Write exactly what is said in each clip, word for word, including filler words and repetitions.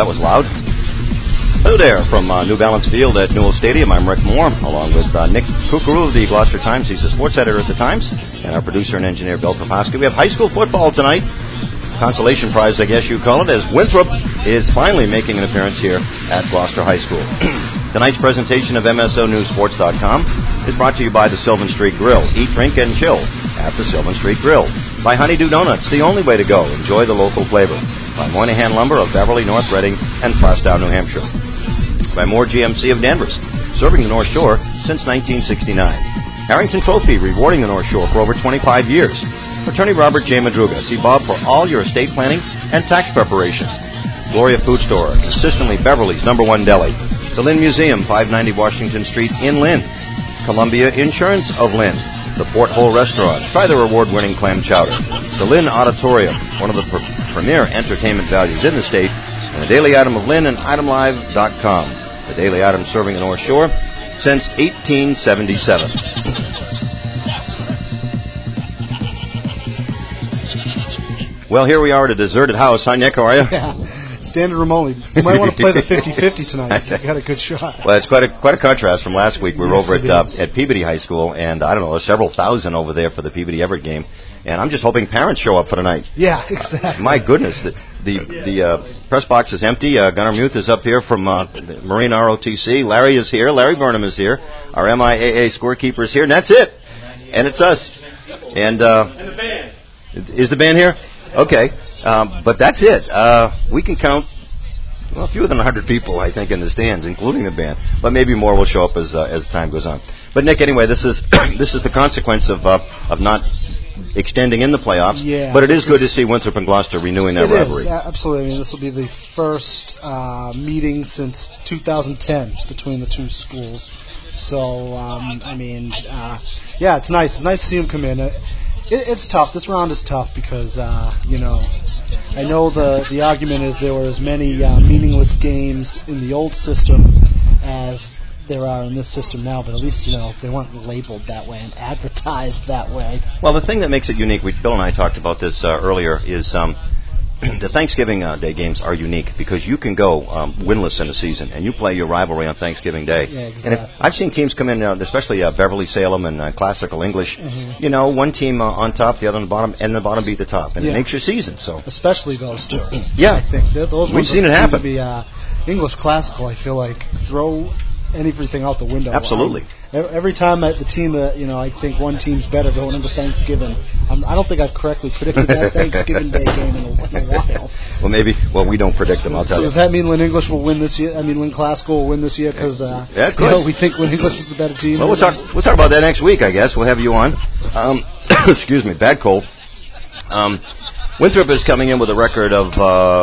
that was loud. Hello there from uh, New Balance Field at Newell Stadium. I'm Rick Moore, along with uh, Nick Kukuru of the Gloucester Times. He's the sports editor at the Times, and our producer and engineer, Bill Kopowski. We have high school football tonight. Consolation prize, I guess you call it, as Winthrop is finally making an appearance here at Gloucester High School. Tonight's presentation of M S O News Sports dot com is brought to you by the Sylvan Street Grill. Eat, drink, and chill at the Sylvan Street Grill. By Honeydew Donuts, the only way to go. Enjoy the local flavor. By Moynihan Lumber of Beverly, North Reading, and Plastown, New Hampshire. By Moore G M C of Danvers, serving the North Shore since nineteen sixty-nine. Harrington Trophy, rewarding the North Shore for over twenty-five years. Attorney Robert J. Madruga. See Bob for all your estate planning and tax preparation. Gloria Food Store, consistently Beverly's number one deli. The Lynn Museum, five ninety Washington Street in Lynn. Columbia Insurance of Lynn. The Porthole Restaurant. Try their award-winning clam chowder. The Lynn Auditorium, one of the pr- premier entertainment values in the state. And the Daily Item of Lynn and item live dot com. The Daily Item serving the North Shore since eighteen seventy-seven. Well, here we are at a deserted house. Hi, Nick. How are you? Yeah, standard room only. You might want to play the fifty-fifty tonight. You got a good shot. Well, it's quite a quite a contrast from last week. We were yes, over at uh, at Peabody High School, and I don't know, there's several thousand over there for the Peabody Everett game. And I'm just hoping parents show up for tonight. Yeah, exactly. My goodness, the the, the uh, press box is empty. Uh, Gunnar Muth is up here from uh, the Marine R O T C. Larry is here. Larry Burnham is here. Our M I A A scorekeeper is here, and that's it. And it's us. And uh, and the band. Is the band here? Okay. Um, but that's it. Uh, we can count, well, fewer than one hundred people, I think, in the stands, including the band. But maybe more will show up as uh, as time goes on. But, Nick, anyway, this is this is the consequence of uh, of not extending in the playoffs. Yeah, but it is good to see Winthrop and Gloucester renewing that it rivalry. Is, absolutely. I mean, this will be the first uh, meeting since two thousand ten between the two schools. So, um, I mean, uh, yeah, it's nice. It's nice to see them come in. It, it, it's tough. This round is tough because, uh, you know, I know the, the argument is there were as many uh, meaningless games in the old system as there are in this system now, but at least, you know, they weren't labeled that way and advertised that way. Well, the thing that makes it unique, we, Bill and I talked about this uh, earlier, is um, the Thanksgiving uh, Day games are unique because you can go um, winless in a season and you play your rivalry on Thanksgiving Day. Yeah, exactly. And if, I've seen teams come in, uh, especially uh, Beverly Salem and uh, Classical English, mm-hmm. you know, one team uh, on top, the other on the bottom, and the bottom beat the top, and yeah. it makes your season. So especially those two. Yeah, I think those ones we've seen it happen. To be uh, English Classical, I feel like throw everything out the window. Absolutely. Um, every time the team, uh, you know, I think one team's better going into Thanksgiving. Um, I don't think I've correctly predicted that Thanksgiving Day game in a, in a while. Well, maybe. Well, we don't predict them. I'll tell so you. So does that mean Lynn English will win this year? I mean, Lynn Classical will win this year because uh, yeah, you know, we think Lynn English is the better team. Well, we'll talk. We'll talk about that next week, I guess. We'll have you on. Um, excuse me, bad cold. Um, Winthrop is coming in with a record of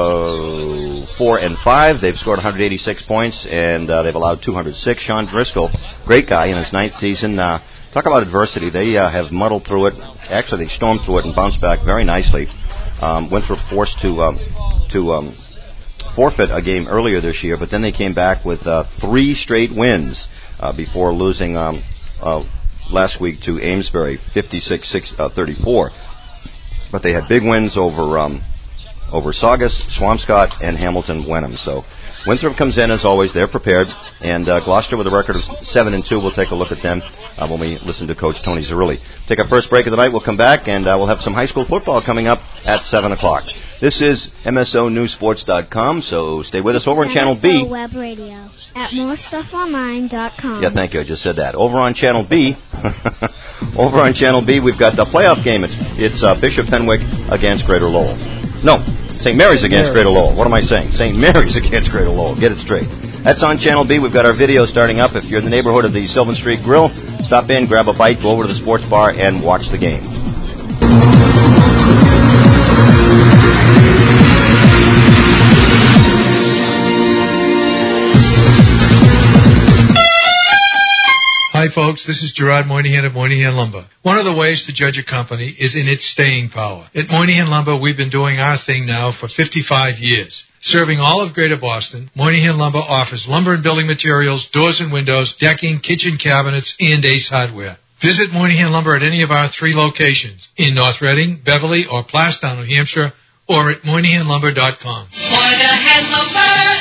uh, four and five. They've scored one hundred eighty-six points, and uh, they've allowed two hundred six. Sean Driscoll, great guy in his ninth season. Uh, talk about adversity. They uh, have muddled through it. Actually, they stormed through it and bounced back very nicely. Um, Winthrop forced to um, to um, forfeit a game earlier this year, but then they came back with uh, three straight wins uh, before losing um, uh, last week to Amesbury, fifty-six thirty-four. But they had big wins over um, over Saugus, Swampscott, and Hamilton Wenham. So Winthrop comes in as always; they're prepared. And uh, Gloucester with a record of seven and two. We'll take a look at them uh, when we listen to Coach Tony Zerilli. Take our first break of the night. We'll come back and uh, we'll have some high school football coming up at seven o'clock. This is M S O News Sports dot com. So stay with us over on Channel B. M S O Web Radio at more stuff online dot com. Yeah, thank you. I just said that. Over on Channel B. Over on Channel B, we've got the playoff game. It's it's uh, Bishop Fenwick against Greater Lowell. No, Saint Mary's against Greater Lowell. What am I saying? Saint Mary's against Greater Lowell. Get it straight. That's on Channel B. We've got our video starting up. If you're in the neighborhood of the Sylvan Street Grill, stop in, grab a bite, go over to the sports bar, and watch the game. Hi, folks. This is Gerard Moynihan of Moynihan Lumber. One of the ways to judge a company is in its staying power. At Moynihan Lumber, we've been doing our thing now for fifty-five years. Serving all of Greater Boston, Moynihan Lumber offers lumber and building materials, doors and windows, decking, kitchen cabinets, and Ace Hardware. Visit Moynihan Lumber at any of our three locations in North Reading, Beverly, or Plastown, New Hampshire, or at Moynihan Lumber dot com. Moynihan Lumber.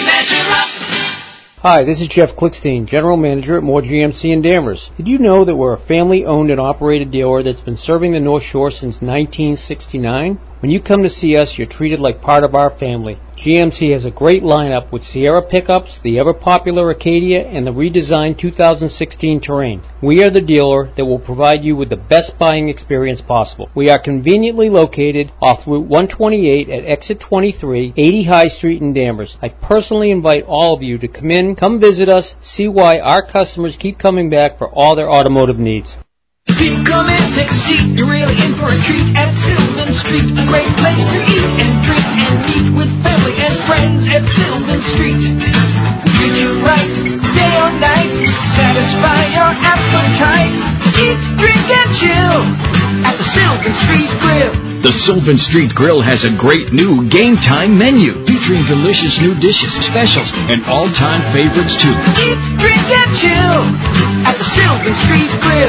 measure up. Hi, this is Jeff Klickstein, General Manager at Moore G M C in Danvers. Did you know that we're a family-owned and operated dealer that's been serving the North Shore since nineteen sixty-nine? When you come to see us, you're treated like part of our family. G M C has a great lineup with Sierra pickups, the ever-popular Acadia, and the redesigned two thousand sixteen Terrain. We are the dealer that will provide you with the best buying experience possible. We are conveniently located off Route one twenty-eight at Exit twenty-three, eighty High Street in Danvers. I personally invite all of you to come in, come visit us, see why our customers keep coming back for all their automotive needs. People come in, take a seat, you're really in for a treat at Sylvan Street. A great place to eat and drink and meet with family and friends at Sylvan Street. We treat you right, day or night, satisfy your appetite. Eat, drink, and chill at the Sylvan Street Grill. The Sylvan Street Grill has a great new game time menu featuring delicious new dishes, specials, and all-time favorites too. Eat, drink, and chill at the Sylvan Street Grill.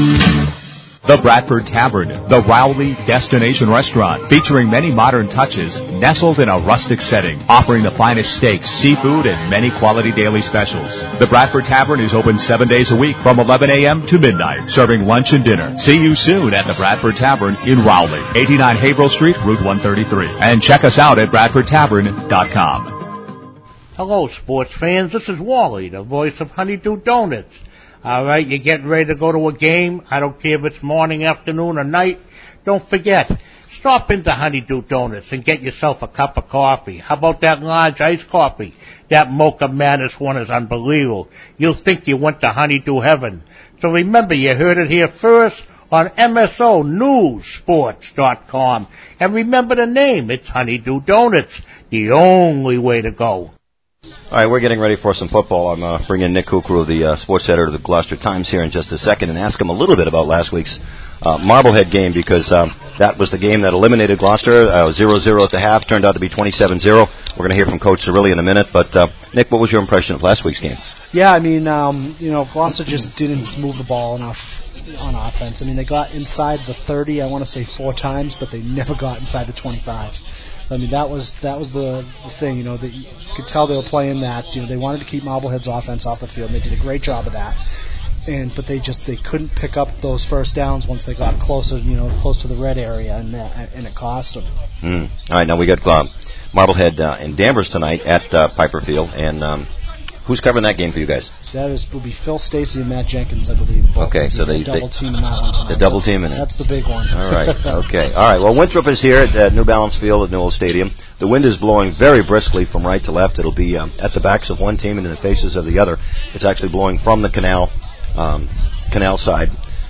The Bradford Tavern, the Rowley destination restaurant, featuring many modern touches, nestled in a rustic setting, offering the finest steaks, seafood, and many quality daily specials. The Bradford Tavern is open seven days a week from eleven a.m. to midnight, serving lunch and dinner. See you soon at the Bradford Tavern in Rowley, eighty-nine Haverhill Street, Route one thirty-three. And check us out at bradford tavern dot com. Hello, sports fans. This is Wally, the voice of Honeydew Donuts. All right, you're getting ready to go to a game. I don't care if it's morning, afternoon, or night. Don't forget, stop into Honeydew Donuts and get yourself a cup of coffee. How about that large iced coffee? That Mocha Madness one is unbelievable. You'll think you went to Honeydew Heaven. So remember, you heard it here first on M S O News Sports dot com. And remember the name. It's Honeydew Donuts, the only way to go. All right, we're getting ready for some football. I'm uh, bringing Nick Kukru, the uh, sports editor of the Gloucester Times, here in just a second and ask him a little bit about last week's uh, Marblehead game, because um, that was the game that eliminated Gloucester. Uh, zero zero at the half, turned out to be twenty-seven zero. We're going to hear from Coach Cirilli in a minute. But, uh, Nick, what was your impression of last week's game? Yeah, I mean, um, you know, Gloucester just didn't move the ball enough on offense. I mean, they got inside the thirty, I want to say four times, but they never got inside the twenty-five. I mean, that was that was the, the thing, you know, that you could tell they were playing that. You know, they wanted to keep Marblehead's offense off the field, and they did a great job of that. And but they just they couldn't pick up those first downs once they got closer, you know, close to the red area, and uh, and it cost them. Mm. All right, now we got uh, Marblehead uh, in Danvers tonight at uh, Piper Field, and um, who's covering that game for you guys? That is will be Phil Stacey and Matt Jenkins, I believe. Both okay, so they double they, team in that one tonight. The double team in it. That's the big one. All right. Okay. All right. Well, Winthrop is here at uh, New Balance Field at Newell Stadium. The wind is blowing very briskly from right to left. It'll be um, at the backs of one team and in the faces of the other. It's actually blowing from the canal, um, canal side.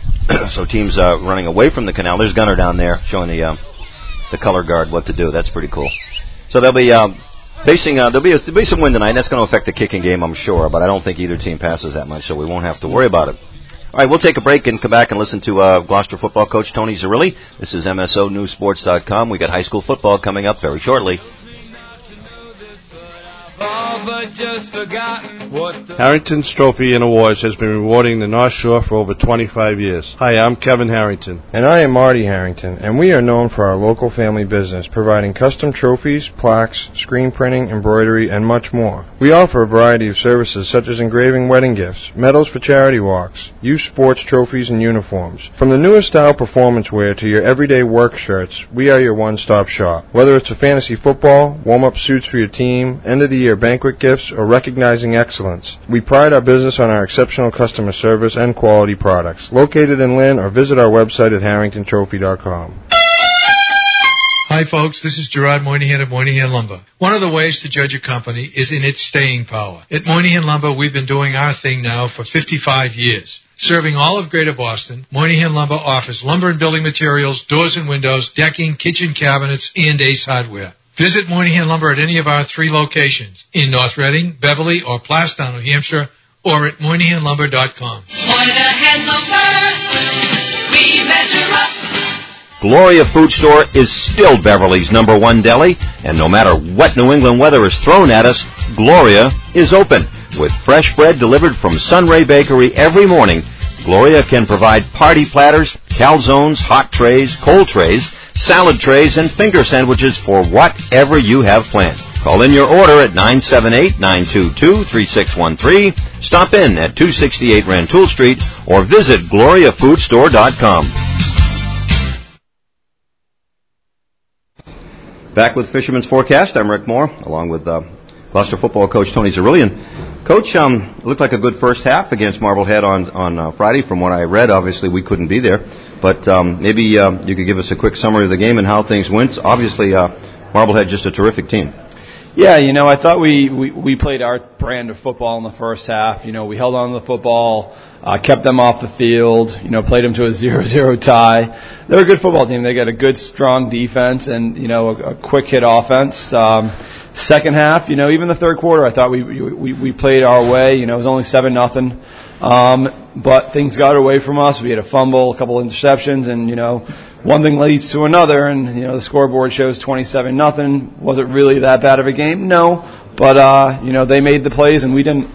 So teams uh, running away from the canal. There's Gunner down there showing the uh, the color guard what to do. That's pretty cool. So they'll be. Um, Facing, uh, there'll, be a, there'll be some wind tonight. That's going to affect the kicking game, I'm sure, but I don't think either team passes that much, so we won't have to worry about it. All right, we'll take a break and come back and listen to uh, Gloucester football coach Tony Cirilli. This is M S O News Sports dot com. We got high school football coming up very shortly. Harrington's Trophy and Awards has been rewarding the North Shore for over twenty-five years. Hi, I'm Kevin Harrington. And I am Marty Harrington, and we are known for our local family business, providing custom trophies, plaques, screen printing, embroidery, and much more. We offer a variety of services such as engraving wedding gifts, medals for charity walks, youth sports trophies, and uniforms. From the newest style performance wear to your everyday work shirts, we are your one-stop shop. Whether it's a fantasy football, warm-up suits for your team, end-of-the-year banquet gifts, or recognizing excellence, we pride our business on our exceptional customer service and quality products. Located in Lynn, or visit our website at harrington trophy dot com. Hi, folks. This is Gerard Moynihan of Moynihan Lumber. One of the ways to judge a company is in its staying power. At Moynihan Lumber, we've been doing our thing now for fifty-five years. Serving all of Greater Boston, Moynihan Lumber offers lumber and building materials, doors and windows, decking, kitchen cabinets, and Ace Hardware. Visit Moynihan Lumber at any of our three locations, in North Reading, Beverly, or Plastown, New Hampshire, or at moynihan lumber dot com. Moynihan Lumber, we measure up. Gloria Food Store is still Beverly's number one deli, and no matter what New England weather is thrown at us, Gloria is open. With fresh bread delivered from Sunray Bakery every morning, Gloria can provide party platters, calzones, hot trays, cold trays, salad trays, and finger sandwiches for whatever you have planned. Call in your order at nine seven eight, nine two two, three six one three. Stop in at two sixty-eight Rantoul Street or visit gloria food store dot com. Back with Fisherman's Forecast. I'm Rick Moore, along with uh, Gloucester football coach Tony Zerillian. Coach, um, it looked like a good first half against Marblehead on on uh, Friday. From what I read, obviously we couldn't be there, but um, maybe uh, you could give us a quick summary of the game and how things went. Obviously, uh, Marblehead just a terrific team. Yeah, you know, I thought we, we, we played our brand of football in the first half. You know, we held on to the football, uh, kept them off the field, you know, played them to a zero zero tie. They're a good football team. They got a good, strong defense and, you know, a, a quick hit offense. Um, second half, you know, even the third quarter, I thought we we, we played our way. You know, it was only seven nothing. Um, but things got away from us. We had a fumble, a couple interceptions, and, you know, one thing leads to another, and, you know, the scoreboard shows twenty-seven nothing. Was it really that bad of a game? No. But, uh, you know, they made the plays, and we didn't.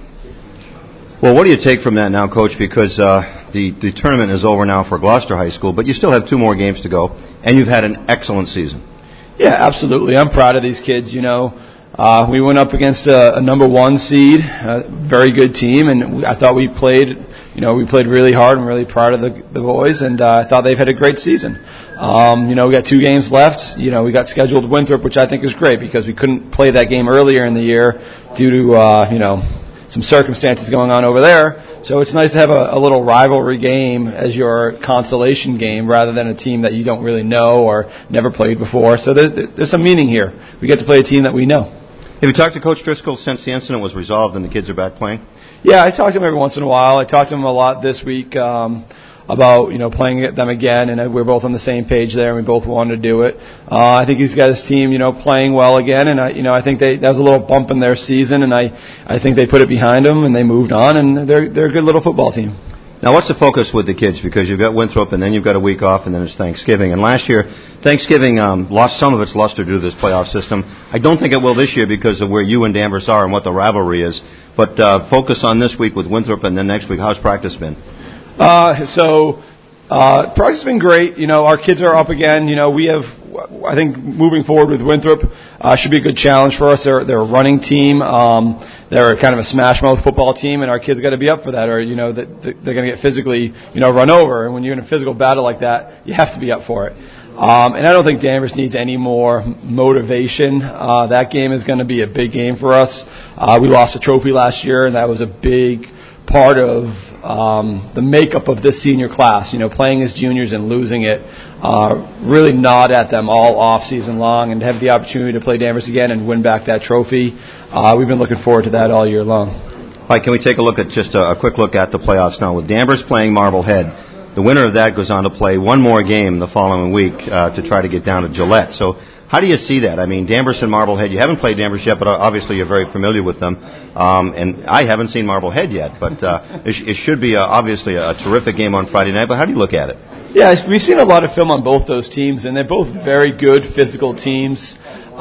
Well, what do you take from that now, Coach? Because uh, the, the tournament is over now for Gloucester High School, but you still have two more games to go, and you've had an excellent season. Yeah, absolutely. I'm proud of these kids, you know. Uh, we went up against a, a number one seed, a very good team, and we, I thought we played, you know, we played really hard. I'm really proud of the, the boys, and uh, I thought they've had a great season. Um, you know, we got two games left. You know, we got scheduled Winthrop, which I think is great because we couldn't play that game earlier in the year due to, uh, you know, some circumstances going on over there. So it's nice to have a, a little rivalry game as your consolation game rather than a team that you don't really know or never played before. So there's, there's some meaning here. We get to play a team that we know. Have you talked to Coach Driscoll since the incident was resolved and the kids are back playing? Yeah, I talk to him every once in a while. I talked to him a lot this week um, about, you know, playing them again, and we're both on the same page there, and we both wanted to do it. Uh, I think he's got his team, you know, playing well again, and I, you know, I think they that was a little bump in their season, and I, I think they put it behind them and they moved on, and they're they're a good little football team. Now, what's the focus with the kids? Because you've got Winthrop, and then you've got a week off, and then it's Thanksgiving. And last year, Thanksgiving um, lost some of its luster due to this playoff system. I don't think it will this year because of where you and Danvers are and what the rivalry is. But uh, focus on this week with Winthrop, and then next week. How's practice been? Uh, so uh, practice has been great. You know, our kids are up again. You know, we have, I think, moving forward with Winthrop uh, should be a good challenge for us. They're, they're a running team. Um, they're kind of a smash mouth football team, and our kids got to be up for that, or you know, that they're going to get physically, you know, run over. And when you're in a physical battle like that, you have to be up for it. Um, and I don't think Danvers needs any more motivation. Uh, that game is going to be a big game for us. Uh, we lost a trophy last year, and that was a big part of um, the makeup of this senior class. You know, playing as juniors and losing it, uh, really gnawed at them all off season long, and to have the opportunity to play Danvers again and win back that trophy, uh, we've been looking forward to that all year long. All right, can we take a look at just a, a quick look at the playoffs now with Danvers playing Marblehead? The winner of that goes on to play one more game the following week uh, to try to get down to Gillette. So how do you see that? I mean, Danvers and Marblehead, you haven't played Danvers yet, but obviously you're very familiar with them. Um, and I haven't seen Marblehead yet, but uh, it, sh- it should be uh, obviously a terrific game on Friday night. But how do you look at it? Yeah, we've seen a lot of film on both those teams, and they're both very good physical teams.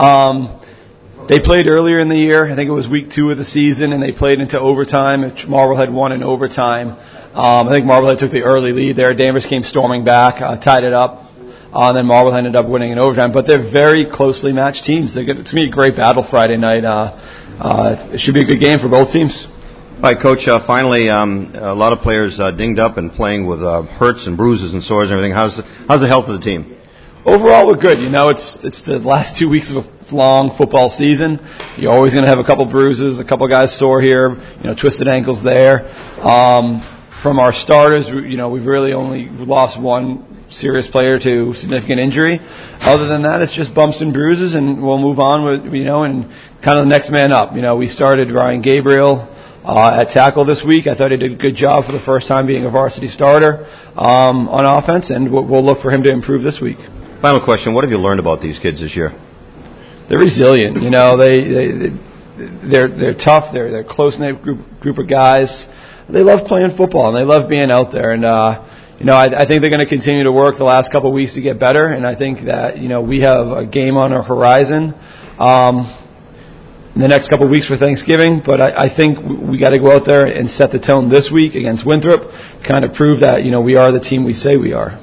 Um, they played earlier in the year. I think it was week two of the season, and they played into overtime. Marblehead won in overtime. Um, I think Marblehead took the early lead there. Danvers came storming back, uh, tied it up, uh, and then Marblehead ended up winning in overtime. But they're very closely matched teams. They're gonna, it's going to be a great battle Friday night. Uh, uh, it should be a good game for both teams. All right, Coach, uh, finally, um, a lot of players uh, dinged up and playing with uh, hurts and bruises and sores and everything. How's the, how's the health of the team? Overall, we're good. You know, it's it's the last two weeks of a long football season. You're always going to have a couple bruises, a couple guys sore here, you know, twisted ankles there. Um, from our starters, you know, we've really only lost one serious player to significant injury. Other than that, it's just bumps and bruises, and we'll move on with, you know, and kind of the next man up. You know, we started Ryan Gabriel uh, at tackle this week. I thought he did a good job for the first time being a varsity starter um, on offense, and we'll, we'll look for him to improve this week. Final question, what have you learned about these kids this year? They're resilient. You know, they, they, they they're they're tough. They're they're a close-knit group group of guys. They love playing football, and they love being out there. And, uh, you know, I, I think they're going to continue to work the last couple of weeks to get better. And I think that, you know, we have a game on our horizon um, in the next couple of weeks for Thanksgiving. But I, I think we got to go out there and set the tone this week against Winthrop, kind of prove that, you know, we are the team we say we are. All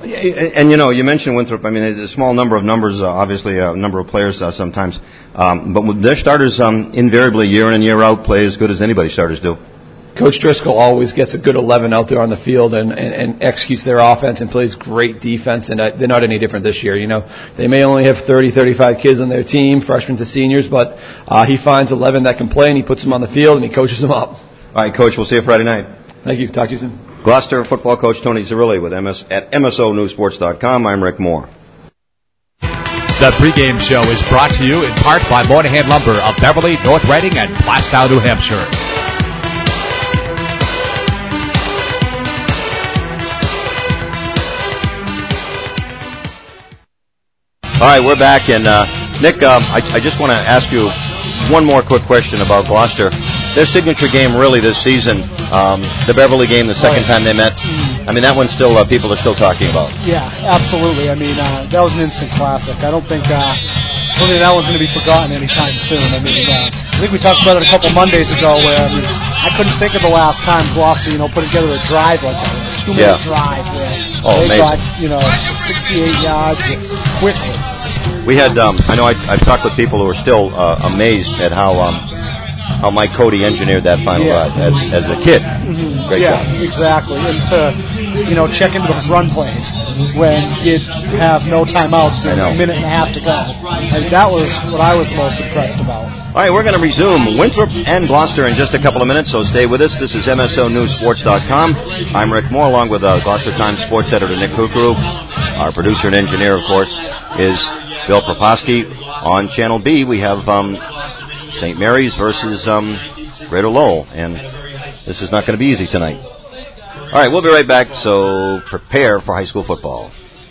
And, and you know, you mentioned Winthrop. I mean, it's a small number of numbers, uh, obviously, a number of players uh, sometimes. Um, but their starters um, invariably, year in and year out, play as good as anybody's starters do. Coach Driscoll always gets a good eleven out there on the field and, and, and executes their offense and plays great defense, and uh, they're not any different this year. You know, they may only have thirty, thirty-five kids on their team, freshmen to seniors, but uh, he finds eleven that can play, and he puts them on the field, and he coaches them up. All right, Coach, we'll see you Friday night. Thank you. Talk to you soon. Gloucester football coach Tony Zerilli with M S at M S O News Sports dot com. I'm Rick Moore. The pregame show is brought to you in part by Moynihan Lumber of Beverly, North Reading, and Plastow, New Hampshire. All right, we're back, and uh, Nick, um, I, I just want to ask you one more quick question about Gloucester. Their signature game really this season, um, the Beverly game, the second time they met, I mean, that one still, uh, people are still talking about. Yeah, absolutely. I mean, uh, that was an instant classic. I don't think, uh, I don't think that one's going to be forgotten anytime soon. I mean, uh, I think we talked about it a couple Mondays ago where, I mean, I couldn't think of the last time Gloucester, you know, put together a drive like that, a two-minute Yeah. drive where Oh, they amazing. got, you know, sixty-eight yards quickly. We had, um, I know I, I've talked with people who are still uh, amazed at how um, how Mike Cody engineered that final Yeah. drive as as a kid. Mm-hmm. Great yeah, job. exactly. And to, you know, check into those run plays when you have no timeouts and I know. a minute and a half to go. And that was what I was most impressed about. All right, we're going to resume Winthrop and Gloucester in just a couple of minutes, so stay with us. This is M S O News Sports dot com. I'm Rick Moore, along with uh, Gloucester Times sports editor Nick Kukuru. Our producer and engineer, of course, is Bill Proposki. On Channel B, we have um, Saint Mary's versus um, Greater Lowell, and this is not going to be easy tonight. All right, we'll be right back, so prepare for high school football.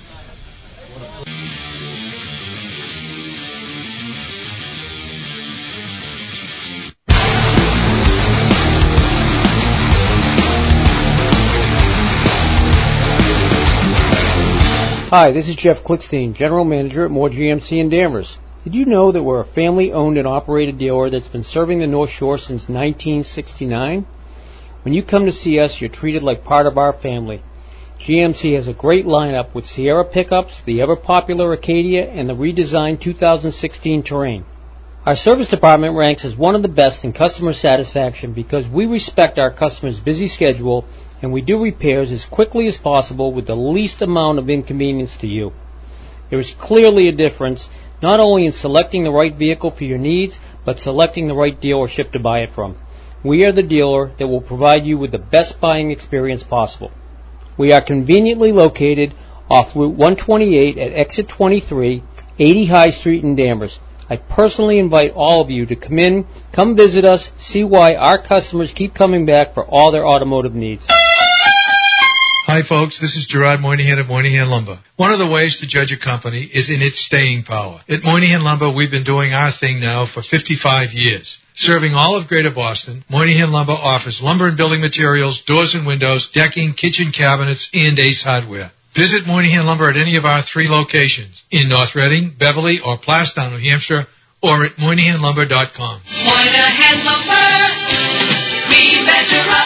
Hi, this is Jeff Klickstein, General Manager at Moore G M C in Danvers. Did you know that we're a family-owned and operated dealer that's been serving the North Shore since nineteen sixty-nine? When you come to see us, you're treated like part of our family. G M C has a great lineup with Sierra pickups, the ever-popular Acadia, and the redesigned two thousand sixteen Terrain. Our service department ranks as one of the best in customer satisfaction because we respect our customers' busy schedule and we do repairs as quickly as possible with the least amount of inconvenience to you. There is clearly a difference not only in selecting the right vehicle for your needs, but selecting the right dealership to buy it from. We are the dealer that will provide you with the best buying experience possible. We are conveniently located off Route one twenty-eight at exit twenty-three, eighty High Street in Danvers. I personally invite all of you to come in, come visit us, see why our customers keep coming back for all their automotive needs. Hi, folks. This is Gerard Moynihan of Moynihan Lumber. One of the ways to judge a company is in its staying power. At Moynihan Lumber, we've been doing our thing now for fifty-five years. Serving all of Greater Boston, Moynihan Lumber offers lumber and building materials, doors and windows, decking, kitchen cabinets, and Ace Hardware. Visit Moynihan Lumber at any of our three locations in North Reading, Beverly, or Plastow, New Hampshire, or at Moynihan Lumber dot com. Moynihan Lumber, we measure up.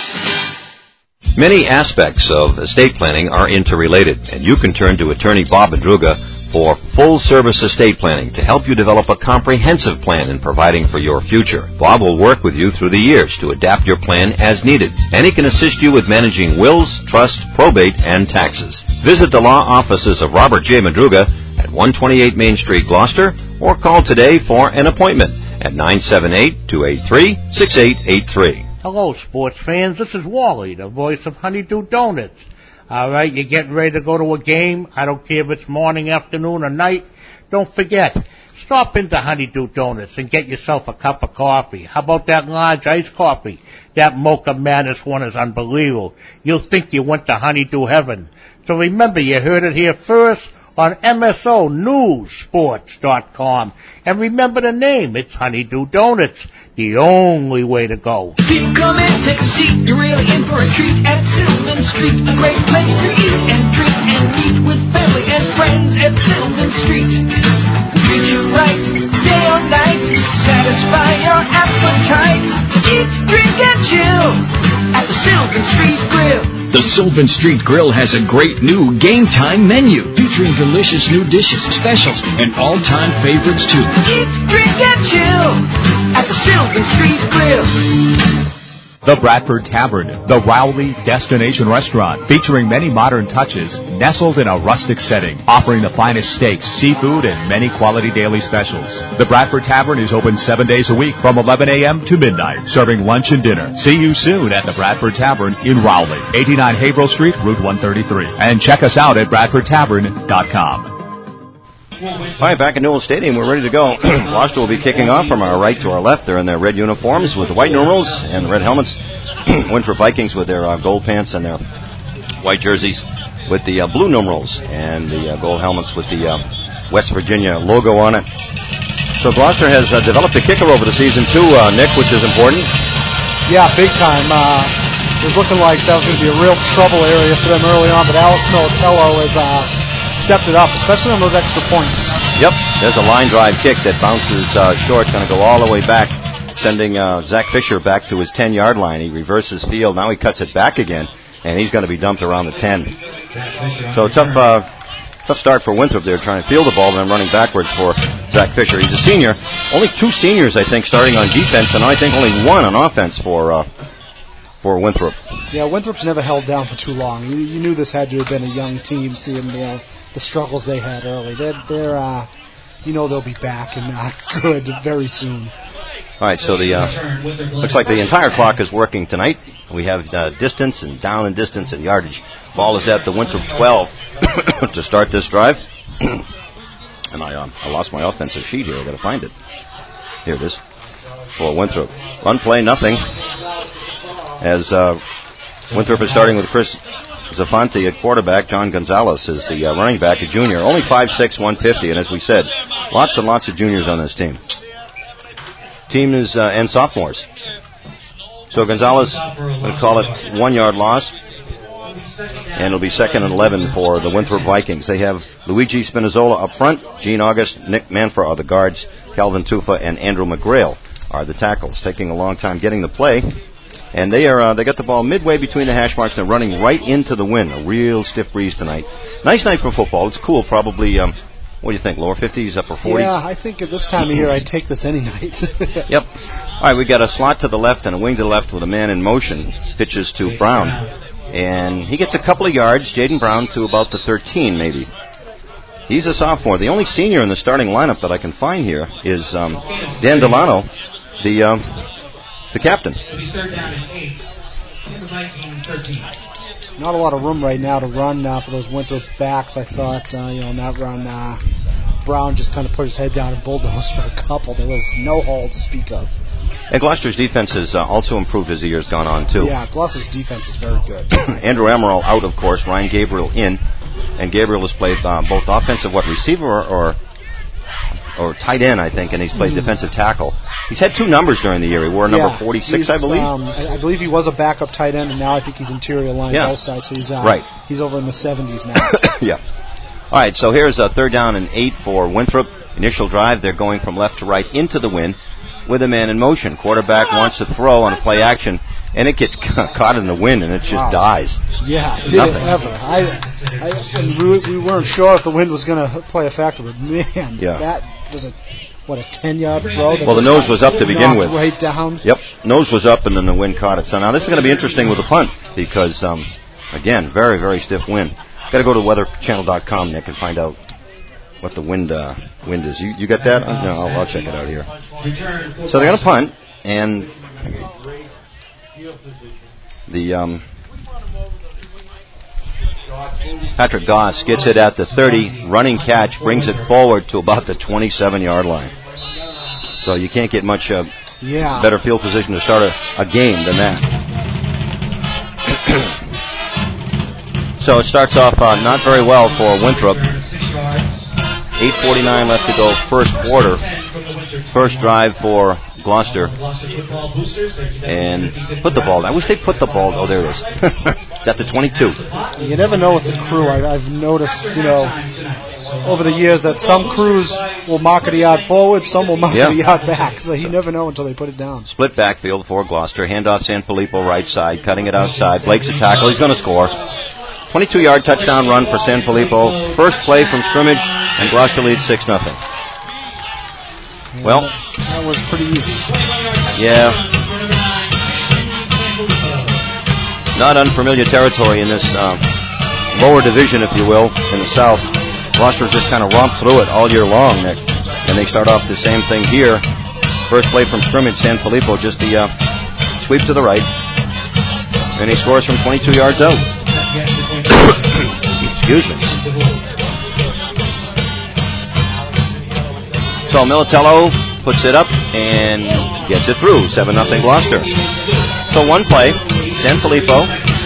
Many aspects of estate planning are interrelated, and you can turn to attorney Bob Madruga for full-service estate planning to help you develop a comprehensive plan in providing for your future. Bob will work with you through the years to adapt your plan as needed, and he can assist you with managing wills, trust, probate, and taxes. Visit the law offices of Robert J. Madruga at one twenty-eight Main Street, Gloucester, or call today for an appointment at nine seven eight, two eight three, six eight eight three. Hello, sports fans. This is Wally, the voice of Honeydew Donuts. All right, you're getting ready to go to a game. I don't care if it's morning, afternoon, or night. Don't forget, stop into Honeydew Donuts and get yourself a cup of coffee. How about that large iced coffee? That Mocha Madness one is unbelievable. You'll think you went to Honeydew Heaven. So remember, you heard it here first on M S O News Sports dot com. And remember the name, it's Honeydew Donuts, the only way to go. People come in, take a seat, you're really in for a treat at Sylvan Street. A great place to eat and drink and meet with family and friends at Sylvan Street. Treat you right, day or night, satisfy your appetite. Eat, drink, and chill at the Sylvan Street Grill. The Sylvan Street Grill has a great new game time menu featuring delicious new dishes, specials, and all-time favorites too. Eat, drink, and chill at the Sylvan Street Grill. The Bradford Tavern, the Rowley Destination Restaurant, featuring many modern touches, nestled in a rustic setting, offering the finest steaks, seafood, and many quality daily specials. The Bradford Tavern is open seven days a week from eleven a.m. to midnight, serving lunch and dinner. See you soon at the Bradford Tavern in Rowley, eighty-nine Haverhill Street, Route one thirty-three. And check us out at bradford tavern dot com. All right, back at Newell Stadium, we're ready to go. Gloucester will be kicking off from our right to our left. They're in their red uniforms with the white numerals and the red helmets. Winthrop Vikings with their uh, gold pants and their white jerseys with the uh, blue numerals and the uh, gold helmets with the uh, West Virginia logo on it. So Gloucester has uh, developed a kicker over the season, too, uh, Nick, which is important. Yeah, big time. Uh, it was looking like that was going to be a real trouble area for them early on, but Alex Militello has uh, stepped it up, especially on those extra points. Yep, there's a line drive kick that bounces uh, short, going to go all the way back, sending uh, Zach Fisher back to his ten-yard line. He reverses field. Now he cuts it back again, and he's going to be dumped around the ten. So tough uh, tough start for Winthrop there, trying to field the ball and then running backwards for Zach Fisher. He's a senior. Only two seniors, I think, starting on defense, and I think only one on offense for uh, for Winthrop. Yeah, Winthrop's never held down for too long. You, you knew this had to have been a young team, seeing you know, the struggles they had early. They're, they're uh, you know they'll be back and uh, good very soon. All right, so the uh, looks like the entire clock is working tonight. We have uh, distance and down and distance and yardage. Ball is at the Winthrop twelve to start this drive. And I, um, I lost my offensive sheet here. I've got to find it. Here it is for Winthrop. Run play, nothing. As uh, Winthrop is starting with Chris Zafanti at quarterback. John Gonzalez is the uh, running back, a junior. Only five six, one fifty, and as we said, lots and lots of juniors on this team. Team is, uh, and sophomores. So Gonzalez, I'm going to call it one-yard loss, and it'll be second and eleven for the Winthrop Vikings. They have Luigi Spinazzola up front, Gene August, Nick Manfra are the guards, Calvin Tufa and Andrew McGrail are the tackles. Taking a long time getting the play. And they are uh, they got the ball midway between the hash marks and they're running right into the wind. A real stiff breeze tonight. Nice night for football. It's cool. Probably, um, what do you think, lower fifties, upper forties? Yeah, I think at this time of year I'd take this any night. Yep. All right, we got a slot to the left and a wing to the left with a man in motion. Pitches to Brown. And he gets a couple of yards, Jaden Brown, to about the thirteen maybe. He's a sophomore. The only senior in the starting lineup that I can find here is um, Dan Delano, the... Uh, The captain. Not a lot of room right now to run uh, for those Winthrop backs. I thought, uh, you know, in that run, uh, Brown just kind of put his head down and bulldozed for a couple. There was no hole to speak of. And Gloucester's defense has uh, also improved as the year's gone on, too. Yeah, Gloucester's defense is very good. Andrew Amaral out, of course. Ryan Gabriel in. And Gabriel has played uh, both offensive, what, receiver or... or or tight end, I think, and he's played mm-hmm. defensive tackle. He's had two numbers during the year. He wore number yeah, forty-six, I believe. Um, I believe he was a backup tight end, and now I think he's interior line yeah. both sides. So he's uh, right. He's over in the seventies now. Yeah. All right, so here's a third down and eight for Winthrop. Initial drive, they're going from left to right into the wind with a man in motion. Quarterback wants to throw on a play action, and it gets caught in the wind, and it just wow. dies. Yeah, did Nothing. it ever. I, I, and we, we weren't sure if the wind was going to play a factor, but man, yeah. that was a... What, a ten-yard throw? Well, the nose was up to begin with. Right down. Yep, nose was up, and then the wind caught it. So now this is going to be interesting with the punt because, um, again, very, very stiff wind. Got to go to weather channel dot com, Nick, and find out what the wind uh, wind is. You you got that? No, I'll, I'll check it out here. So they're going to punt, and the um, Patrick Goss gets it at the thirty, running catch, brings it forward to about the twenty-seven-yard line. So you can't get much uh, yeah. better field position to start a, a game than that. So it starts off uh, not very well for Winthrop. eight forty-nine left to go, first quarter. First drive for Gloucester. And put the ball. I wish they put the ball. Oh, there it is. It's at the twenty-two. You never know with the crew. I, I've noticed, you know, over the years that some crews will mark it a yard forward, some will mark Yeah. it a yard back. So you never know until they put it down. Split backfield for Gloucester. Handoff Sanfilippo right side, cutting it outside. Blake's a tackle. He's going to score. twenty-two-yard touchdown run for Sanfilippo. First play from scrimmage, and Gloucester leads six nothing. Well, that was pretty easy. Yeah. Not unfamiliar territory in this uh, lower division, if you will, in the South. Gloucester just kind of romped through it all year long, Nick. And they start off the same thing here. First play from scrimmage, Sanfilippo, just the uh, sweep to the right. And he scores from twenty-two yards out. Excuse me. So Militello puts it up and gets it through. seven nothing Gloucester. So one play, Sanfilippo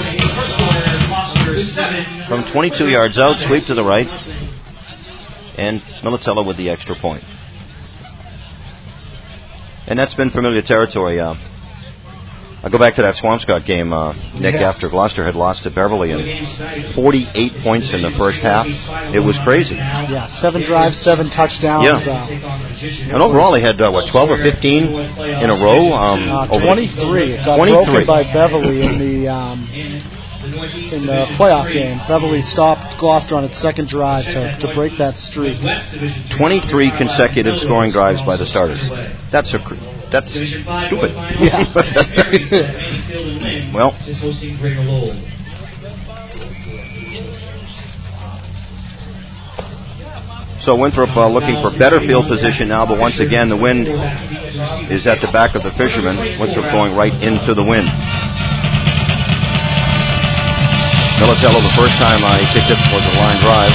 from twenty-two yards out, sweep to the right, and Militello with the extra point. And that's been familiar territory. Uh, I'll go back to that Swampscott game, uh, Nick, Yeah. after Gloucester had lost to Beverly, and forty-eight points in the first half. It was crazy. Yeah, seven drives, seven touchdowns. Yeah. Uh, And overall, they had, uh, what, twelve or fifteen in a row? Um, uh, over the- twenty-three. It got twenty-three. broken by Beverly in the um, in the playoff game. Beverly stopped Gloucester on its second drive to, to break that streak. twenty-three consecutive scoring drives by the starters. That's a, cr- that's stupid. Yeah. Well, so Winthrop uh, looking for better field position now, but once again the wind is at the back of the Fishermen. Winthrop going right into the wind. Militello, the first time I kicked it, was a line drive.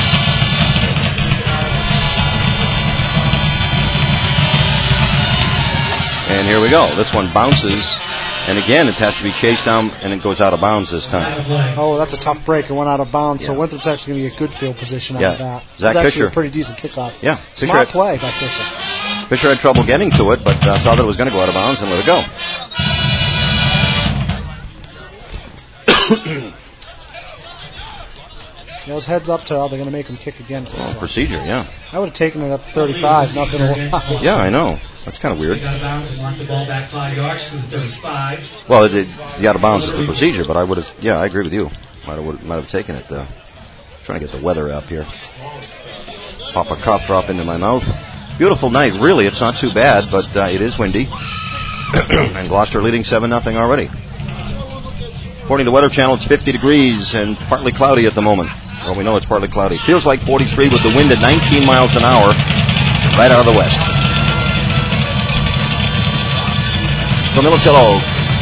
And here we go. This one bounces, and again it has to be chased down, and it goes out of bounds this time. Oh, that's a tough break. It went out of bounds, Yeah. so Winthrop's actually going to get good field position out Yeah. of that. Zach It's actually Fisher. a pretty decent kickoff. Yeah, Fisher Smart had- play by Fisher. Fisher had trouble getting to it, but uh, saw that it was going to go out of bounds and let it go. Those heads up to how they're going to make him kick again. Well, procedure, yeah. I would have taken it at the thirty-five, nothing to lie. Yeah, I know. That's kind of weird. Got out of bounds and knocked the ball back five yards to the thirty-five. Well, it, it, the out of bounds is the procedure, but I would have, yeah, I agree with you. Might have, might have taken it. Uh, trying to get the weather up here. Pop a cough drop into my mouth. Beautiful night, really. It's not too bad, but uh, it is windy. And Gloucester leading seven nothing already. According to Weather Channel, it's fifty degrees and partly cloudy at the moment. Well, we know it's partly cloudy. Feels like forty-three with the wind at nineteen miles an hour right out of the west. So Militello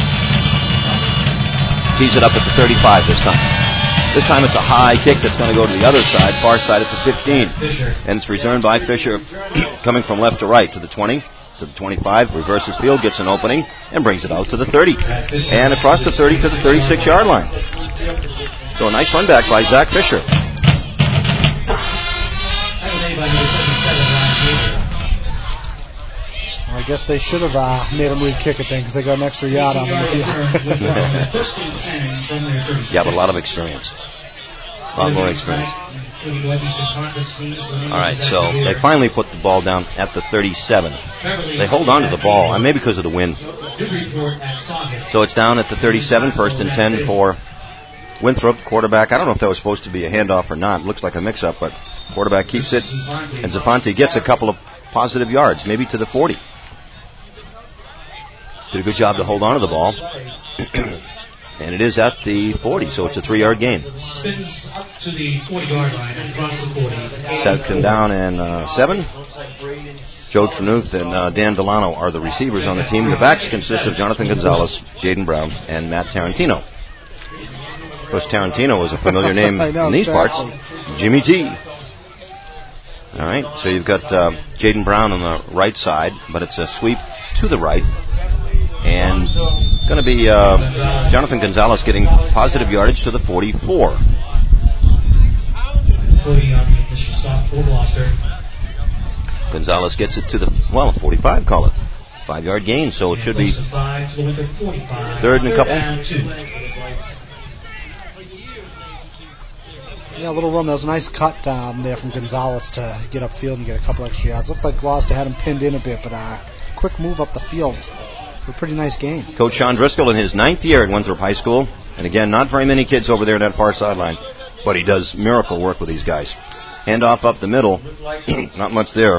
tees it up at the thirty-five this time. This time it's a high kick that's going to go to the other side, far side at the fifteen. And it's returned by Fisher coming from left to right to the twenty, to the twenty-five, reverses field, gets an opening, and brings it out to the thirty. And across the thirty to the thirty-six-yard line. So a nice run back by Zach Fisher. I guess they should have uh, made him re-kick it then because they got an extra yard on the deal. Yeah, but a lot of experience. A lot more experience. All right, so they finally put the ball down at the thirty-seven. They hold on to the ball, and maybe because of the wind. So it's down at the thirty-seven, first and ten for Winthrop, quarterback. I don't know if that was supposed to be a handoff or not. It looks like a mix-up, but quarterback keeps it, and Zafanti gets a couple of positive yards, maybe to the forty. Did a good job to hold on to the ball. And it is at the forty, so it's a three-yard gain. Spins up to the forty-yard line and across the forty. Second down and uh, seven. Joe Trenuth and uh, Dan Delano are the receivers on the team. The backs consist of Jonathan Gonzalez, Jaden Brown, and Matt Tarantino. Of course, Tarantino is a familiar name I know, in these exactly. parts. Jimmy T. All right, so you've got uh, Jaden Brown on the right side, but it's a sweep to the right. And going to be uh, Jonathan Gonzalez getting positive yardage to the forty-four. forty on the initial stop for Gloucester. Gonzalez gets it to the, well, forty-five, call it. Five-yard gain, so it should be Five to the Winthrop forty-five. third and a couple. Down two. Yeah, a little run. That was a nice cut um, there from Gonzalez to get upfield and get a couple extra yards. Looks like Gloucester had him pinned in a bit, but uh, quick move up the field for a pretty nice game. Coach Sean Driscoll in his ninth year at Winthrop High School. And again, not very many kids over there in that far sideline, but he does miracle work with these guys. Hand off up the middle. Not much there.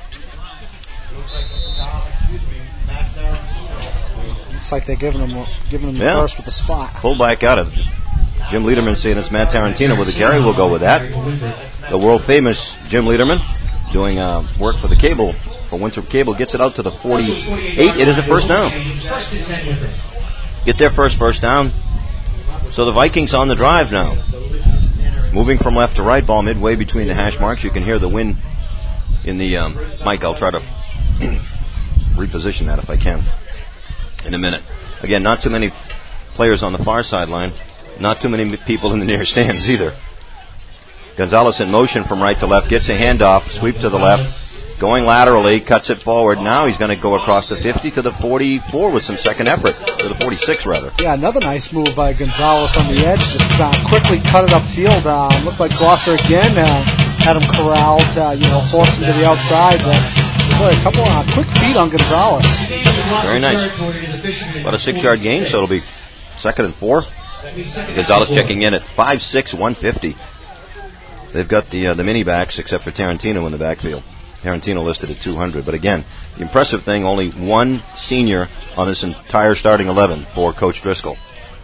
Looks like they're giving him, giving him the Yeah. first with the spot. Fullback out of Jim Lederman saying it's Matt Tarantino with the carry. We'll go with that. The world famous Jim Lederman doing uh, work for the cable, for Winthrop Cable, gets it out to the forty-eight. It is a first down. Get their first first down. So the Vikings on the drive now. Moving from left to right, ball midway between the hash marks. You can hear the wind in the um, mic. I'll try to reposition that if I can in a minute. Again, not too many players on the far sideline. Not too many people in the near stands either. Gonzalez in motion from right to left. Gets a handoff. Sweep to the left. Going laterally. Cuts it forward. Now he's going to go across the fifty to the forty-four with some second effort. To the forty-six, rather. Yeah, another nice move by Gonzalez on the edge. Just uh, quickly cut it upfield. Uh, looked like Gloucester again uh, had him corralled. Uh, you know, forced him to the outside. Uh, boy, a couple of uh, quick feet on Gonzalez. Very nice. About a six-yard gain, so it'll be second and four. Gonzalez checking in at five six, one fifty. They've got the uh, the mini backs except for Tarantino in the backfield. Tarantino listed at two hundred. But again, the impressive thing, only one senior on this entire starting eleven for Coach Driscoll.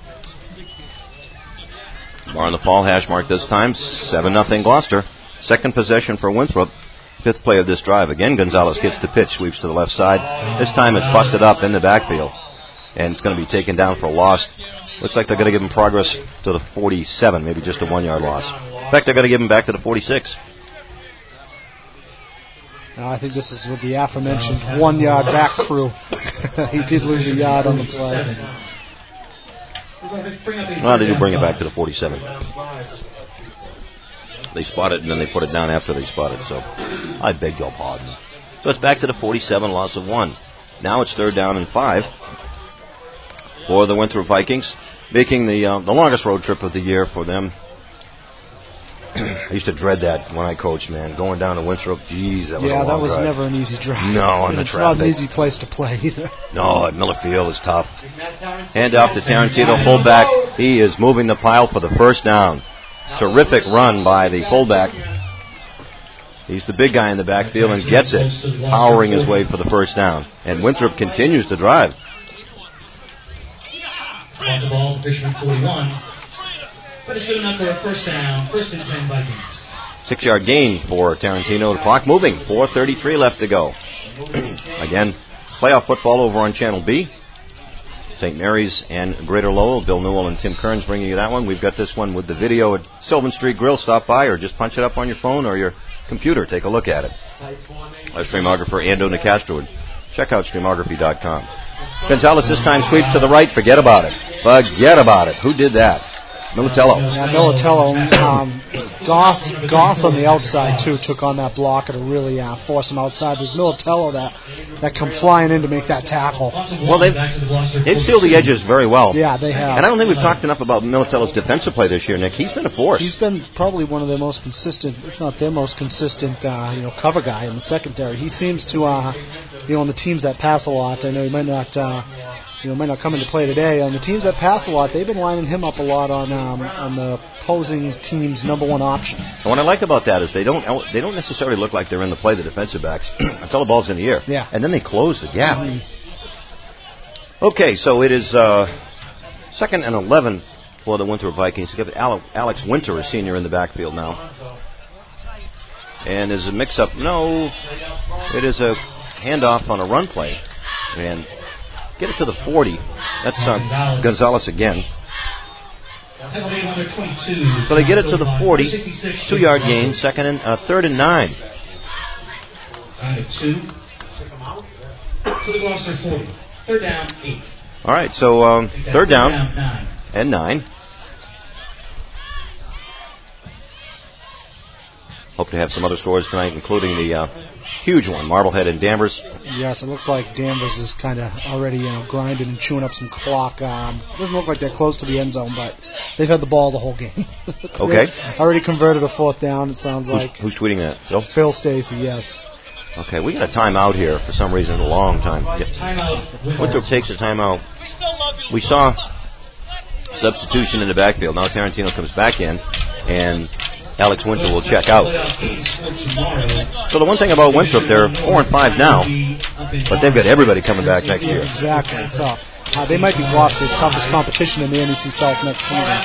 Bar on the fall, hash mark this time, seven nothing Gloucester. Second possession for Winthrop. Fifth play of this drive. Again, Gonzalez gets the pitch, sweeps to the left side. This time it's busted up in the backfield. And it's going to be taken down for a loss. Looks like they're going to give him progress to the forty-seven, maybe just a one-yard loss. In fact, they're going to give him back to the forty-six. Now, I think this is with the aforementioned one-yard back crew. He did lose a yard on the play. Well, they do bring it back to the forty-seven. They spot it, and then they put it down after they spot it. So I beg your pardon. So it's back to the forty-seven, loss of one. Now it's third down and five for the Winthrop Vikings, making the uh, the longest road trip of the year for them. I used to dread that when I coached, man. Going down to Winthrop, geez, that was yeah, a long that was drive. never an easy drive. No, on the it's traffic. It's not an easy place to play either. No, at Miller Field is tough. Hand off to Tarantino, fullback. He is moving the pile for the first down. Terrific run by the fullback. He's the big guy in the backfield and gets it, powering his way for the first down. And Winthrop continues to drive. On the ball, Bishop forty-one. But it's good enough for a first down, first and ten Vikings. Six-yard gain for Tarantino. The clock moving. four thirty-three left to go. Again, playoff football over on Channel B. Saint Mary's and Greater Lowell. Bill Newell and Tim Kearns bringing you that one. We've got this one with the video at Sylvan Street Grill. Stop by or just punch it up on your phone or your computer. Take a look at it. Our streamographer, Ando Nicastro. Check out streamography dot com. Gonzalez this time sweeps to the right. Forget about it. Forget about it. Who did that? Militello. Yeah, Militello. Um, Goss, Goss on the outside, too, took on that blocker to really uh, force him outside. There's Militello that, that come flying in to make that tackle. Well, they've, they've sealed the edges very well. Yeah, they have. And I don't think we've talked enough about Militello's defensive play this year, Nick. He's been a force. He's been probably one of their most consistent, if not their most consistent, uh, you know, cover guy in the secondary. He seems to, uh, you know, on the teams that pass a lot, I know he might not... Uh, You know, might not come into play today. On the teams that pass a lot, they've been lining him up a lot on um, on the opposing team's number one option. And what I like about that is they don't they don't necessarily look like they're in the play, the defensive backs, until the ball's in the air. Yeah. And then they close the gap. Mm-hmm. Okay, so it is uh, second and eleven for the Winthrop Vikings. Give it Alex Winter, a senior, in the backfield now. And is a mix-up? No, it is a handoff on a run play. And get it to the forty. That's uh, Gonzalez again. So they get it to the forty. Two-yard gain. Second and uh, third and nine. Two. To the Gloucester forty. Third down, eight. All right, so um, third down and nine. Hope to have some other scores tonight, including the uh, huge one. Marblehead and Danvers. Yes, it looks like Danvers is kind of already, you know, grinding and chewing up some clock. Um, doesn't look like they're close to the end zone, but they've had the ball the whole game. Okay. Already converted a fourth down, it sounds Who's, like. who's tweeting that? Phil? Phil Stacy, yes. Okay, we got a timeout here for some reason, a long time. Yeah. Winthrop takes a timeout. We saw substitution in the backfield. Now Tarantino comes back in, and Alex Winter will check out. So the one thing about Winthrop, they're four and five now, but they've got everybody coming back next year. Exactly. So uh, they might be Gloucester's toughest competition in the N E C South next season.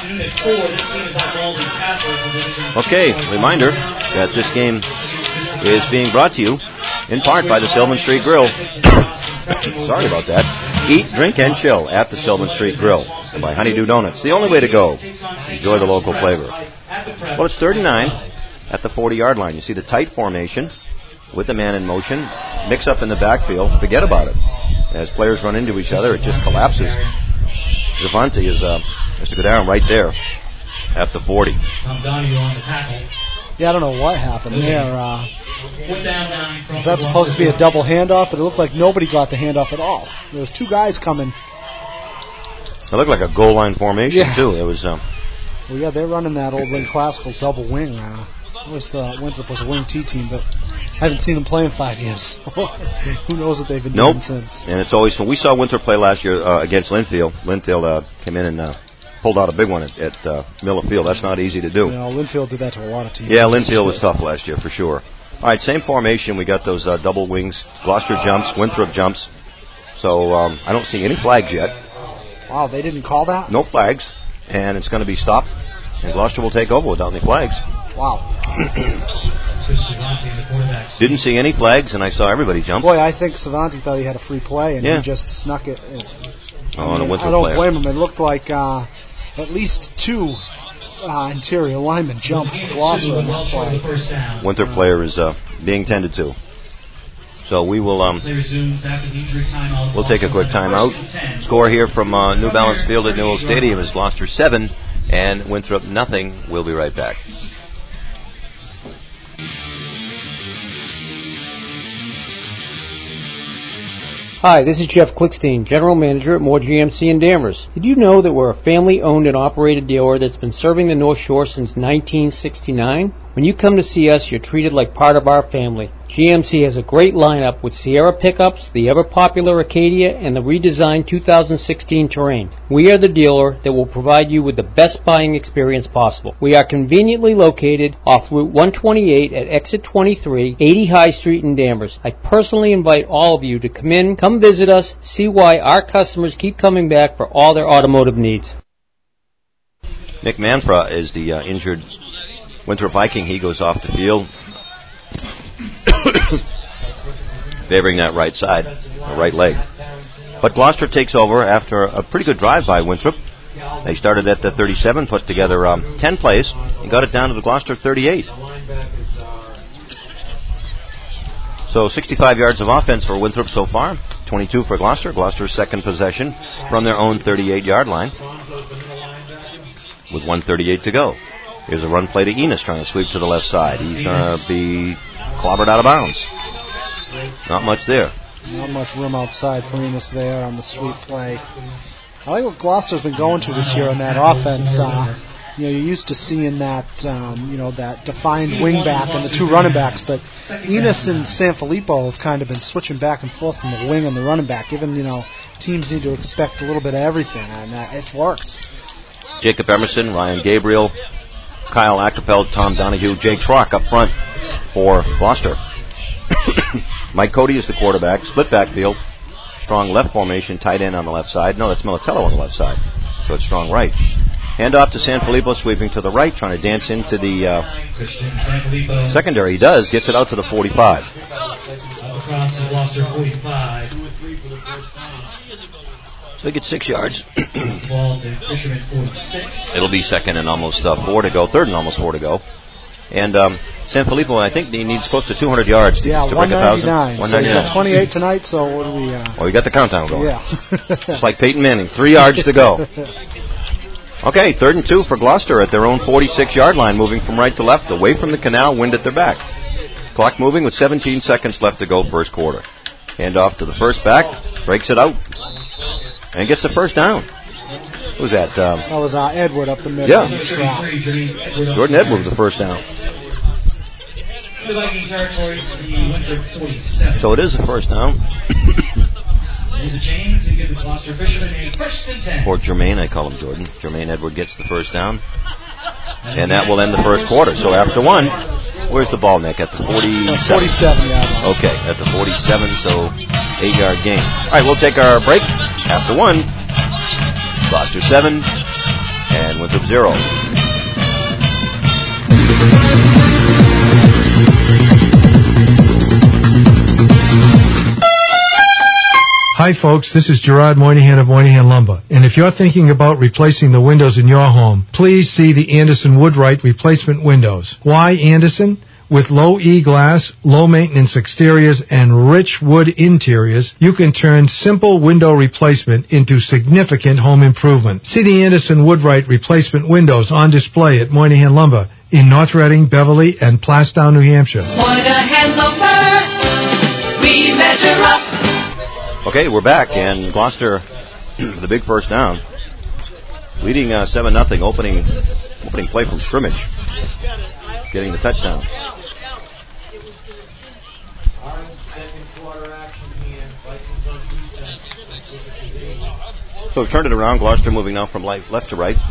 Okay, reminder that this game is being brought to you in part by the Sylvan Street Grill. Sorry about that. Eat, drink, and chill at the Sylvan Street Grill. And by Honeydew Donuts. The only way to go. Enjoy the local flavor. Well, it's thirty-nine at the forty-yard line. You see the tight formation with the man in motion. Mix up in the backfield. Forget about it. As players run into each other, it just collapses. Zavante is, uh, has to go down right there at the forty. Yeah, I don't know what happened there. Uh, was that supposed to be a double handoff? But it looked like nobody got the handoff at all. There was two guys coming. It looked like a goal line formation, yeah. too. It was... Um, well, yeah, they're running that old Lynn Classical double wing. Uh, it was the Winthrop was a wing T team, but I haven't seen them play in five years. Who knows what they've been nope. doing since. And it's always fun. We saw Winthrop play last year uh, against Linfield. Linfield uh, came in and uh, pulled out a big one at, at uh, Miller Field. That's not easy to do. You know, Linfield did that to a lot of teams. Yeah, Linfield was tough last year for sure. All right, same formation. We got those uh, double wings. Gloucester jumps, Winthrop jumps. So um, I don't see any flags yet. Wow, they didn't call that? No flags, and it's going to be stopped, and Gloucester will take over without any flags. Wow. Didn't see any flags, and I saw everybody jump. Boy, I think Savanti thought he had a free play, and yeah. he just snuck it. And, oh, I, mean, and a I don't player. blame him. It looked like uh, at least two uh, interior linemen jumped for Gloucester on that play. Winthrop player is uh, being tended to. So we will um, we'll take a quick timeout. Score here from uh, New Balance Field at Newell Stadium is Gloucester seven and Winthrop nothing. We'll be right back. Hi, this is Jeff Klickstein, General Manager at Moore G M C in Danvers. Did you know that we're a family-owned and operated dealer that's been serving the North Shore since nineteen sixty-nine? When you come to see us, you're treated like part of our family. G M C has a great lineup with Sierra pickups, the ever-popular Acadia, and the redesigned two thousand sixteen Terrain. We are the dealer that will provide you with the best buying experience possible. We are conveniently located off Route one twenty-eight at exit twenty-three, eighty High Street in Danvers. I personally invite all of you to come in, come visit us, see why our customers keep coming back for all their automotive needs. Nick Manfra is the uh, injured Winthrop Viking. He goes off the field, favoring that right side, the right leg. But Gloucester takes over after a pretty good drive by Winthrop. They started at the thirty-seven, put together um, ten plays, and got it down to the Gloucester thirty-eight. So sixty-five yards of offense for Winthrop so far, twenty-two for Gloucester. Gloucester's second possession from their own thirty-eight-yard line with one thirty-eight to go. Here's a run play to Enos trying to sweep to the left side. He's going to be clobbered out of bounds. Not much there. Not much room outside for Enos there on the sweep play. I like what Gloucester's been going to this year on that offense. Uh, you know, you're used to seeing that, um, you know, that defined wing back and the two running backs, but Enos and Sanfilippo have kind of been switching back and forth from the wing and the running back. Given, you know, teams need to expect a little bit of everything, and uh, it's worked. Jacob Emerson, Ryan Gabriel, Kyle Acapel, Tom Donahue, Jake Schrock up front for Gloucester. Mike Cody is the quarterback, split backfield, strong left formation, tight end on the left side. No, that's Militello on the left side, so it's strong right. Hand off to Sanfilippo, sweeping to the right, trying to dance into the uh, secondary. He does, gets it out to the forty-five. Across the Gloucester forty-five. So he gets six yards. Ball to Fisherman forty-six. It'll be second and almost uh, four to go, third and almost four to go. And um, Sanfilippo, I think he needs close to two hundred yards to, yeah, to break a thousand. one ninety-nine. So twenty-eight tonight, so what do we... Uh... Oh, you got the countdown going. Yeah. Just like Peyton Manning, three yards to go. Okay, third and two for Gloucester at their own forty-six-yard line, moving from right to left, away from the canal, wind at their backs. Clock moving with seventeen seconds left to go first quarter. Hand off to the first back, breaks it out, and gets the first down. Who was that? Um, that was uh, Edward up the middle. Yeah. In the trap. Jordan Edward with the first down. The Viking territory to the Winthrop forty-seven. So it is the first down. Move the chains and give the Gloucester Fishermen a first and ten. Or Jermaine, I call him Jordan. Jermaine Edward gets the first down. And that will end the first quarter. So after one, where's the ball, Nick? At the forty-seven? forty-seven, yeah. Okay, at the forty-seven, so eight-yard gain. All right, we'll take our break. After one, it's Gloucester seven and Winthrop zero. Hi folks, this is Gerard Moynihan of Moynihan Lumber. And if you're thinking about replacing the windows in your home, please see the Anderson Woodwright replacement windows. Why Anderson? With low E-glass, low-maintenance exteriors, and rich wood interiors, you can turn simple window replacement into significant home improvement. See the Anderson Woodwright replacement windows on display at Moynihan Lumber in North Reading, Beverly, and Plastown, New Hampshire. Moynihan Lumber, we measure up. Okay, we're back, and Gloucester, the big first down, leading uh, seven nothing, opening opening play from scrimmage, getting the touchdown. So we've turned it around. Gloucester moving now from left to right.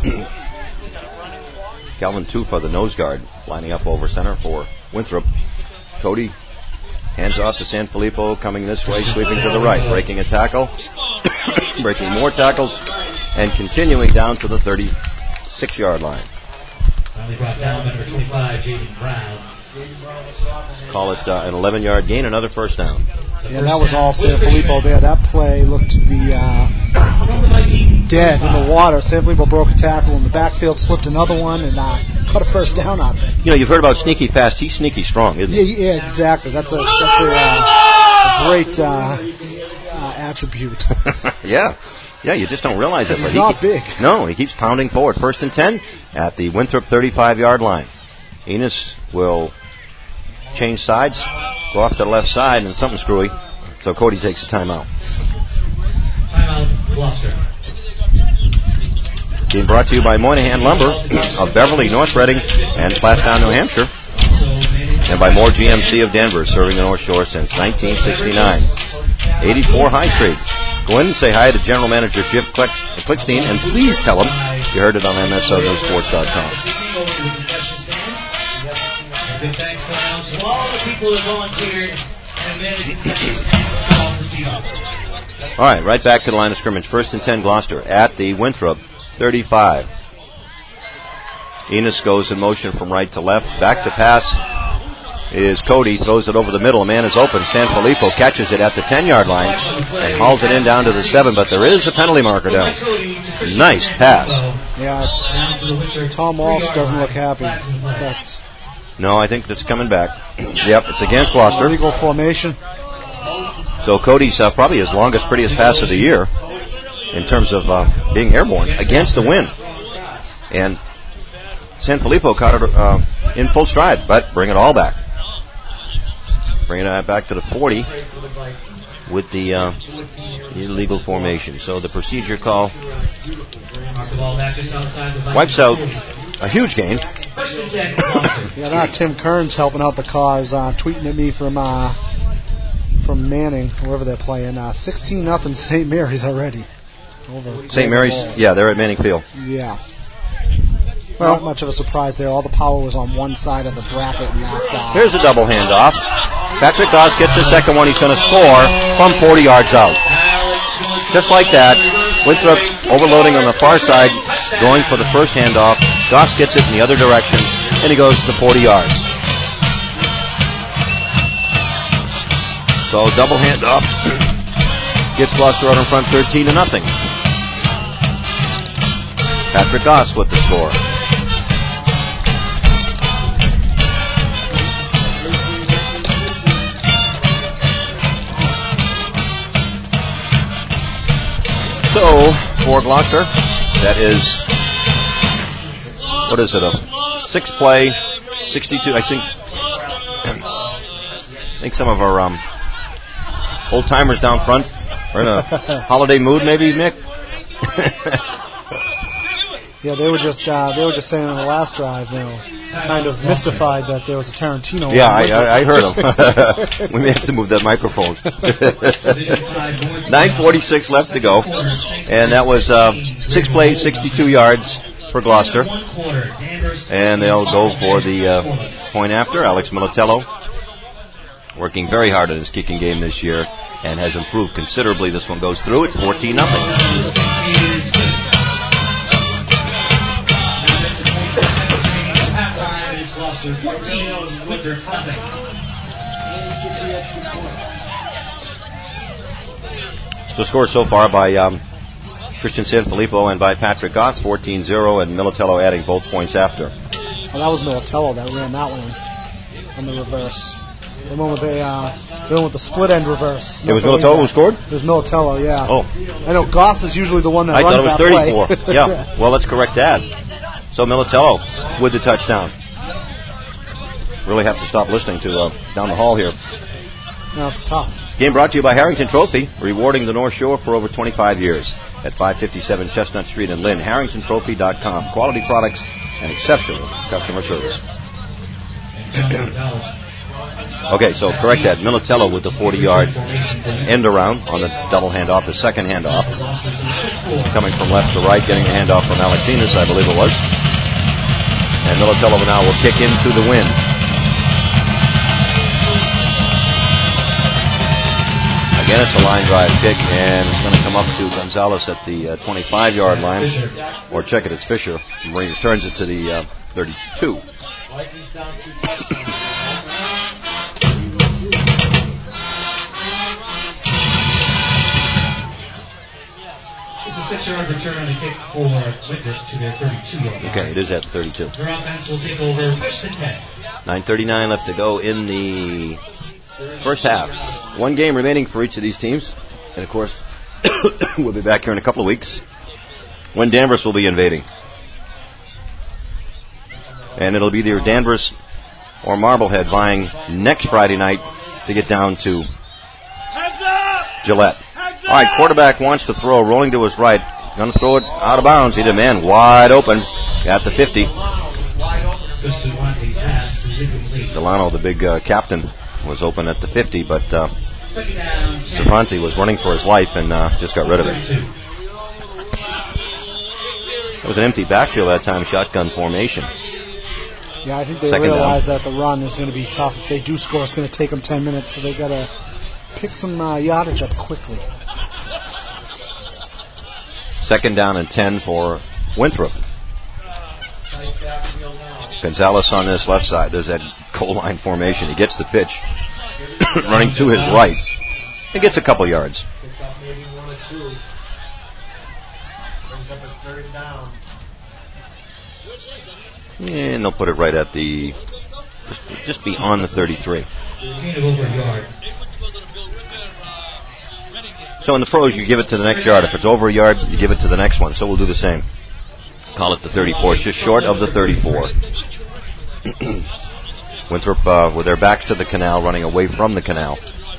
Calvin Tufa, the nose guard, lining up over center for Winthrop. Cody hands off to Sanfilippo, coming this way, sweeping to the right, breaking a tackle, breaking more tackles, and continuing down to the thirty-six-yard line. Finally brought down number twenty-five, Jaden Brown. Call it uh, an eleven-yard gain, another first down. Yeah, that was all Sanfilippo there. That play looked to be uh, dead in the water. Sanfilippo broke a tackle in the backfield, slipped another one, and uh, caught a first down out there. You know, you've heard about sneaky fast. He's sneaky strong, isn't he? Yeah, yeah exactly. That's a that's a, uh, a great uh, uh, attribute. yeah. Yeah, you just don't realize it. He's but he not keep, big. No, he keeps pounding forward. First and ten at the Winthrop thirty-five-yard line. Enos will change sides, go off to the left side, and something screwy. So Cody takes a timeout. Timeout, Gloucester. Being brought to you by Moynihan Lumber of Beverly, North Reading, and Plastown, New Hampshire. And by Moore G M C of Denver, serving the North Shore since nineteen sixty-nine. eighty-four High Street. Go in and say hi to General Manager Jeff Klickstein, and please tell him you heard it on M S O News Sports dot com. Big thanks going out to all the people that volunteered and managed to call the seat up. All right, right back to the line of scrimmage. First and ten, Gloucester at the Winthrop thirty-five. Enos goes in motion from right to left. Back to pass is Cody. Throws it over the middle. A man is open. Sanfilippo catches it at the ten-yard line and hauls it in down to the seven, but there is a penalty marker down. Nice pass. Yeah, Tom Walsh doesn't look happy. That's No, I think that's coming back. Yep, it's against Gloucester. Legal formation. So Cody's uh, probably his longest, prettiest pass of the year in terms of uh, being airborne against the wind. And Sanfilippo caught it uh, in full stride, but bring it all back. Bringing it back to the forty with the uh, illegal formation. So the procedure call wipes out a huge gain. Yeah, now Tim Kearns helping out the cause, uh, tweeting at me from uh, from Manning, wherever they're playing. Uh, sixteen nothing Saint Mary's already. Over Saint Mary's, yeah, they're at Manning Field. Yeah. Well, not much of a surprise there. All the power was on one side of the bracket, and that. Uh, here's a double handoff. Patrick Goss gets the second one. He's going to score from forty yards out. Just like that, Winthrop overloading on the far side, going for the first handoff. Goss gets it in the other direction, and he goes to the forty yards. So double handoff gets Gloucester out in front, thirteen to nothing. Patrick Goss with the score. So, for Gloucester, that is, what is it, a six-play, sixty-two, I think, think some of our um, old timers down front are in a holiday mood, maybe, Mick. Yeah, they were just uh, they were just saying on the last drive, you know, kind of mystified that there was a Tarantino. Yeah, I, I, I heard him. We may have to move that microphone. nine forty-six left to go, and that was uh, six plays, sixty-two yards for Gloucester, and they'll go for the uh, point after. Alex Militello working very hard on his kicking game this year and has improved considerably. This one goes through. It's fourteen nothing. So score so far by um, Christian Sanfilippo and by Patrick Gotts, fourteen zero, and Militello adding both points after. Well, that was Militello that ran that one on the reverse. The one with the, uh, the one with the split end reverse. It was Militello who scored? It was Militello, yeah. Oh. I know Goss is usually the one that I runs thought that it was thirty-four. play. Yeah, well, let's correct that. So Militello with the touchdown. Really have to stop listening to uh, down the hall here. No, it's tough. Game brought to you by Harrington Trophy, rewarding the North Shore for over twenty-five years at five fifty-seven Chestnut Street in Lynn. Harrington Trophy dot com. Quality products and exceptional customer service. Okay, so correct that. Militello with the forty-yard end around on the double handoff, the second handoff. Coming from left to right, getting the handoff from Alexinas, I believe it was. And Militello now will kick into the wind. Again, it's a line drive kick, and it's going to come up to Gonzalez at the uh, twenty-five-yard line. Or check it, it's Fisher. He returns it to the uh, thirty-two. It's a six-yard return on the kick for Winthrop to their thirty-two-yard line. Okay, it is at the thirty-two. Their offense will take over first and ten. nine thirty-nine left to go in the first half. One game remaining for each of these teams. And, of course, we'll be back here in a couple of weeks when Danvers will be invading. And it'll be either Danvers or Marblehead vying next Friday night to get down to Gillette. All right, quarterback wants to throw, rolling to his right. Going to throw it out of bounds. He did, man, wide open at the fifty. Delano, the big uh, captain, was open at the fifty, but uh, Cervanti was running for his life and uh, just got rid of it. It was an empty backfield that time, shotgun formation. Yeah, I think they Second realize down. that the run is going to be tough. If they do score, it's going to take them ten minutes, so they've got to pick some uh, yardage up quickly. Second down and ten for Winthrop. Gonzalez on this left side. There's that goal line formation. He gets the pitch. Running to his right. He gets a couple yards. And they'll put it right at the, just, just beyond the thirty-three. So in the pros, you give it to the next yard. If it's over a yard, you give it to the next one. So we'll do the same. Call it the thirty-four. It's just short of the thirty-four. Winthrop uh, with their backs to the canal, running away from the canal.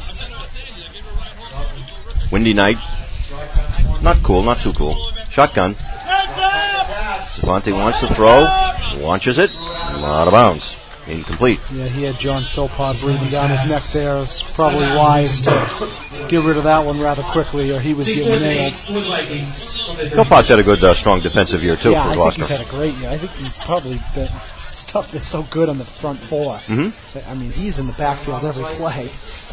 Windy night. Not cool, not too cool. Shotgun. Cervanti wants to throw. Launches it. Out of bounds. Incomplete. Yeah, he had John Philpott breathing down his neck there. It's probably wise to get rid of that one rather quickly, or he was getting nailed. Philpott's had a good, uh, strong defensive year, too, yeah, for I Gloucester. think he's had a great year. I think he's probably been... It's tough. They're so good on the front four. Mm-hmm. I mean, he's in the backfield every play.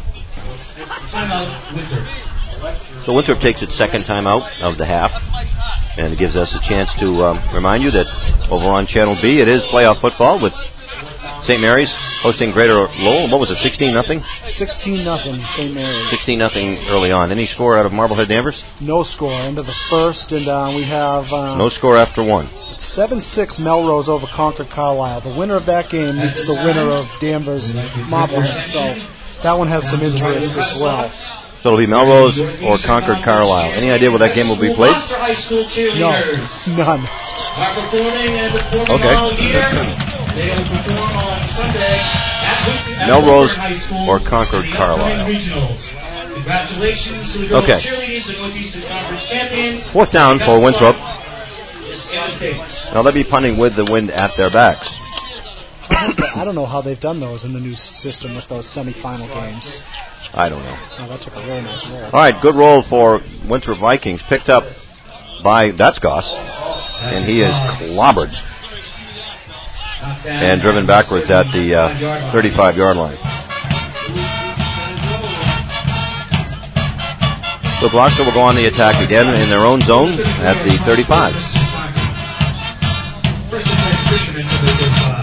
So Winthrop takes its second time out of the half, and it gives us a chance to um, remind you that over on Channel B, it is playoff football with Saint Mary's hosting Greater Lowell. What was it, sixteen nothing? sixteen nothing, Saint Mary's. sixteen nothing early on. Any score out of Marblehead Danvers? No score. End of the first, and uh, we have... Uh, no score after one. It's seven six Melrose over Concord Carlisle. The winner of that game meets the winner of Danvers Marblehead, so that one has some interest as well. So it'll be Melrose or Concord Carlisle. Any idea where that game will be played? No, none. Okay. They will perform on Sunday at Winston- at Melrose Winston High School or Concord for the Carlisle. upcoming regionals. Congratulations to the girls Okay. cheerleaders, the Northeastern Conference champions. Fourth down Best for of Winthrop. luck in the States. Now they'll be punting with the wind at their backs. I don't know how they've done those in the new system with those semifinal games. I don't know. Oh, that took a really nice roll. All right, good roll for Winthrop Vikings. Picked up by, that's Goss, and he is clobbered and driven backwards at the uh, thirty-five-yard line. So Gloucester will go on the attack again in their own zone at the thirty-five. First and ten, Fisherman, number thirty-five.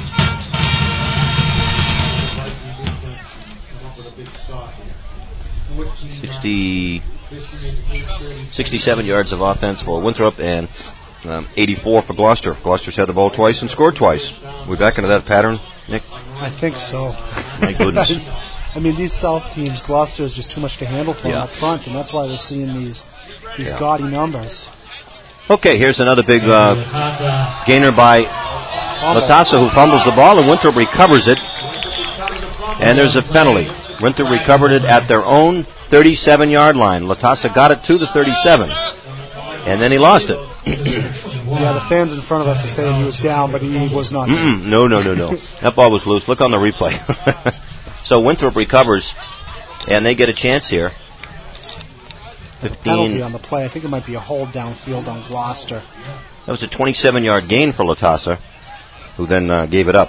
sixty, sixty-seven yards of offense for Winthrop and um, eighty-four for Gloucester. Gloucester's had the ball twice and scored twice. We back into that pattern, Nick? I think so. My goodness. I mean, these South teams, Gloucester is just too much to handle for them Yeah. up front, and that's why we're seeing these these Yeah. gaudy numbers. Okay, here's another big uh, gainer by Fumble. Latassa, who fumbles the ball, and Winthrop recovers it. And there's a penalty. Winthrop recovered it at their own thirty-seven-yard line. Latassa got it to the thirty-seven, and then he lost it. Yeah, the fans in front of us are saying he was down, but he was not. Mm-mm, no, no, no, no. That ball was loose. Look on the replay. So Winthrop recovers, and they get a chance here. There's a penalty fifteen. on the play. I think it might be a hold downfield on Gloucester. That was a twenty-seven-yard gain for Latassa, who then uh, gave it up.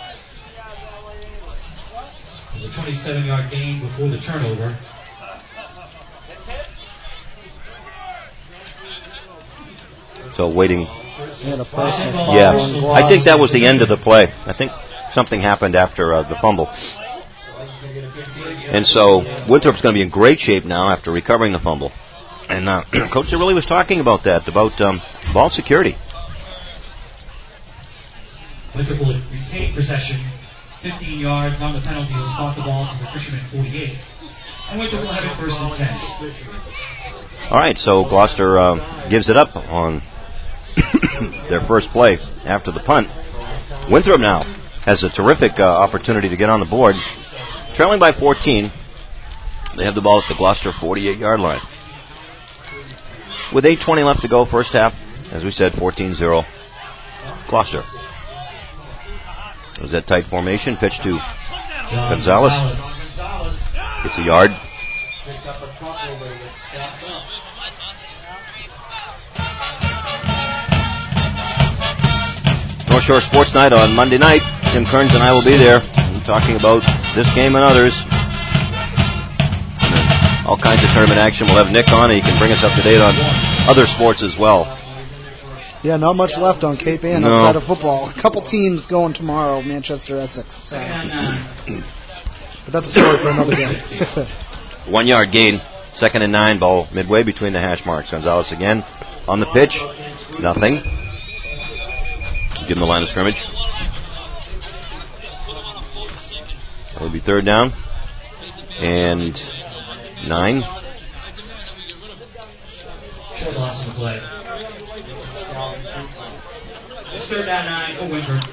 The twenty-seven-yard gain before the turnover. So waiting. Yeah, the personal foul Yeah, on I think Gloucester. that was the end of the play. I think something happened after uh, the fumble. And so Winthrop's going to be in great shape now after recovering the fumble. And uh, Coach Cirilli was talking about that, about um, ball security. Winthrop will retain possession, fifteen yards on the penalty. Will spot the ball to the Fisherman forty-eight. And Winthrop will have it first and ten. All right, so Gloucester uh, gives it up on their first play after the punt. Winthrop now has a terrific uh, opportunity to get on the board. Trailing by fourteen, they have the ball at the Gloucester forty-eight-yard line. With eight twenty left to go, first half, as we said, fourteen zero. Gloucester. It was that tight formation, pitch to Gonzalez. It's a yard. North Shore Sports Night on Monday night. Tim Kearns and I will be there talking about this game and others. And all kinds of tournament action. We'll have Nick on, and he can bring us up to date on other sports as well. Yeah, not much left on Cape Ann No. outside of football. A couple teams going tomorrow, Manchester, Essex. Uh, but that's a story for another day. One yard gain, second and nine, ball midway between the hash marks. Gonzalez again on the pitch. Nothing. Give him the line of scrimmage. That'll be third down. And nine. Short loss in the play. It's third down nine for Winthrop.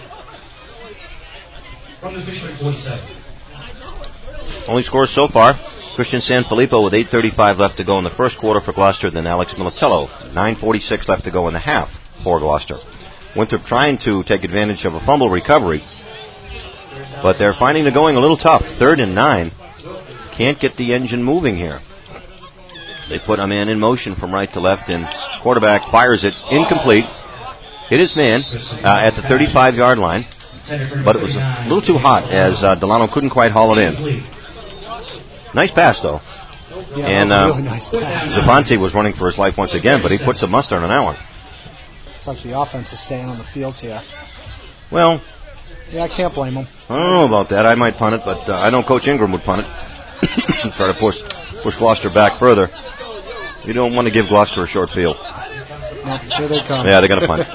From the Fisherman forty-seven. Only scores so far. Christian Sanfilippo with eight thirty-five left to go in the first quarter for Gloucester, then Alex Militello. nine forty-six left to go in the half for Gloucester. Winthrop trying to take advantage of a fumble recovery, but they're finding the going a little tough. Third and nine. Can't get the engine moving here. They put a man in motion from right to left, and quarterback fires it incomplete. Hit his man uh, at the thirty-five-yard line, but it was a little too hot as uh, Delano couldn't quite haul it in. Nice pass, though. Yeah, and that was a uh, really nice pass. Zavante was running for his life once again, but he put some mustard on that one. It's like the offense is staying on the field here. Well, Yeah, I can't blame them. I don't know about that. I might punt it, but uh, I know Coach Ingram would punt it. Try to push push Gloucester back further. You don't want to give Gloucester a short field. No, here they come. Yeah, they're going to punt.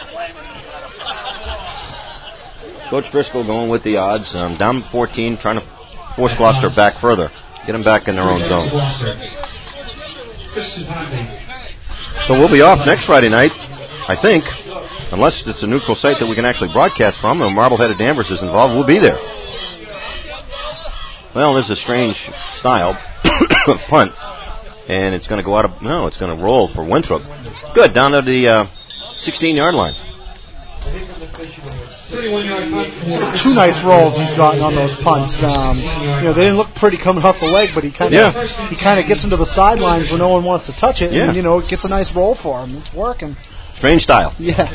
Coach Driscoll going with the odds. Um, down fourteen, trying to force Gloucester back further. Get them back in their own zone. So we'll be off next Friday night, I think, unless it's a neutral site that we can actually broadcast from, and Marblehead Danvers is involved, we'll be there. Well, there's a strange style of punt, and it's going to go out of, no, it's going to roll for Winthrop. Good, down to the uh, sixteen-yard line. It's two nice rolls he's gotten on those punts. Um, you know, they didn't look pretty coming off the leg, but he kind of Yeah. he kind of gets into the sidelines where no one wants to touch it, Yeah. and you know, it gets a nice roll for him. It's working. Strange style. Yeah.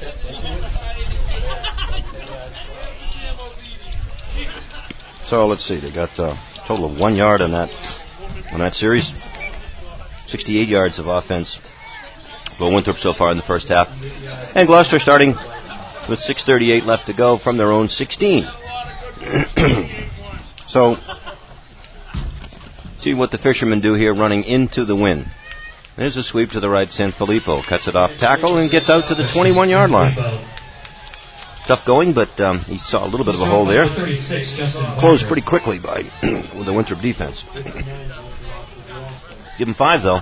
So let's see, they got a total of one yard on that on that series. sixty-eight yards of offense for Winthrop so far in the first half. And Gloucester starting with six thirty-eight left to go from their own sixteen. So, see what the Fishermen do here running into the wind. There's a sweep to the right. Sanfilippo cuts it off tackle and gets out to the twenty-one-yard line. Tough going, but um, he saw a little bit of a hole there. Closed pretty quickly by with the Winthrop defense. Give him five, though.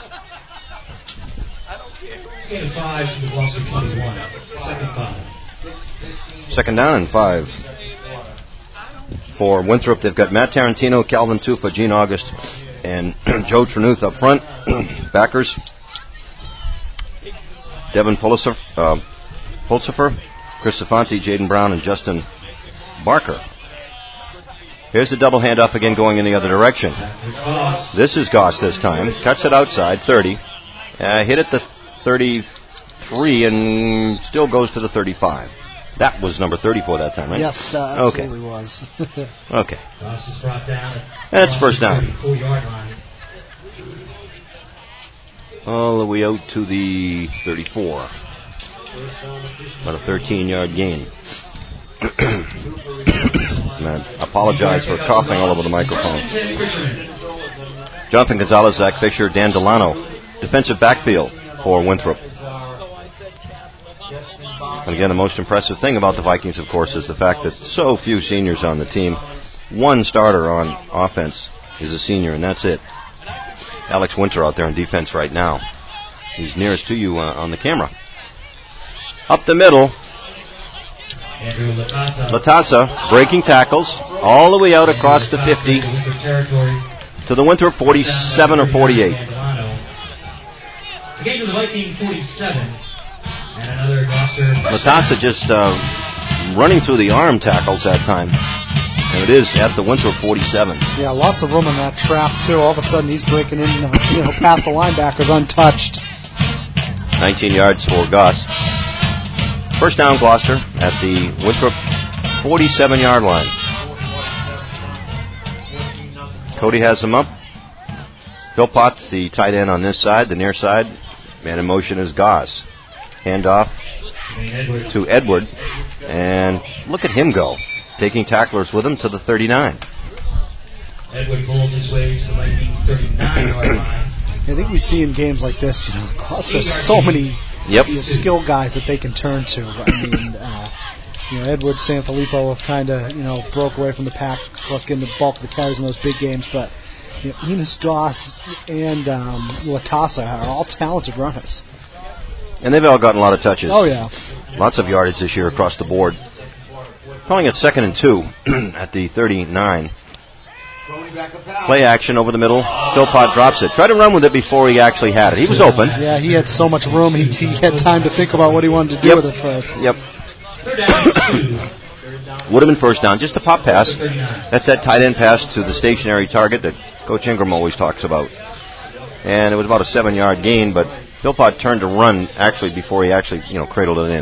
Gain of five to the Gloucester twenty-one. Second five. Second down and five. For Winthrop, they've got Matt Tarantino, Calvin Tufa, Gene August, and Joe Trenuth up front. Backers. Devin Pulsifer, uh, Pulsifer, Chris Safanti, Jaden Brown, and Justin Barker. Here's the double handoff again going in the other direction. This is Goss this time. Cuts it outside, thirty. Uh, hit at the thirty-three and still goes to the thirty-five. That was number thirty-four that time, right? Yes, that okay. absolutely was. Okay. Goss is brought down at And it's first down. thirty-four-yard line. All the way out to the thirty-four. About a thirteen-yard gain. And I apologize for coughing all over the microphone. Jonathan Gonzalez, Zach Fisher, Dan Delano. Defensive backfield for Winthrop. And again, the most impressive thing about the Vikings, of course, is the fact that so few seniors on the team. One starter on offense is a senior, and that's it. Alex Winter out there on defense right now. He's nearest to you uh, on the camera. Up the middle, Andrew Latassa. Latassa breaking tackles all the way out across the fifty to the Winthrop forty-seven or forty-eight. It's a gain to the Viking forty-seven. And another Gloucester. Latassa just uh, running through the arm tackles that time. And it is at the Winthrop forty-seven. Yeah, lots of room in that trap, too. All of a sudden, he's breaking in, uh, you know, past the linebackers untouched. nineteen yards for Goss. First down, Gloucester at the Winthrop forty-seven-yard line. Cody has him up. Phil Potts, the tight end on this side, the near side. Man in motion is Goss. Handoff to Edward. And look at him go. Taking tacklers with him to the thirty-nine. Edward pulls his way to the Viking thirty-nine-yard line. I think we see in games like this, you know, Gloucester has so many Yep. you know, skill guys that they can turn to. I mean, uh, you know, Edward, Sanfilippo have kind of, you know, broke away from the pack, of course, getting the bulk of the carries in those big games. But you know, Enos Goss and um, Latassa are all talented runners. And they've all gotten a lot of touches. Oh, yeah. Lots of yardage this year across the board. Calling it second and two at the thirty-nine. Play action over the middle. Philpott drops it. Tried to run with it before he actually had it. He was open. Yeah, he had so much room. He, he had time to think about what he wanted to do Yep. with it first. Yep. Would have been first down. Just a pop pass. That's that tight end pass to the stationary target that Coach Ingram always talks about. And it was about a seven-yard gain, but Philpott turned to run actually before he actually, you know, cradled it in.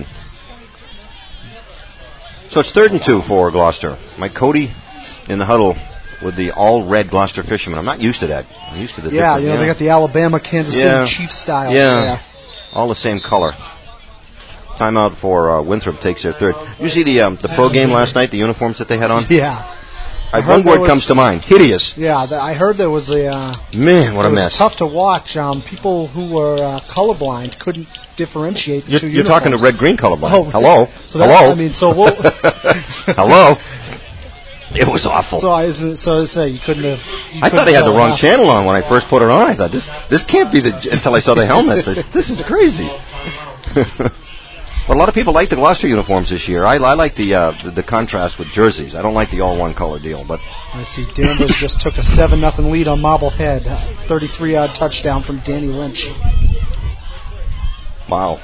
So it's third and two for Gloucester. Mike Cody in the huddle with the all-red Gloucester Fishermen. I'm not used to that. I'm used to the Yeah, different, you know, they got the Alabama, Kansas Yeah. City Chiefs style. Yeah, all the same color. Timeout for uh, Winthrop takes their third. You see the um, the pro game last night, the uniforms that they had on? Yeah. I, heard one there word was- comes to mind. Hideous. Yeah, the, I heard there was a... Uh, Man, what a it was mess. tough to watch. Um, people who were uh, colorblind couldn't differentiate the You're, two you're talking to uniforms. red-green colorblind. Oh, Hello? So that, Hello? I mean, so we'll... Hello? It was awful. So I so I say you couldn't have. You I thought couldn't he had the tell wrong enough. channel on when I first put it on. I thought, this this can't be the... Until I saw the helmets. I said, this is crazy. But a lot of people like the Gloucester uniforms this year. I, I like the, uh, the the contrast with jerseys. I don't like the all one color deal. But I see Danvers just took a seven nothing lead on Marblehead. thirty-three yard touchdown from Danny Lynch. Wow.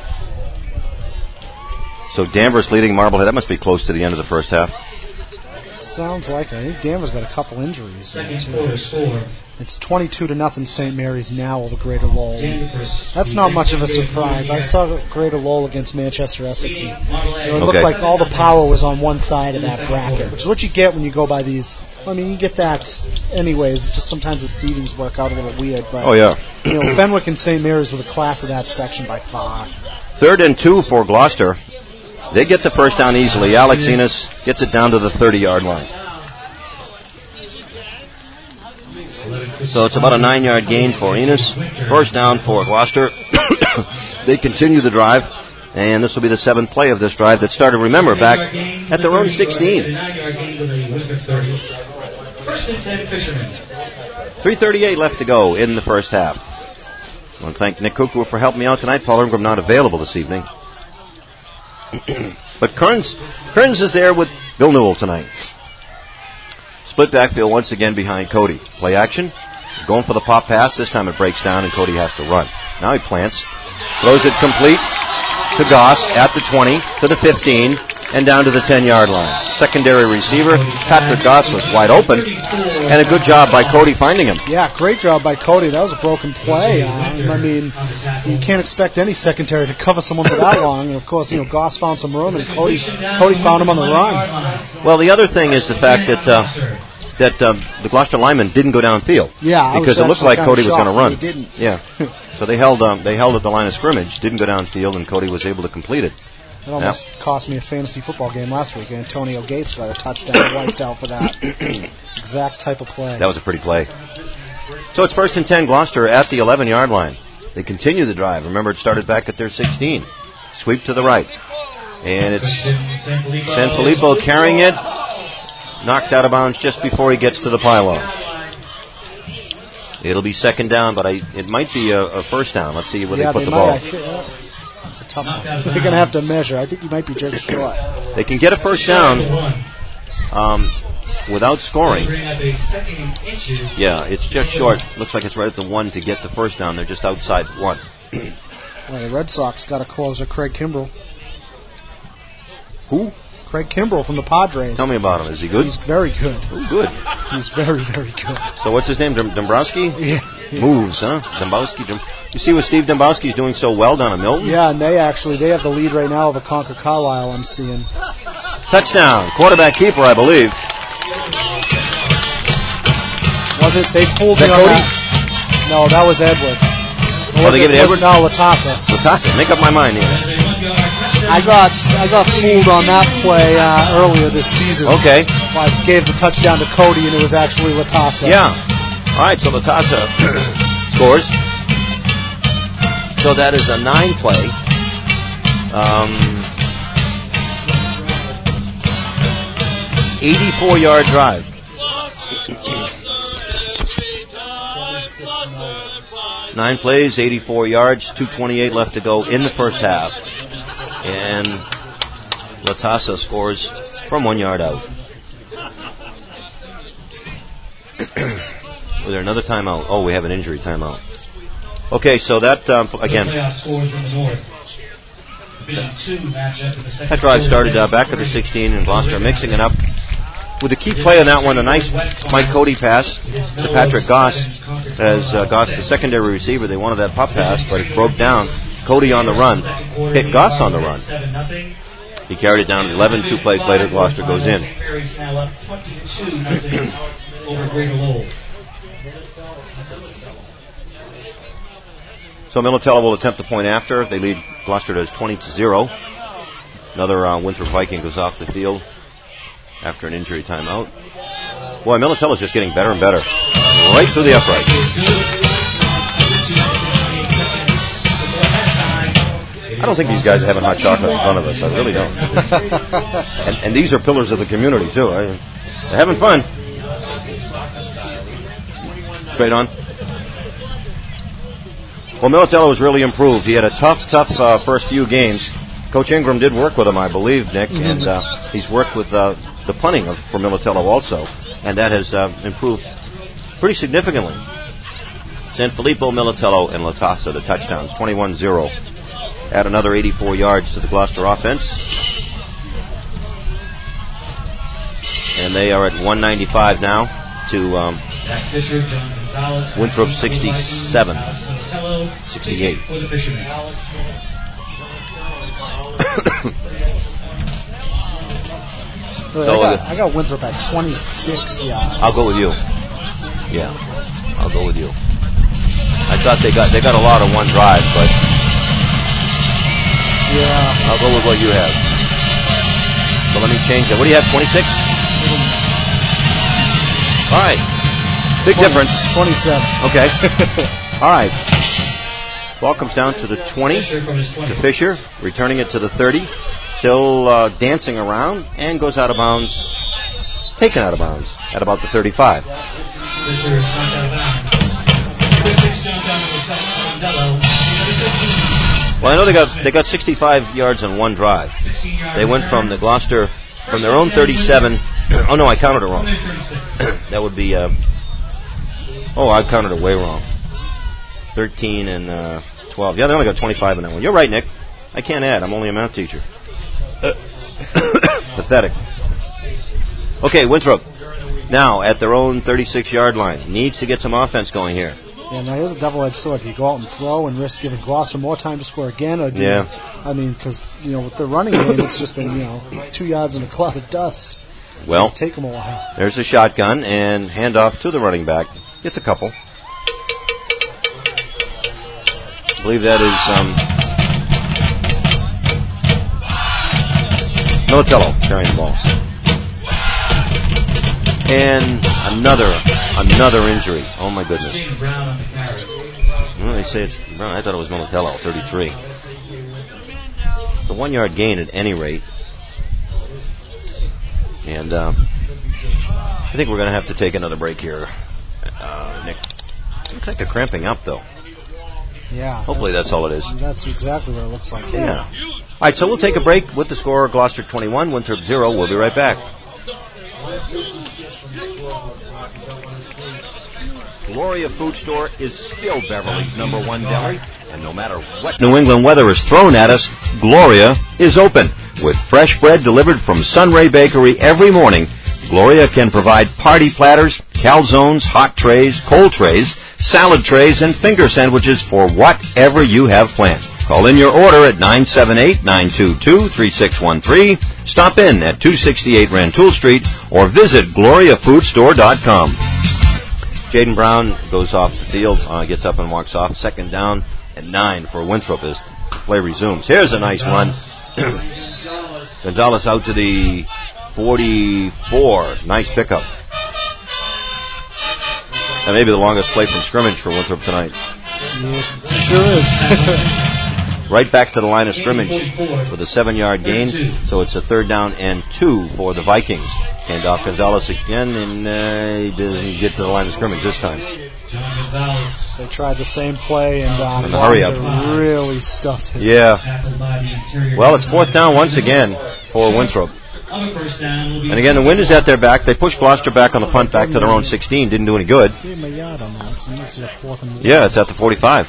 So Danvers leading Marblehead. That must be close to the end of the first half. Sounds like it. I think Danvers got a couple injuries. Second too. quarter score. It's twenty-two to nothing Saint Mary's now over Greater Lowell. That's not much of a surprise. I saw Greater Lowell against Manchester Essex. And it looked Okay. like all the power was on one side of that bracket, which is what you get when you go by these. I mean, you get that anyways. Just sometimes the seedings work out a little weird. But, Oh, yeah. you know, Fenwick and Saint Mary's were the class of that section by far. Third and two for Gloucester. They get the first down easily. Alex Enos gets it down to the thirty-yard line. So it's about a nine-yard gain for Enos. First down for Gloucester. They continue the drive, and this will be the seventh play of this drive that started, remember, back at their own sixteen. First and ten, Fishermen. three thirty-eight left to go in the first half. I want to thank Nick Kukru for helping me out tonight. Paul Ingram not available this evening. But Kearns, Kearns is there with Bill Newell tonight. Split backfield once again behind Cody. Play action. Going for the pop pass. This time it breaks down and Cody has to run. Now he plants. Throws it complete to Goss at the twenty, to the fifteen, and down to the ten-yard line. Secondary receiver, Patrick Goss, was wide open. And a good job by Cody finding him. Yeah, great job by Cody. That was a broken play. Uh, I mean, you can't expect any secondary to cover someone for that long. And, of course, you know, Goss found some room, and Cody Cody found him on the run. Well, the other thing is the fact that uh, that um, the Gloucester lineman didn't go downfield. Yeah, I because was it looked actually like kind of Cody was going to run. shocked that he didn't. Yeah, so they held um, they held at the line of scrimmage, didn't go downfield, and Cody was able to complete it. It almost Yeah. cost me a fantasy football game last week. Antonio Gates got a touchdown wiped out for that exact type of play. That was a pretty play. So it's first and ten, Gloucester at the eleven-yard line. They continue the drive. Remember, it started back at their sixteen. Sweep to the right. And it's Sanfilippo carrying it. Knocked out of bounds just before he gets to the pylon. It'll be second down, but I, it might be a, a first down. Let's see where yeah, they put they the might, ball. I thi- uh, it's a tough one. They're going to have to measure. I think he might be just short. They can get a first down um, without scoring. Yeah, it's just short. Looks like it's right at the one to get the first down. They're just outside the one. Well, the Red Sox got a closer, Craig Kimbrell. Who? Craig Kimbrell from the Padres. Tell me about him. Is he good? He's very good. Oh, good. He's very, very good. So what's his name? Dom- Dombrowski? Yeah. Moves, huh? Dombrowski. Dom- you see what Steve Dombrowski's doing so well down at Milton? Yeah, and they actually, they have the lead right now over Concord Carlisle, I'm seeing. Touchdown. Quarterback keeper, I believe. Was it? They fooled Is me that on Cody? that. No, that was Edward. Oh, they gave it to Edward? No, Latassa. Latassa. Make up my mind here. I got I got fooled on that play uh, earlier this season. Okay. I gave the touchdown to Cody, and it was actually Latassa. Yeah. All right, so Latassa scores. So that is a nine play. Um, eighty-four yard drive. Nine plays, eighty-four yards, two twenty-eight left to go in the first half. And Latassa scores from one yard out. Was there another timeout? Oh, we have an injury timeout. Okay, so that, um, again, that drive started uh, back at the sixteen, and Gloucester mixing it up. With a key play on that one, a nice Mike Cody pass to Patrick Goss. As uh, Goss, the secondary receiver, they wanted that pop pass, but it broke down. Cody on the run, hit Goss on the run. He carried it down to eleven. Two plays later, Gloucester goes in. So Militello will attempt the point after. They lead Gloucester to twenty to zero. Another uh, Winthrop Viking goes off the field after an injury timeout. Boy, Militello's just getting better and better. Right through the upright. I don't think these guys are having hot chocolate in front of us. I really don't. and, and these are pillars of the community, too. I, they're having fun. Straight on. Well, Militello has really improved. He had a tough, tough uh, first few games. Coach Ingram did work with him, I believe, Nick, Mm-hmm. and uh, he's worked with uh, the punting of, for Militello also, and that has uh, improved pretty significantly. San Filippo, Militello, and Latassa, the touchdowns, twenty-one zero. Add another eighty-four yards to the Gloucester offense. And they are at one ninety-five now to um, Winthrop sixty-seven. sixty-eight. Really, So, I, got, uh, I got Winthrop at twenty-six yards. I'll go with you. Yeah, I'll go with you. I thought they got they got a lot on one drive, but yeah, I'll go with what you have. So let me change that. What do you have? twenty-six? All right. Big twenty, difference. twenty-seven. Okay. All right. Ball comes down to the twenty to Fisher, returning it to the thirty. Still uh, dancing around and goes out of bounds. Taken out of bounds at about the thirty-five. Fisher is knocked out of bounds. Fisher's jumped down to Mondello. Well, I know they got they got sixty-five yards on one drive. They went from the Gloucester from their own thirty-seven. Oh no, I counted it wrong. That would be. Uh, oh, I counted it way wrong. Thirteen and uh, twelve. Yeah, they only got twenty-five in that one. You're right, Nick. I can't add. I'm only a math teacher. Pathetic. Okay, Winthrop. Now at their own thirty-six yard line. Needs to get some offense going here. Yeah, now here's a double-edged sword. Do you go out and throw and risk giving Gloucester more time to score again? Or do Yeah. You, I mean, because, you know, with the running game, it's just been, you know, two yards in a cloud of dust. Well, It'll take them a while. there's a shotgun and handoff to the running back. Gets a couple. I believe that is um, Militello carrying the ball. And another, another injury. Oh my goodness. Well, they say it's Brown. I thought it was Militello, thirty-three. It's a one-yard gain at any rate. And uh, I think we're going to have to take another break here, uh, Nick. Looks like they're cramping up, though. Yeah. Hopefully that's, that's all it is. That's exactly what it looks like. Yeah. All right, so we'll take a break with the score: Gloucester twenty-one, Winthrop zero. We'll be right back. Gloria Food Store is still Beverly's number one deli, and no matter what New England weather is thrown at us, Gloria is open. With fresh bread delivered from Sunray Bakery every morning, Gloria can provide party platters, calzones, hot trays, cold trays, salad trays, and finger sandwiches for whatever you have planned. Call in your order at nine seven eight, nine two two, three six one three, stop in at two sixty-eight Rantoul Street, or visit gloria food store dot com. Jaden Brown goes off the field, uh, gets up and walks off. Second down at nine for Winthrop as the play resumes. Here's a nice run. Gonzalez out to the forty-four. Nice pickup. And maybe the longest play from scrimmage for Winthrop tonight. Yeah, sure is. Right back to the line of scrimmage with a seven-yard gain. So it's a third down and two for the Vikings. Hand off Gonzalez again, and uh, he doesn't get to the line of scrimmage this time. They tried the same play, and uh, And the hurry up. really stuffed him. Yeah. Well, it's fourth down once again for Winthrop. And again, the wind is at their back. They pushed Gloucester back on the punt back to their own sixteen. Didn't do any good. Gave him a yard on that, so it's a fourth and one. Yeah, it's at the forty-five.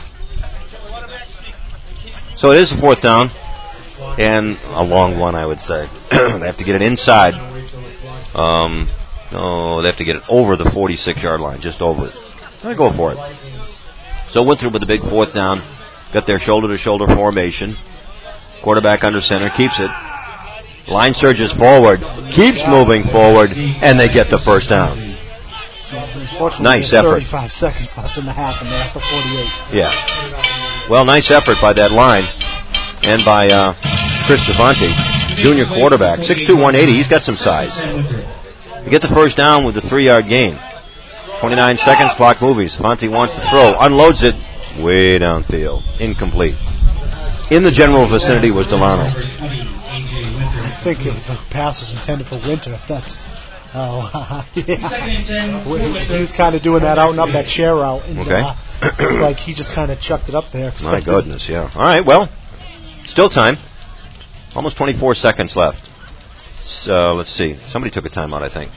So it is a fourth down, and a long one, I would say. They have to get it inside. Um, no, they have to get it over the forty-six yard line, just over it. I go for it. So Winthrop with the big fourth down, got their shoulder-to-shoulder formation. Quarterback under center, keeps it. Line surges forward, keeps moving forward, and they get the first down. Unfortunately, Nice there's effort. thirty-five seconds left in the half, and they're at the forty-eight. Yeah. Well, nice effort by that line and by uh, Chris Cervanti, junior quarterback, six two, one eighty. He's got some size. You get the first down with the three-yard gain. twenty-nine seconds, clock moving. Cervanti wants to throw, unloads it way downfield. Incomplete. In the general vicinity was Delano. I think if the pass was intended for Winter, that's... Oh, yeah. He was kind of doing that out and up that chair route. And, Okay. uh, like he just kind of chucked it up there. My goodness, yeah. All right, well, still time. Almost twenty-four seconds left. So let's see. Somebody took a timeout, I think.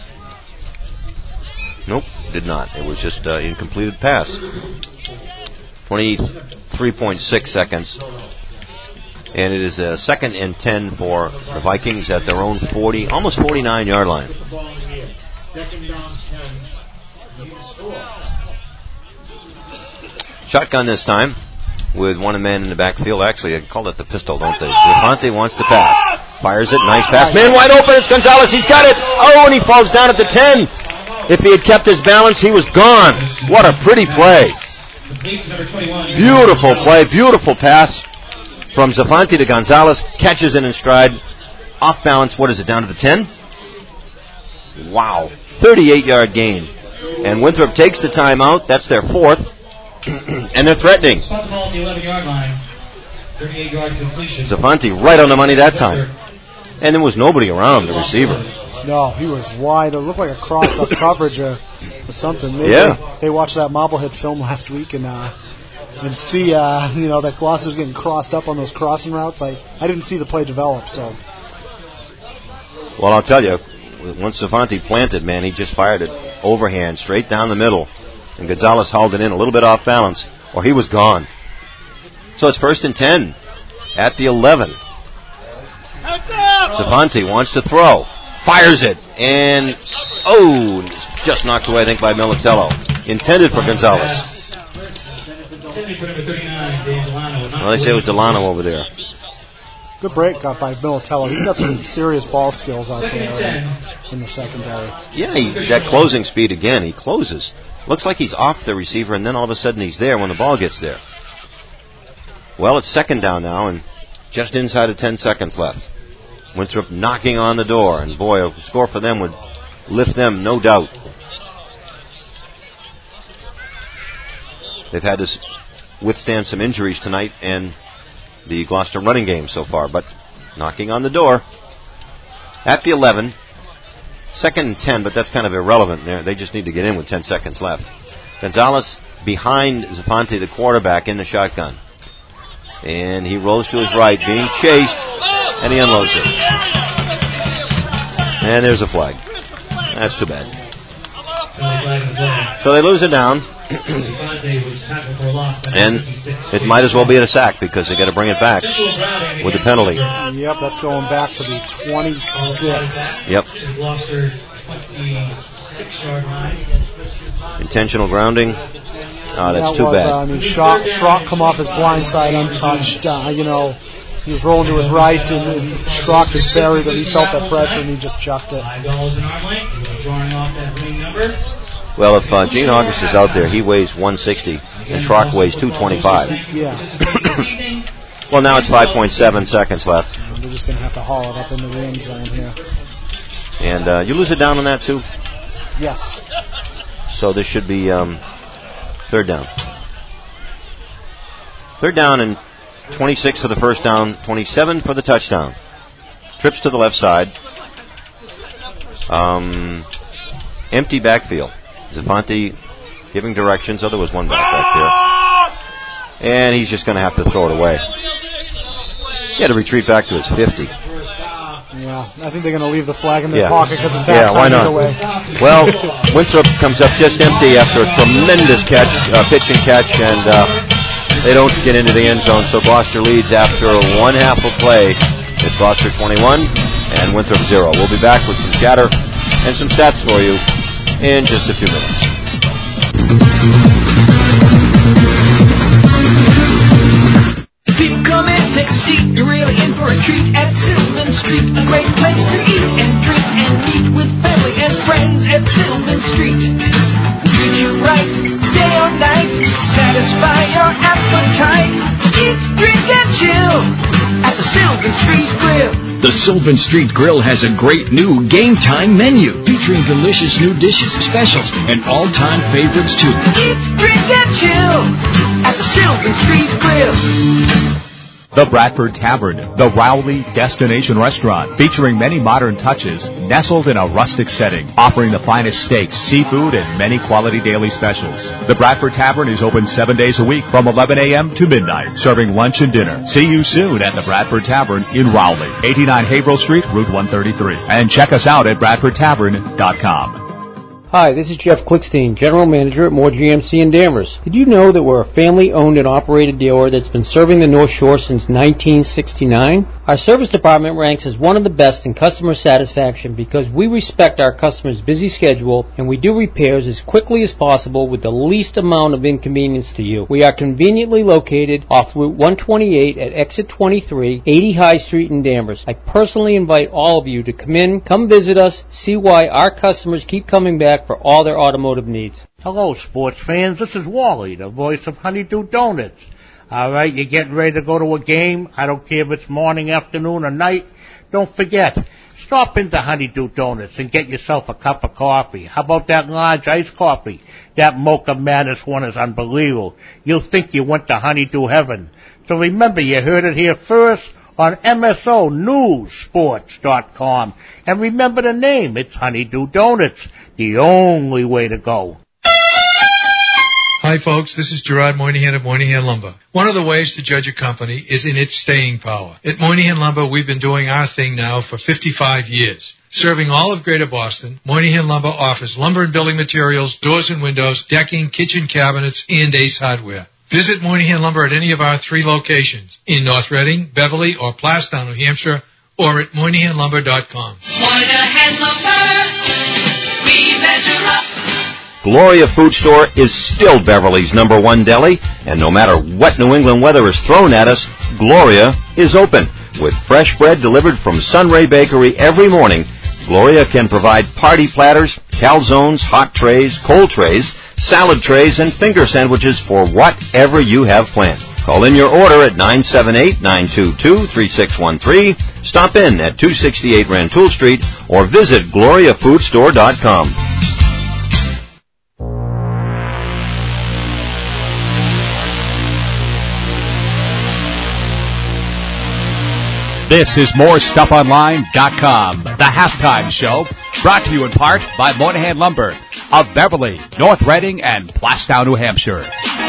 Nope, did not. It was just uh, incompleted pass. twenty-three point six seconds. And it is a second and ten for the Vikings at their own forty, almost forty-nine-yard line. Second down, ten. Need to score. Shotgun this time with one man in the backfield. Actually, they call it the pistol, don't they? Devontae wants to pass. Fires it. Nice pass. Man wide open. It's Gonzalez. He's got it. Oh, and he falls down at the ten. If he had kept his balance, he was gone. What a pretty play. Beautiful play. Beautiful pass from Zavante to Gonzalez. Catches it in stride. Off balance. What is it, down to the ten? Wow. thirty-eight-yard gain. And Winthrop takes the timeout. That's their fourth. And they're threatening. Spot the ball at the eleven-yard line. thirty-eight-yard completion. Zavante right on the money that time. And there was nobody around the receiver. No, he was wide. It looked like a crossed-up coverage or, or something. Maybe yeah. They, they watched that Marblehead film last week and uh, and see, uh, you know, that Gloucester's getting crossed up on those crossing routes. I, I didn't see the play develop, so. Well, I'll tell you, once Zavante planted, man, he just fired it overhand, straight down the middle. And Gonzalez hauled it in a little bit off balance, or he was gone. So it's first and ten at the eleven. Zavante wants to throw. Fires it. And, oh, it's just knocked away, I think, by Militello. Intended for Gonzalez. Well, they say it was Delano over there. Good break got by Militello. He's got some serious ball skills out there in the secondary. Yeah, he, that closing speed again. He closes. Looks like he's off the receiver, and then all of a sudden he's there when the ball gets there. Well, it's second down now, and just inside of ten seconds left. Winthrop knocking on the door, and boy, a score for them would lift them, no doubt. They've had to withstand some injuries tonight and the Gloucester running game so far, but knocking on the door at the eleven. Second and ten, but that's kind of irrelevant. They're, they just need to get in with ten seconds left. Gonzalez behind Zavante, the quarterback, in the shotgun. And he rolls to his right, being chased, and he unloads it. And there's a flag. That's too bad. So they lose it down. And it might as well be a sack because they got to bring it back with the penalty. Yep, that's going back to the twenty-six. Yep. Intentional grounding. Oh, that's that too was, bad. Uh, I mean, Schrock, Schrock come off his blind side untouched. Uh, you know, he was rolling to his right, and, and Schrock just buried him. He felt that pressure, and he just chucked it. Well, if uh, Gene August is out there, he weighs one sixty, and Schrock weighs two twenty-five. Yeah. Well, now it's five point seven seconds left. They're just going to have to haul it up into the end zone here. And uh, you lose it down on that, too? Yes. So this should be um, third down. Third down and twenty-six for the first down, twenty-seven for the touchdown. Trips to the left side. Um, empty backfield. Zavante giving directions. Oh, there was one back back there. And he's just going to have to throw it away. He had to retreat back to his fifty. Yeah, I think they're going to leave the flag in their yeah. pocket because it's yeah, why not? Away. Well, Winthrop comes up just empty after a tremendous catch, uh, pitch and catch, and uh, they don't get into the end zone, so Gloucester leads after one half of play. It's Gloucester twenty-one and Winthrop zero. We'll be back with some chatter and some stats for you in just a few minutes. If you come in, take a seat, you're really in for a treat at Sylvan Street. A great place to eat and drink and meet with family and friends at Sylvan Street. Treat you right, day or night, satisfy your appetite. Eat, drink, and chill at the Sylvan Street Grill. The Sylvan Street Grill has a great new game time menu featuring delicious new dishes, specials, and all-time favorites too. Eat, drink, and chill at the Sylvan Street Grill. The Bradford Tavern, the Rowley Destination Restaurant, featuring many modern touches, nestled in a rustic setting, offering the finest steaks, seafood, and many quality daily specials. The Bradford Tavern is open seven days a week from eleven a.m. to midnight, serving lunch and dinner. See you soon at the Bradford Tavern in Rowley, eighty-nine Haverhill Street, Route one thirty-three. And check us out at bradford tavern dot com. Hi, this is Jeff Klickstein, General Manager at Moore G M C in Danvers. Did you know that we're a family-owned and operated dealer that's been serving the North Shore since nineteen sixty-nine? Our service department ranks as one of the best in customer satisfaction because we respect our customers' busy schedule and we do repairs as quickly as possible with the least amount of inconvenience to you. We are conveniently located off Route one twenty-eight at exit twenty-three, eighty High Street in Danvers. I personally invite all of you to come in, come visit us, see why our customers keep coming back for all their automotive needs. Hello, sports fans. This is Wally, the voice of Honeydew Donuts. All right, you're getting ready to go to a game. I don't care if it's morning, afternoon, or night. Don't forget, stop into Honeydew Donuts and get yourself a cup of coffee. How about that large iced coffee? That Mocha Madness one is unbelievable. You'll think you went to Honeydew Heaven. So remember, you heard it here first on M S O News Sports dot com. And remember the name, it's Honeydew Donuts, the only way to go. Hi, folks. This is Gerard Moynihan of Moynihan Lumber. One of the ways to judge a company is in its staying power. At Moynihan Lumber, we've been doing our thing now for fifty-five years. Serving all of Greater Boston, Moynihan Lumber offers lumber and building materials, doors and windows, decking, kitchen cabinets, and Ace Hardware. Visit Moynihan Lumber at any of our three locations in North Reading, Beverly, or Plastown, New Hampshire, or at Moynihan Lumber dot com. Moynihan Lumber, we measure up. Gloria Food Store is still Beverly's number one deli, and no matter what New England weather is thrown at us, Gloria is open. With fresh bread delivered from Sunray Bakery every morning, Gloria can provide party platters, calzones, hot trays, cold trays, salad trays, and finger sandwiches for whatever you have planned. Call in your order at nine seven eight, nine two two, three six one three, stop in at two sixty-eight Rantoul Street, or visit gloria food store dot com. This is more stuff online dot com, the halftime show, brought to you in part by Moynihan Lumber of Beverly, North Reading, and Plastown, New Hampshire.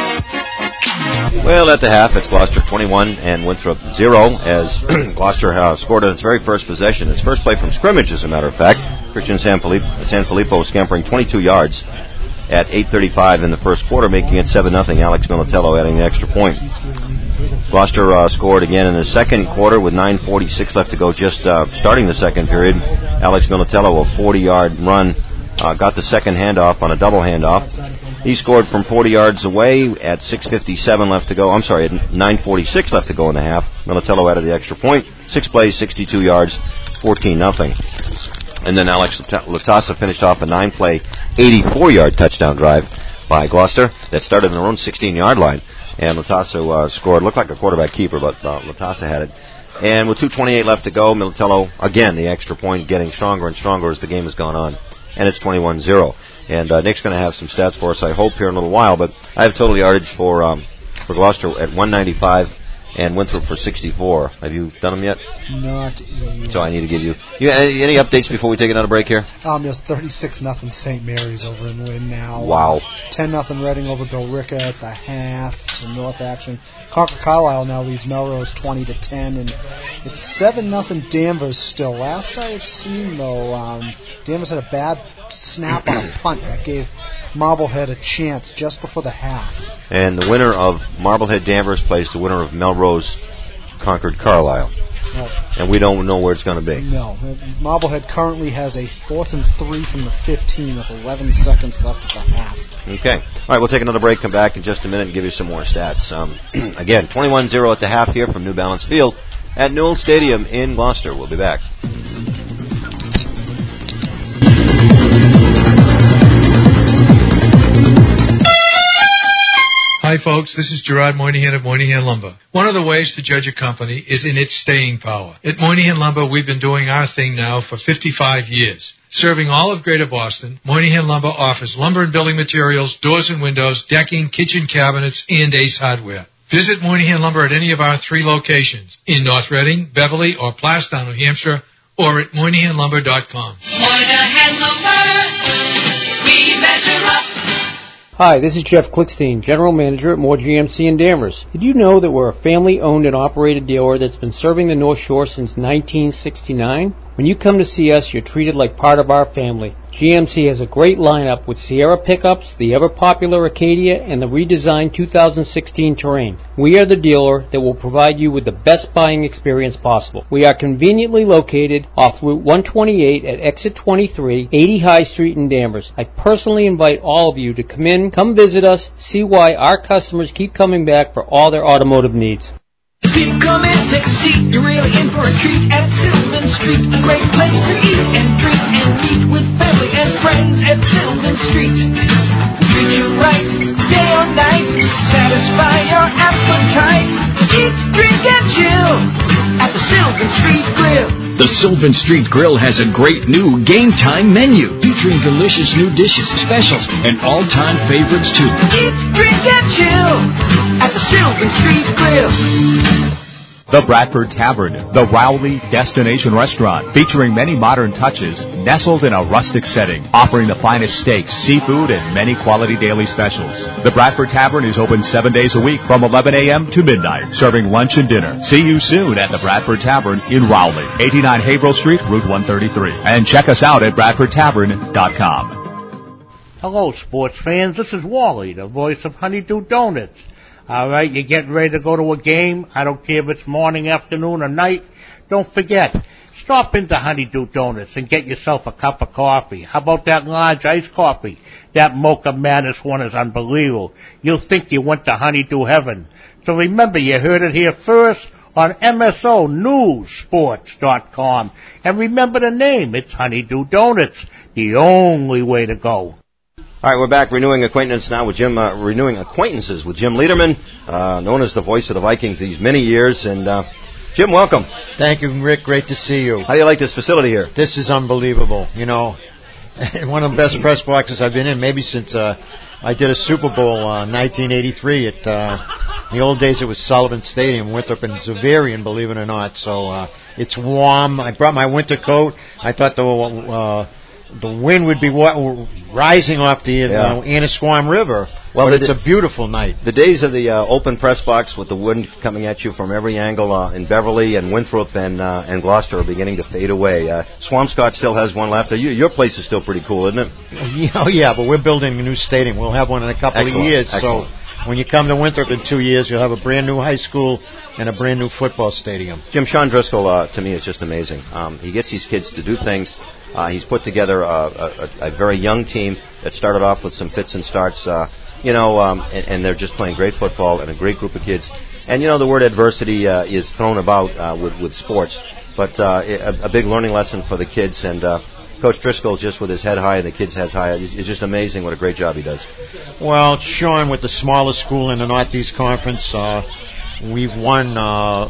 Well, at the half, it's Gloucester twenty-one and Winthrop zero, as Gloucester uh, scored on its very first possession. Its first play from scrimmage, as a matter of fact. Christian Sanfilippo, Sanfilippo scampering twenty-two yards at eight thirty-five in the first quarter, making it seven nothing. Alex Militello adding the extra point. Gloucester uh, scored again in the second quarter with nine forty-six left to go, just uh, starting the second period. Alex Militello, a forty-yard run, uh, got the second handoff on a double handoff. He scored from forty yards away at six fifty-seven left to go. I'm sorry, at nine forty-six left to go in the half. Militello added the extra point. Six plays, sixty-two yards, fourteen nothing. And then Alex Latassa finished off a nine-play, eighty-four-yard touchdown drive by Gloucester that started on their own sixteen-yard line. And Latassa uh, scored. Looked like a quarterback keeper, but uh, Latassa had it. And with two twenty-eight left to go, Militello, again, the extra point, getting stronger and stronger as the game has gone on. And it's twenty-one zero. And uh, Nick's going to have some stats for us, I hope, here in a little while. But I have total yardage for um, for Gloucester at one ninety-five and Winthrop for sixty-four. Have you done them yet? Not yet. So I need to give you... you any, any updates before we take another break here? Um, yes, thirty-six nothing Saint Mary's over in Lynn now. Wow. ten nothing Reading over Billerica at the half. Some North action. Concord Carlisle now leads Melrose twenty to ten, and it's seven nothing Danvers still. Last I had seen, though, um, Danvers had a bad snap on a punt that gave Marblehead a chance just before the half. And the winner of Marblehead Danvers plays the winner of Melrose Concord Carlisle. Well, and we don't know where it's going to be. No. Marblehead currently has a fourth and three from the fifteen with eleven seconds left at the half. Okay. All right, we'll take another break, come back in just a minute and give you some more stats. Um, again, twenty-one zero at the half here from New Balance Field at Newell Stadium in Gloucester. We'll be back. Hi, folks. This is Gerard Moynihan of Moynihan Lumber. One of the ways to judge a company is in its staying power. At Moynihan Lumber, we've been doing our thing now for fifty-five years. Serving all of Greater Boston, Moynihan Lumber offers lumber and building materials, doors and windows, decking, kitchen cabinets, and Ace Hardware. Visit Moynihan Lumber at any of our three locations in North Reading, Beverly, or Plastown, New Hampshire, or at Moynihan Lumber dot com. Moynihan Lumber, we measure up. Hi, this is Jeff Klickstein, General Manager at Moore G M C in Danvers. Did you know that we're a family-owned and operated dealer that's been serving the North Shore since nineteen sixty-nine? When you come to see us, you're treated like part of our family. G M C has a great lineup with Sierra pickups, the ever-popular Acadia, and the redesigned two thousand sixteen Terrain. We are the dealer that will provide you with the best buying experience possible. We are conveniently located off Route one twenty-eight at exit twenty-three, eighty High Street in Danvers. I personally invite all of you to come in, come visit us, see why our customers keep coming back for all their automotive needs. People come in, take a seat, you're really in for a treat at Sylvan Street. A great place to eat and drink and meet with family and friends at Sylvan Street. Treat you right, day or night, satisfy your appetite. Eat, drink, and chill at the Sylvan Street Grill. The Sylvan Street Grill has a great new game time menu featuring delicious new dishes, specials, and all-time favorites too. Eat, drink, and chill at the Sylvan Street Grill. The Bradford Tavern, the Rowley Destination Restaurant, featuring many modern touches, nestled in a rustic setting, offering the finest steaks, seafood, and many quality daily specials. The Bradford Tavern is open seven days a week from eleven a.m. to midnight, serving lunch and dinner. See you soon at the Bradford Tavern in Rowley, eighty-nine Haverhill Street, Route one thirty-three. And check us out at bradford tavern dot com. Hello, sports fans. This is Wally, the voice of Honeydew Donuts. All right, you're getting ready to go to a game. I don't care if it's morning, afternoon, or night. Don't forget, stop into Honeydew Donuts and get yourself a cup of coffee. How about that large iced coffee? That Mocha Madness one is unbelievable. You'll think you went to Honeydew Heaven. So remember, you heard it here first on M S O News Sports dot com. And remember the name. It's Honeydew Donuts, the only way to go. All right, we're back renewing acquaintance now with Jim, uh, renewing acquaintances with Jim Lederman, uh, known as the voice of the Vikings these many years. And uh, Jim, welcome. Thank you, Rick. Great to see you. How do you like this facility here? This is unbelievable. You know, one of the best press boxes I've been in, maybe since uh, I did a Super Bowl in uh, nineteen eighty-three. At uh, in the old days, it was Sullivan Stadium, Winthrop and Zavarian, believe it or not. So uh, it's warm. I brought my winter coat. I thought the uh, the wind would be wa- rising off the yeah. uh, Annisquam River. Well, but it's a beautiful night. The days of the uh, open press box with the wind coming at you from every angle uh, in Beverly and Winthrop and uh, and Gloucester are beginning to fade away. Uh, Swampscott still has one left. You, your place is still pretty cool, isn't it? Yeah, oh, yeah, but we're building a new stadium. We'll have one in a couple Excellent. of years. Excellent. So when you come to Winthrop in two years, you'll have a brand new high school and a brand new football stadium. Jim, Sean Driscoll, uh, to me, is just amazing. Um, he gets these kids to do things. Uh, he's put together a, a, a very young team that started off with some fits and starts, uh, you know, um, and, and they're just playing great football and a great group of kids. And, you know, the word adversity uh, is thrown about uh, with, with sports, but uh, a, a big learning lesson for the kids. And uh, Coach Driscoll, just with his head high and the kids' heads high, it's just amazing what a great job he does. Well, Sean, with the smallest school in the Northeast Conference, uh, we've won uh,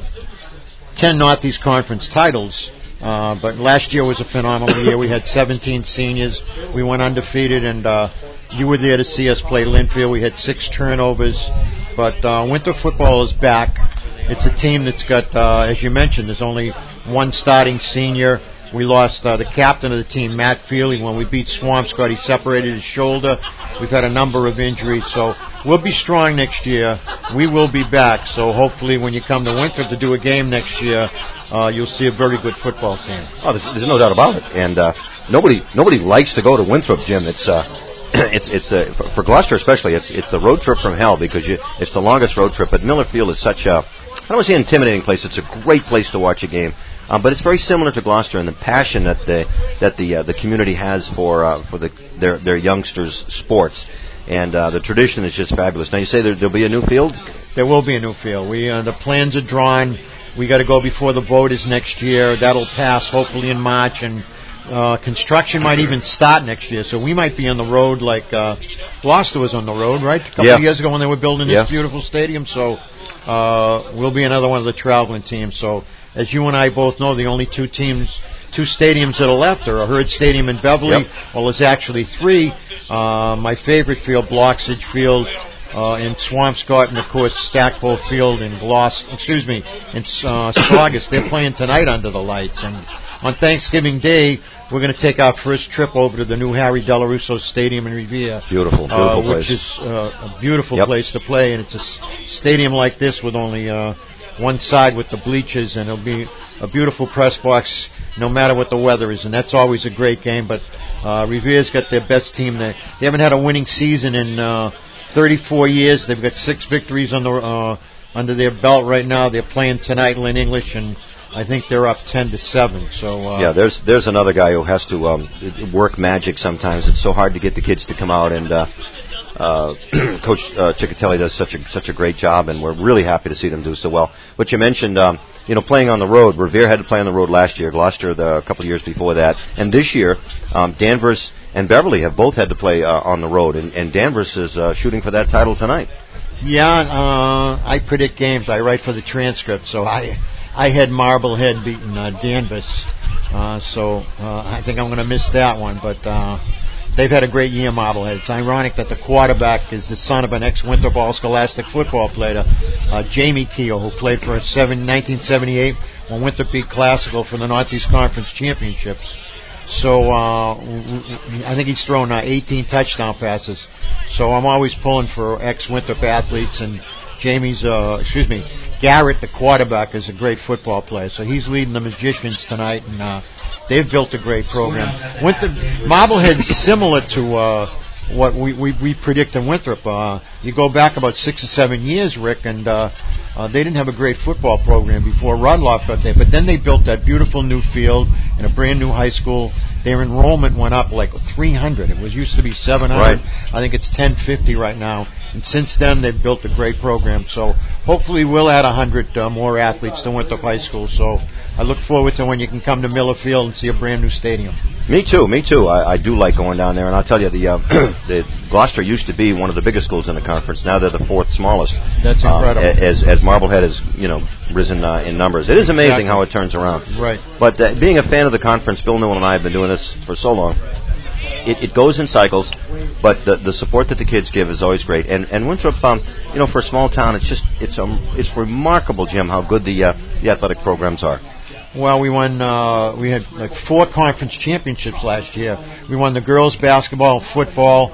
ten Northeast Conference titles. Uh, but last year was a phenomenal year. We had seventeen seniors. We went undefeated, and uh, you were there to see us play Linfield. We had six turnovers. But uh, winter football is back. It's a team that's got, uh, as you mentioned, there's only one starting senior. We lost uh, the captain of the team, Matt Feely. When we beat Swampscott, he separated his shoulder. We've had a number of injuries. So we'll be strong next year. We will be back. So hopefully when you come to Winthrop to do a game next year, Uh, you'll see a very good football team. Oh, there's, there's no doubt about it. And uh, nobody nobody likes to go to Winthrop, Jim. It's uh, it's it's uh, for, for Gloucester especially. It's it's the road trip from hell because you, it's the longest road trip. But Miller Field is such a I don't want to say an intimidating place. It's a great place to watch a game. Um, but it's very similar to Gloucester in the passion that the that the uh, the community has for uh, for the their their youngsters' sports. And uh, the tradition is just fabulous. Now you say there, there'll be a new field? There will be a new field. We uh, the plans are drawn. We got to go before the voters next year. That'll pass hopefully in March, and uh, construction might even start next year. So we might be on the road like uh, Gloucester was on the road, right? A couple yeah. of years ago when they were building yeah. this beautiful stadium. So uh, we'll be another one of the traveling teams. So as you and I both know, the only two teams, two stadiums that are left are a Herd Stadium in Beverly. Yep. Well, there's actually three. Uh, my favorite field, Bloxage Field, uh, in Swampscott, and of course Stackpole Field in Gloucester. Excuse me, in uh, Saugus. They're playing tonight under the lights, and on Thanksgiving Day we're going to take our first trip over to the new Harry Delarusso Stadium in Revere. Beautiful, beautiful uh, place. Which is uh, a beautiful Yep. place to play, and it's a s- stadium like this with only uh, one side with the bleachers, and it'll be a beautiful press box no matter what the weather is, and that's always a great game. But uh, Revere's got their best team there. They haven't had a winning season in uh, thirty-four years. They've got six victories on the, uh, under their belt right now. They're playing tonight, Lynn English, and I think they're up ten to seven. So uh, yeah, there's there's another guy who has to um, work magic sometimes. It's so hard to get the kids to come out, and uh, uh, Coach uh, Ciccatelli does such a such a great job, and we're really happy to see them do so well. But you mentioned, um, you know, playing on the road. Revere had to play on the road last year. Gloucester the, a couple of years before that, and this year, um, Danvers and Beverly have both had to play uh, on the road, and, and Danvers is uh, shooting for that title tonight. Yeah, uh, I predict games. I write for the transcript, so I I had Marblehead beating uh, Danvers, uh, so uh, I think I'm going to miss that one. But uh, they've had a great year, Marblehead. It's ironic that the quarterback is the son of an ex-Winthrop All-Scholastic football player, uh, Jamie Keel, who played for us in nineteen seventy-eight when Winthrop beat Classical for the Northeast Conference Championships. So uh, I think he's thrown uh, eighteen touchdown passes. So I'm always pulling for ex-Winthrop athletes, and Jamie's, uh, excuse me, Garrett, the quarterback, is a great football player. So he's leading the Magicians tonight, and uh, they've built a great program. Winthrop, Marblehead's similar to uh, what we, we, we predict in Winthrop. Uh, you go back about six or seven years, Rick, and uh, uh, they didn't have a great football program before Rodloff got there. But then they built that beautiful new field and a brand new high school. Their enrollment went up like three hundred. It was used to be seven hundred. Right. I think it's ten fifty right now. And since then, they've built a great program. So hopefully we'll add one hundred uh, more athletes to Winthrop High School. So I look forward to when you can come to Miller Field and see a brand new stadium. Me too, me too. I, I do like going down there, and I'll tell you, the, uh, the Gloucester used to be one of the biggest schools in the conference. Now they're the fourth smallest. That's incredible. Uh, as as Marblehead has, you know, risen uh, in numbers. It is amazing Exactly. how it turns around. Right. But uh, being a fan of the conference, Bill Newell and I have been doing this for so long. It, it goes in cycles, but the, the support that the kids give is always great. And and Winthrop, um, you know, for a small town, it's just it's um, it's remarkable, Jim, how good the uh, the athletic programs are. Well, we won. Uh, we had like four conference championships last year. We won the girls' basketball, football.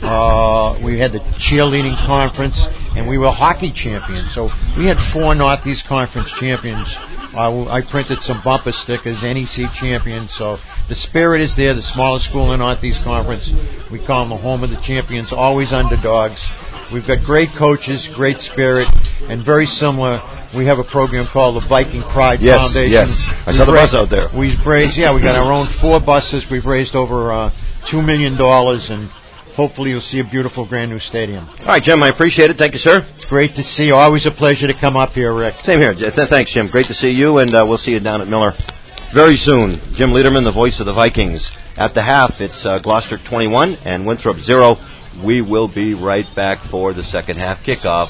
Uh, we had the cheerleading conference, and we were hockey champions. So we had four Northeast Conference champions. Uh, I printed some bumper stickers, N E C champions. So the spirit is there. The smallest school in the Northeast Conference. We call them the home of the champions. Always underdogs. We've got great coaches, great spirit, and very similar. We have a program called the Viking Pride Yes, Foundation. yes. I We've saw the raised- bus out there. We've raised, yeah, we got our own four buses. We've raised over uh, two million dollars, and hopefully you'll see a beautiful brand new stadium. All right, Jim, I appreciate it. Thank you, sir. It's great to see you. Always a pleasure to come up here, Rick. Same here. J- th- Thanks, Jim. Great to see you, and uh, we'll see you down at Miller very soon. Jim Lederman, the voice of the Vikings. At the half, it's uh, Gloucester twenty-one and Winthrop zero. We will be right back for the second half kickoff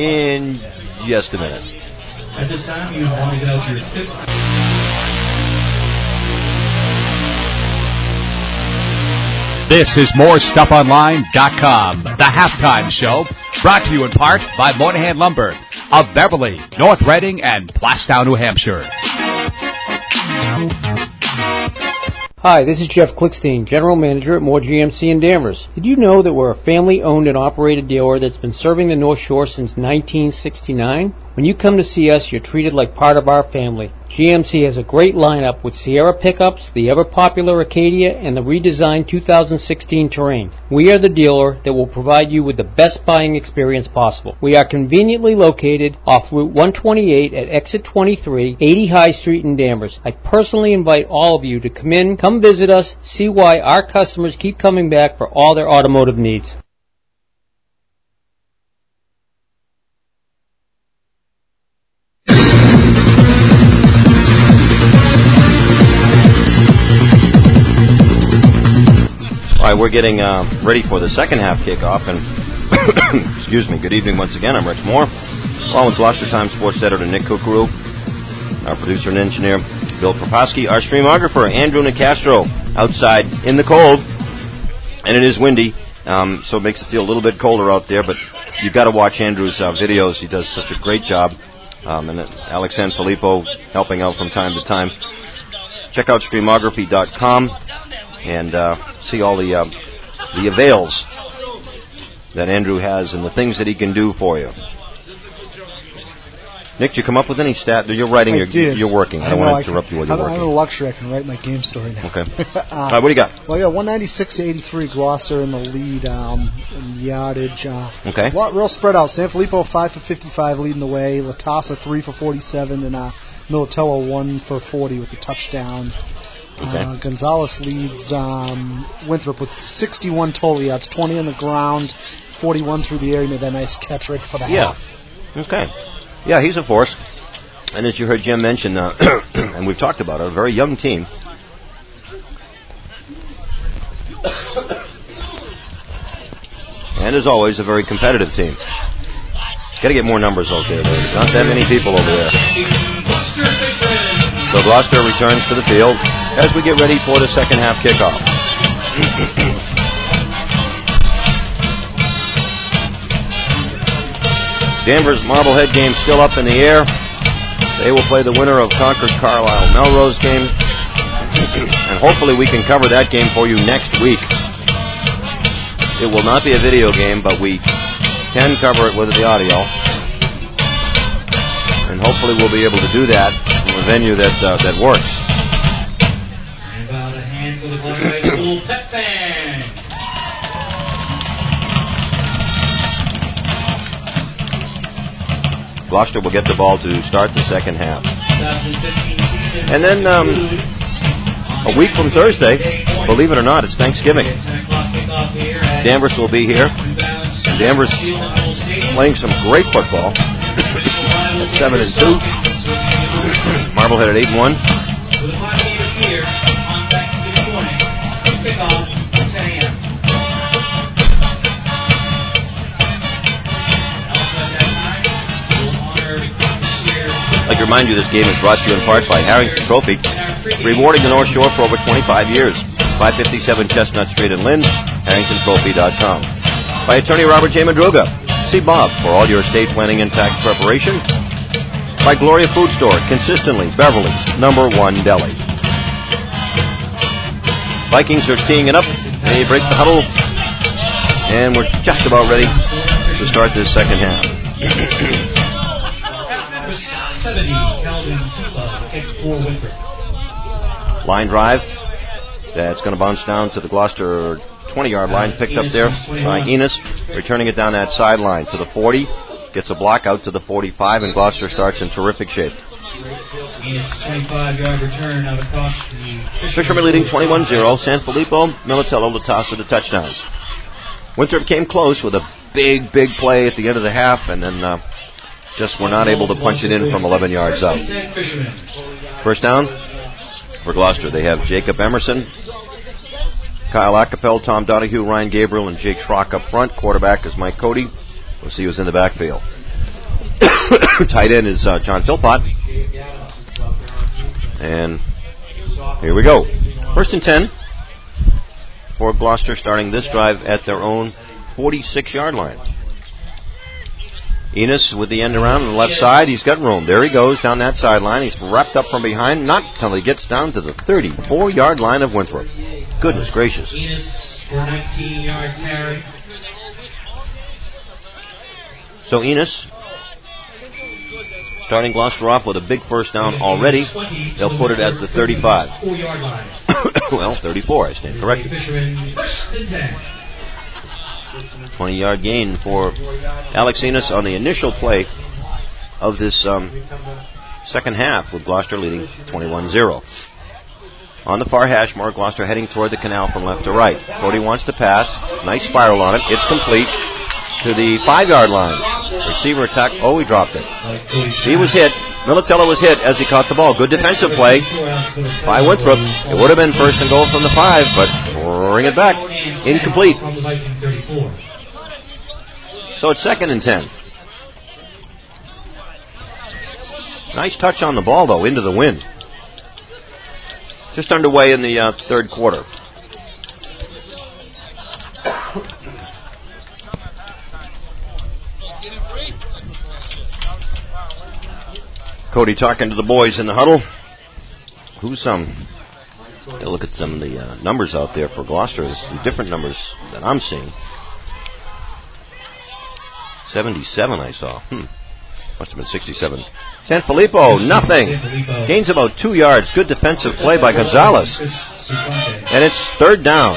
in just a minute. At this time, you want to get out your fifth. This is more stuff online dot com, the halftime show, brought to you in part by Moynihan Lumber of Beverly, North Reading, and Plastown, New Hampshire. Hi, this is Jeff Klickstein, General Manager at Moore G M C in Danvers. Did you know that we're a family-owned and operated dealer that's been serving the North Shore since nineteen sixty-nine? When you come to see us, you're treated like part of our family. G M C has a great lineup with Sierra pickups, the ever-popular Acadia, and the redesigned two thousand sixteen Terrain. We are the dealer that will provide you with the best buying experience possible. We are conveniently located off Route one twenty-eight at Exit twenty-three, eighty High Street in Danvers. I personally invite all of you to come in, come visit us, see why our customers keep coming back for all their automotive needs. All right, we're getting uh, ready for the second half kickoff, and excuse me, good evening once again. I'm Rex Moore, along with Gloucester Times Sports Editor Nick Kukuru, our producer and engineer Bill Proposki, our streamographer Andrew Nicastro, outside in the cold, and it is windy, um, so it makes it feel a little bit colder out there, but you've got to watch Andrew's uh, videos. He does such a great job. Um, and Alex Sanfilippo helping out from time to time. Check out streamography dot com and uh, see all the uh, the avails that Andrew has and the things that he can do for you. Nick, did you come up with any stat? You're writing. I You're, did. you're working. I, I don't know, want to interrupt can, you while you're I, working. I have the luxury. I can write my game story now. Okay. uh, all right, what do you got? Well, yeah, one ninety-six to eighty-three. Gloucester in the lead um, in yardage. Uh, okay. Lot, real spread out. Sanfilippo five for fifty-five leading the way. Latassa three for forty-seven, and uh, Militello one for forty with the touchdown. Okay. Uh, Gonzalez leads um, Winthrop with sixty-one total yards, twenty on the ground, forty-one through the air. He made that nice catch right before the yeah. half. Okay. Yeah, he's a force. And as you heard Jim mention, uh, and we've talked about it, a very young team. And as always, a very competitive team. Got to get more numbers out there. There's not that many people over there. So Gloucester returns to the field as we get ready for the second half kickoff. Danvers Marblehead game still up in the air. They will play the winner of Concord Carlisle Melrose game. And hopefully we can cover that game for you next week. It will not be a video game, but we can cover it with the audio. And hopefully we'll be able to do that from a venue that uh, that works. And about a hand for the Gloucester High School Pep Band. Gloucester will get the ball to start the second half. And then um, a week from Thursday, believe it or not, it's Thanksgiving. Danvers will be here. Danvers playing some great football at seven and two. Marblehead at eight and one. I'd like to remind you this game is brought to you in part by Harrington Trophy, rewarding the North Shore for over twenty-five years. five fifty-seven Chestnut Street in Lynn, harrington trophy dot com. By attorney Robert J. Madruga. See Bob for all your estate planning and tax preparation. By Gloria Food Store, consistently Beverly's number one deli. Vikings are teeing it up. They break the huddle. And we're just about ready to start this second half. seventy, Calvin Tupa, kick for Winthrop. Line drive. That's going to bounce down to the Gloucester twenty-yard line. Picked up there by Enos. Returning it down that sideline to the forty. Gets a block out to the forty-five, and Gloucester starts in terrific shape. Enos, twenty-five-yard return out across the Fishermen leading twenty-one zero. Sanfilippo, Militello, Latassa the touchdowns. Winthrop came close with a big, big play at the end of the half, and then uh, just were not able to punch it in from eleven yards out. First down for Gloucester. They have Jacob Emerson, Kyle Acapel, Tom Donahue, Ryan Gabriel, and Jake Schrock up front. Quarterback is Mike Cody. We'll see who's in the backfield. Tight end is uh, John Philpott. And here we go. First and ten for Gloucester, starting this drive at their own forty-six-yard line. Enos with the end around on the left side. He's got room. There he goes down that sideline. He's wrapped up from behind, not until he gets down to the thirty-four-yard line of Winthrop. Goodness gracious. Enos for nineteen-yard carry. So Enos starting Gloucester off with a big first down already. They'll put it at the thirty-five. Four-yard line. Well, thirty-four, I stand corrected. twenty-yard gain for Alex Enos on the initial play of this um, second half, with Gloucester leading twenty-one zero. On the far hash mark, Gloucester heading toward the canal from left to right. Cody wants to pass. Nice spiral on it. It's complete to the five-yard line. Receiver attack. Oh, he dropped it. He was hit. Militello was hit as he caught the ball. Good defensive play by Winthrop. It would have been first and goal from the five, but bring it back. Incomplete. So it's second and ten. Nice touch on the ball, though, into the wind. Just underway in the uh, third quarter. Cody talking to the boys in the huddle. Who's um? Look at some of the uh, numbers out there for Gloucester. There's some different numbers that I'm seeing. seventy-seven I saw. Hmm. Must have been sixty-seven. Sanfilippo, nothing. Gains about two yards. Good defensive play by Gonzalez. And it's third down.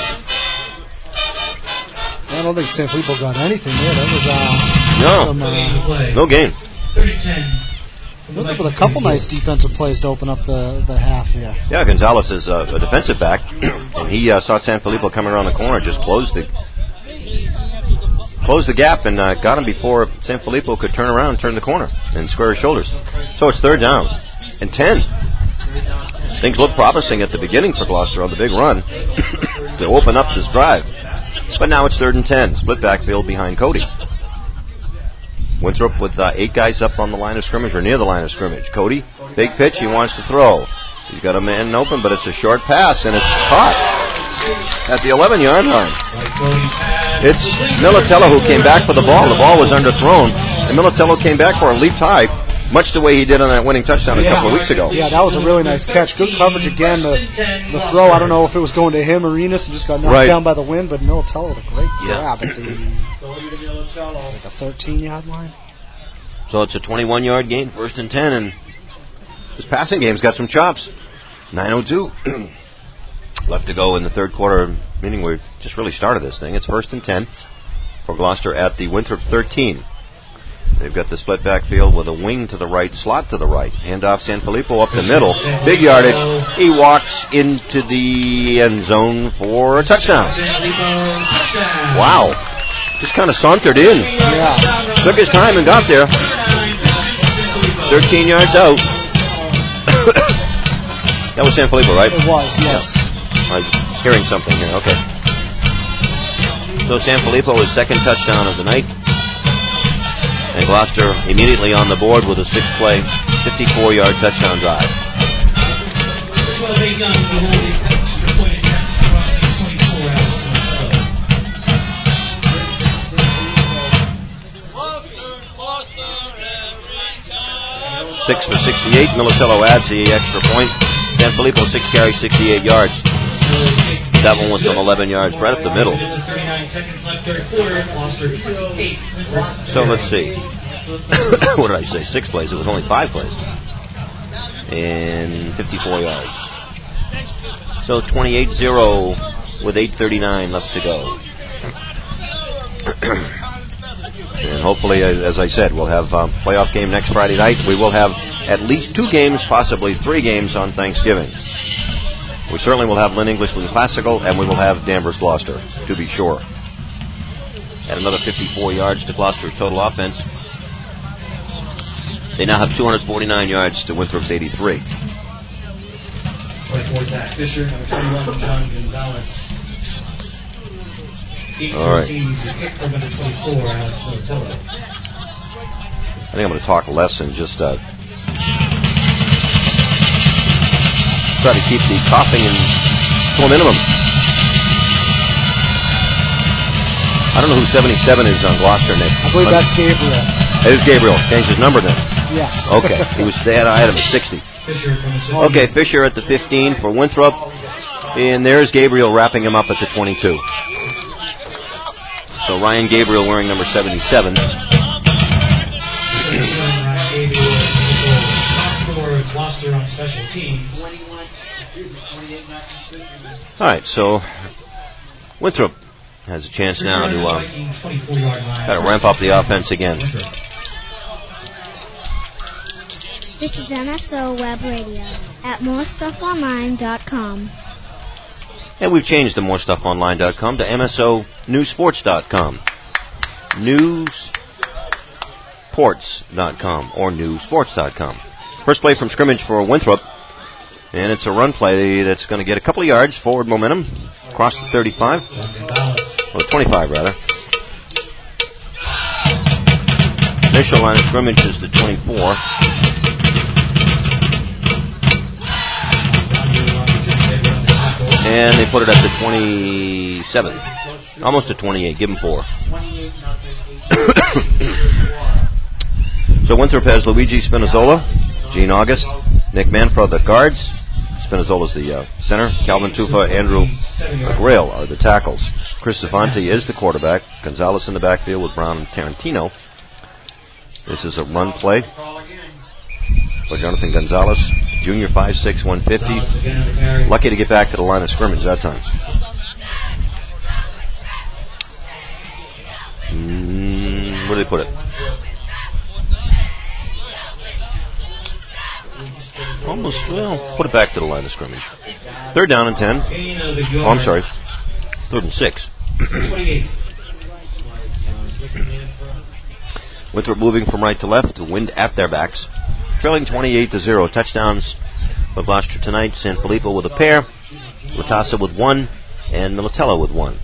I don't think Sanfilippo got anything there. That was uh, no, some, uh, no gain. Looks like with a couple nice defensive plays to open up the, the half here. Yeah, Gonzalez is uh, a defensive back, and he uh, saw Sanfilippo coming around the corner, just closed the closed the gap and uh, got him before Sanfilippo could turn around, turn the corner, and square his shoulders. So it's third down and ten. Things look promising at the beginning for Gloucester on the big run to open up this drive. But now it's third and ten. Split backfield behind Cody. Winthrop with uh, eight guys up on the line of scrimmage or near the line of scrimmage. Cody, big pitch, he wants to throw. He's got a man open, but it's a short pass, and it's caught at the eleven-yard line. It's Militello who came back for the ball. The ball was underthrown, and Militello came back for a leaped high, much the way he did on that winning touchdown a yeah. couple of weeks ago. Yeah, that was a really nice catch. Good coverage again. The, the throw, I don't know if it was going to him or Enos and just got knocked right. down by the wind, but Militello with a great yeah. grab at the like a thirteen-yard line. So it's a twenty-one-yard gain, first and ten, and this passing game's got some chops. nine oh two left to go in the third quarter, meaning we've just really started this thing. It's first and ten for Gloucester at the Winthrop thirteen. They've got the split backfield with a wing to the right, slot to the right. Handoff Sanfilippo up the middle. Big yardage. He walks into the end zone for a touchdown. Wow. Just kind of sauntered in. Yeah. Took his time and got there. thirteen yards out. That was Sanfilippo, right? It was, yes. Yeah. I was hearing something here. Okay. So Sanfilippo, his second touchdown of the night. And Gloucester immediately on the board with a six-play, fifty-four-yard touchdown drive. Six for sixty-eight. Militello adds the extra point. Sanfilippo, six carries, sixty-eight yards. That one was from eleven yards, right up the middle. So let's see. What did I say? Six plays. It was only five plays. And fifty-four yards. So twenty-eight zero with eight thirty-nine left to go. And hopefully, as I said, we'll have a playoff game next Friday night. We will have at least two games, possibly three games on Thanksgiving. We certainly will have Lynn English Lynn Classical, and we will have Danvers Gloucester, to be sure. Add another fifty-four yards to Gloucester's total offense. They now have two hundred forty-nine yards to Winthrop's eighty-three. twenty-four, Zach Fisher. Number twenty-one, John Gonzalez. All right. Number twenty-four, Alex Militello. I think I'm going to talk less and just uh, try to keep the coughing and to a minimum. I don't know who seventy-seven is on Gloucester, Nick. I believe that's Gabriel. It is Gabriel. Changed his number then. Yes. Okay. He was. They had, I had him at sixty. Okay, Fisher at the fifteen for Winthrop. And there's Gabriel wrapping him up at the twenty-two. So Ryan Gabriel wearing number seventy-seven. All right, so Winthrop has a chance now to uh, kind of ramp up the offense again. This is M S O Web Radio at more stuff online dot com. And we've changed the more stuff online dot com to M S O news sports dot com. news ports dot com or news sports dot com. First play from scrimmage for Winthrop. And it's a run play that's going to get a couple of yards, forward momentum, across the thirty-five. Or twenty-five, rather. Initial line of scrimmage is the twenty-four. And they put it at the twenty-seven. Almost to twenty-eight. Give them four. So Winthrop has Luigi Spinazzola, Gene August, Nick Manfra, the guards. Spinazzola's the uh, center. Calvin Tufa, Andrew McGrail are the tackles. Chris Zavanti is the quarterback. Gonzalez in the backfield with Brown and Tarantino. This is a run play for Jonathan Gonzalez, junior, five six, one fifty. Lucky to get back to the line of scrimmage that time. Mm, where did they put it? Almost, well, put it back to the line of scrimmage. Third down and ten. Oh, I'm sorry. Third and six. Winthrop moving from right to left, to wind at their backs. Trailing twenty-eight to zero. Touchdowns for Gloucester tonight. San Filippo with a pair. Latassa with one. And Militello with one.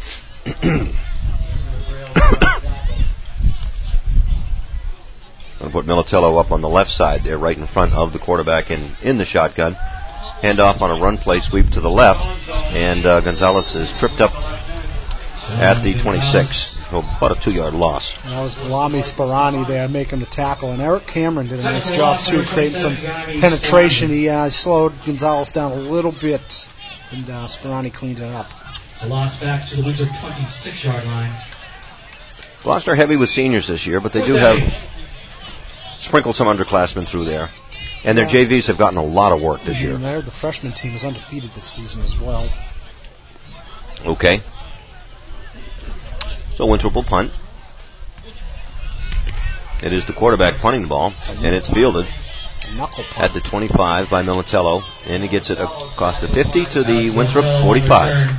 I'm going to put Militello up on the left side there, right in front of the quarterback in, in the shotgun. Hand off on a run play, sweep to the left. And uh, Gonzalez is tripped up at the twenty-six. So about a two-yard loss. And that was Galami Sperani there making the tackle. And Eric Cameron did a nice job, too, creating some penetration. He uh, slowed Gonzalez down a little bit, and uh, Sperani cleaned it up. It's a loss back to the Windsor twenty-six-yard line. Gloucester heavy with seniors this year, but they do have sprinkled some underclassmen through there. And their J Vs have gotten a lot of work this year. And there, the freshman team is undefeated this season as well. Okay. So Winthrop will punt. It is the quarterback punting the ball, and it's fielded at the twenty-five by Militello, and he gets it across the fifty to the Winthrop forty-five.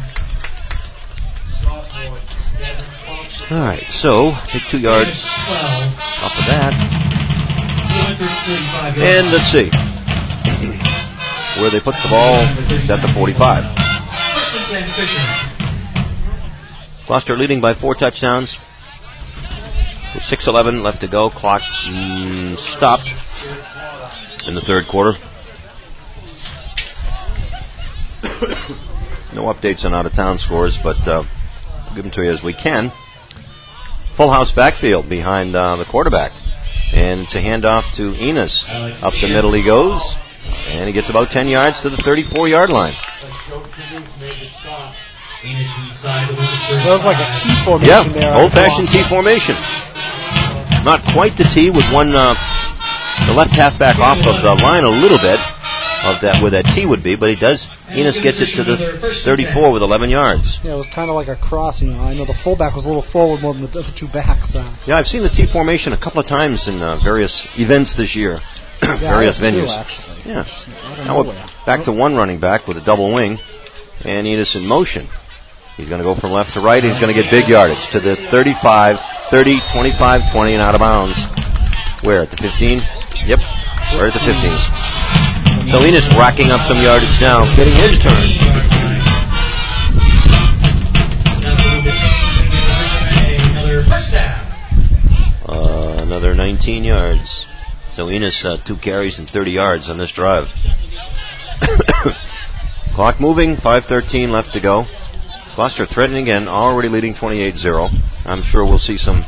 All right, so take two yards off of that. And let's see where they put the ball. It's at the forty-five. Gloucester leading by four touchdowns. With six eleven left to go. Clock mm, stopped in the third quarter. No updates on out-of-town scores, but uh, we'll give them to you as we can. Full house backfield behind uh, the quarterback. And it's a handoff to Enos. Up the middle he goes. And he gets about ten yards to the thirty-four-yard line. Looked like a T formation there. Yeah, old-fashioned T formation. Not quite the T with one, uh, the left halfback off of the line a little bit of that where that T would be, but he does. Enos gets it to the thirty-four with eleven yards. Yeah, it was kind of like a cross. You know, I know the fullback was a little forward more than the other two backs. Uh. Yeah, I've seen the T formation a couple of times in uh, various events this year, yeah, various I have venues. Too, actually. Yeah. Now we're back to one running back with a double wing, and Enos in motion. He's going to go from left to right. He's going to get big yardage to the thirty-five, thirty, twenty-five, twenty, and out of bounds. Where, at the fifteen? Yep, we're at the fifteen. So Enos racking up some yardage now, getting his turn. Another first down. Uh, another nineteen yards. So Enos, uh, two carries and thirty yards on this drive. Clock moving, five thirteen left to go. Gloucester threatening again, already leading twenty-eight zero. I'm sure we'll see some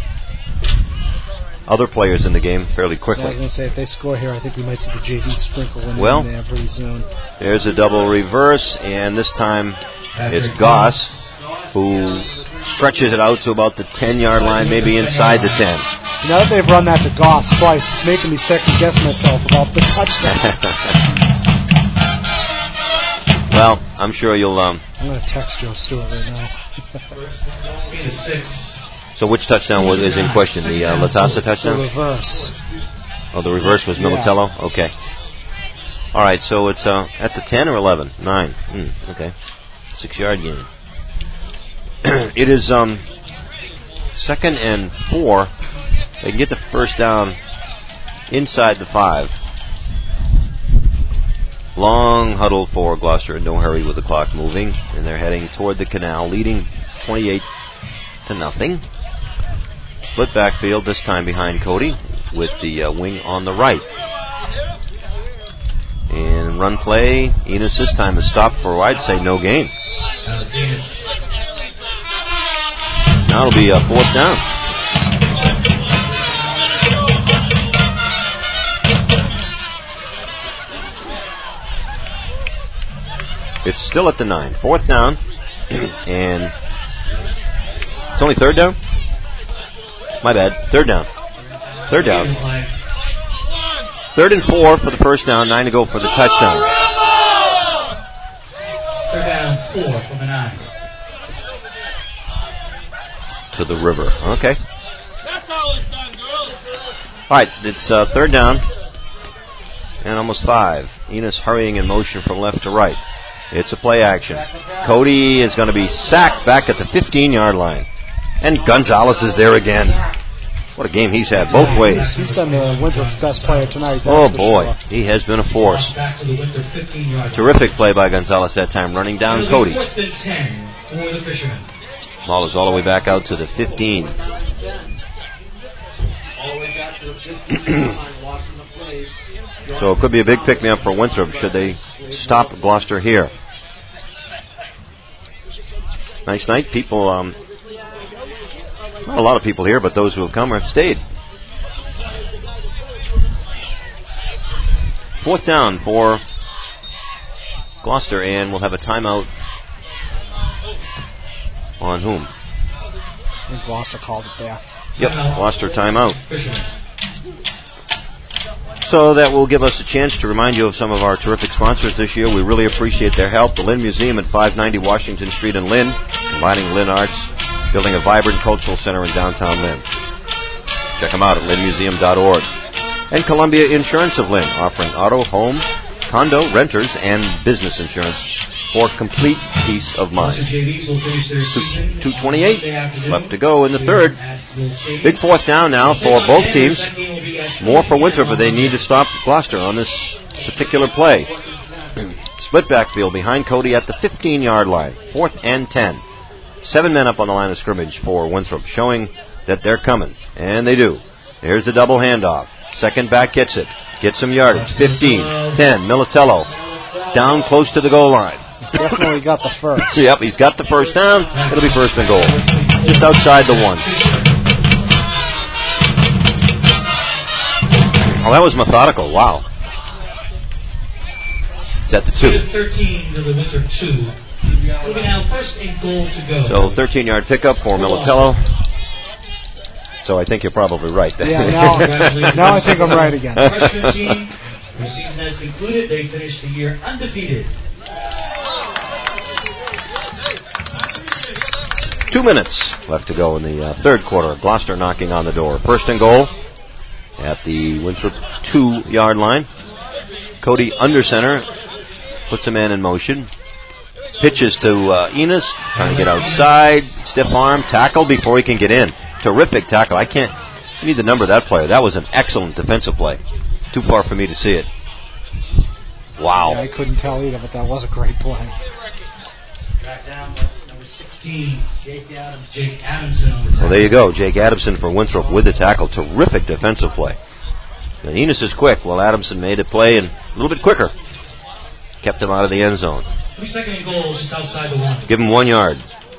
other players in the game fairly quickly. Yeah, I was going to say, if they score here, I think we might see the J V sprinkle in, well, in there pretty soon. There's a double reverse, and this time it's Goss who stretches it out to about the ten-yard line, maybe inside the ten. See, now that they've run that to Goss twice, it's making me second-guess myself about the touchdown. Well, I'm sure you'll... Um, I'm going to text Joe Stewart right now. So which touchdown was is in question? The uh, Latassa touchdown? The reverse. Oh, the reverse was Militello? Yeah. Okay. All right, so it's uh, at the ten or eleven? nine. Mm, okay. Six-yard gain. It is um, second and four. They can get the first down inside the five. Long huddle for Gloucester, no hurry with the clock moving, and they're heading toward the canal, leading twenty-eight to nothing. Split backfield, this time behind Cody, with the uh, wing on the right. And run play, Enos this time is stopped for, I'd say, no gain. Now it'll be a fourth down. It's still at the nine. Fourth down, and it's only third down? My bad. Third down. Third down. Third and four for the first down, nine to go for the touchdown. Third down, four from the nine. To the river. Okay. All right, it's uh, third down and almost five. Enos hurrying in motion from left to right. It's a play action. Cody is going to be sacked back at the fifteen-yard line. And Gonzalez is there again. What a game he's had both ways. He's been the Winthrop's best player tonight. Oh, boy. He has been a force. Terrific play by Gonzalez that time, running down Cody. Ball is all the way back out to the fifteen. So it could be a big pick-me-up for Winthrop should they stop Gloucester here. Nice night. People, um, not a lot of people here, but those who have come have stayed. Fourth down for Gloucester, and we'll have a timeout on whom? I think Gloucester called it there. Yep, Gloucester timeout. So that will give us a chance to remind you of some of our terrific sponsors this year. We really appreciate their help. The Lynn Museum at five ninety Washington Street in Lynn, combining Lynn Arts, building a vibrant cultural center in downtown Lynn. Check them out at lynn museum dot org. And Columbia Insurance of Lynn, offering auto, home, condo, renters, and business insurance for complete peace of mind. two twenty-eight left to go in the third. Big fourth down now for both teams. More for Winthrop, but they need to stop Gloucester on this particular play. Split backfield behind Cody at the fifteen-yard line. Fourth and ten. Seven men up on the line of scrimmage for Winthrop, showing that they're coming. And they do. There's the double handoff. Second back gets it. Gets some yardage. fifteen, ten. Militello down close to the goal line. He's definitely got the first. Yep, he's got the first down. It'll be first and goal. Just outside the one. Oh, that was methodical. Wow. It's at the two. thirteen to the Winthrop two. It'll be now first and goal to go. So thirteen-yard pickup for Militello. So I think you're probably right. Yeah, now, now I think I'm right again. Freshman team, their season has concluded. They finished the year undefeated. Two minutes left to go in the uh, third quarter. Gloucester knocking on the door. First and goal at the Winthrop two-yard line. Cody under center puts a man in motion. Pitches to uh, Enos, trying to get outside. Stiff arm, tackle before he can get in. Terrific tackle. I can't, I need the number of that player. That was an excellent defensive play. Too far for me to see it. Wow. Yeah, I couldn't tell either, but that was a great play. Track down number sixteen, Jake Adams. Jake Adamson on the tackle. Well, there you go. Jake Adamson for Winthrop with the tackle. Terrific defensive play. And Enos is quick. Well, Adamson made a play and a little bit quicker. Kept him out of the end zone. Three second and goal just outside the one. Give him one yard.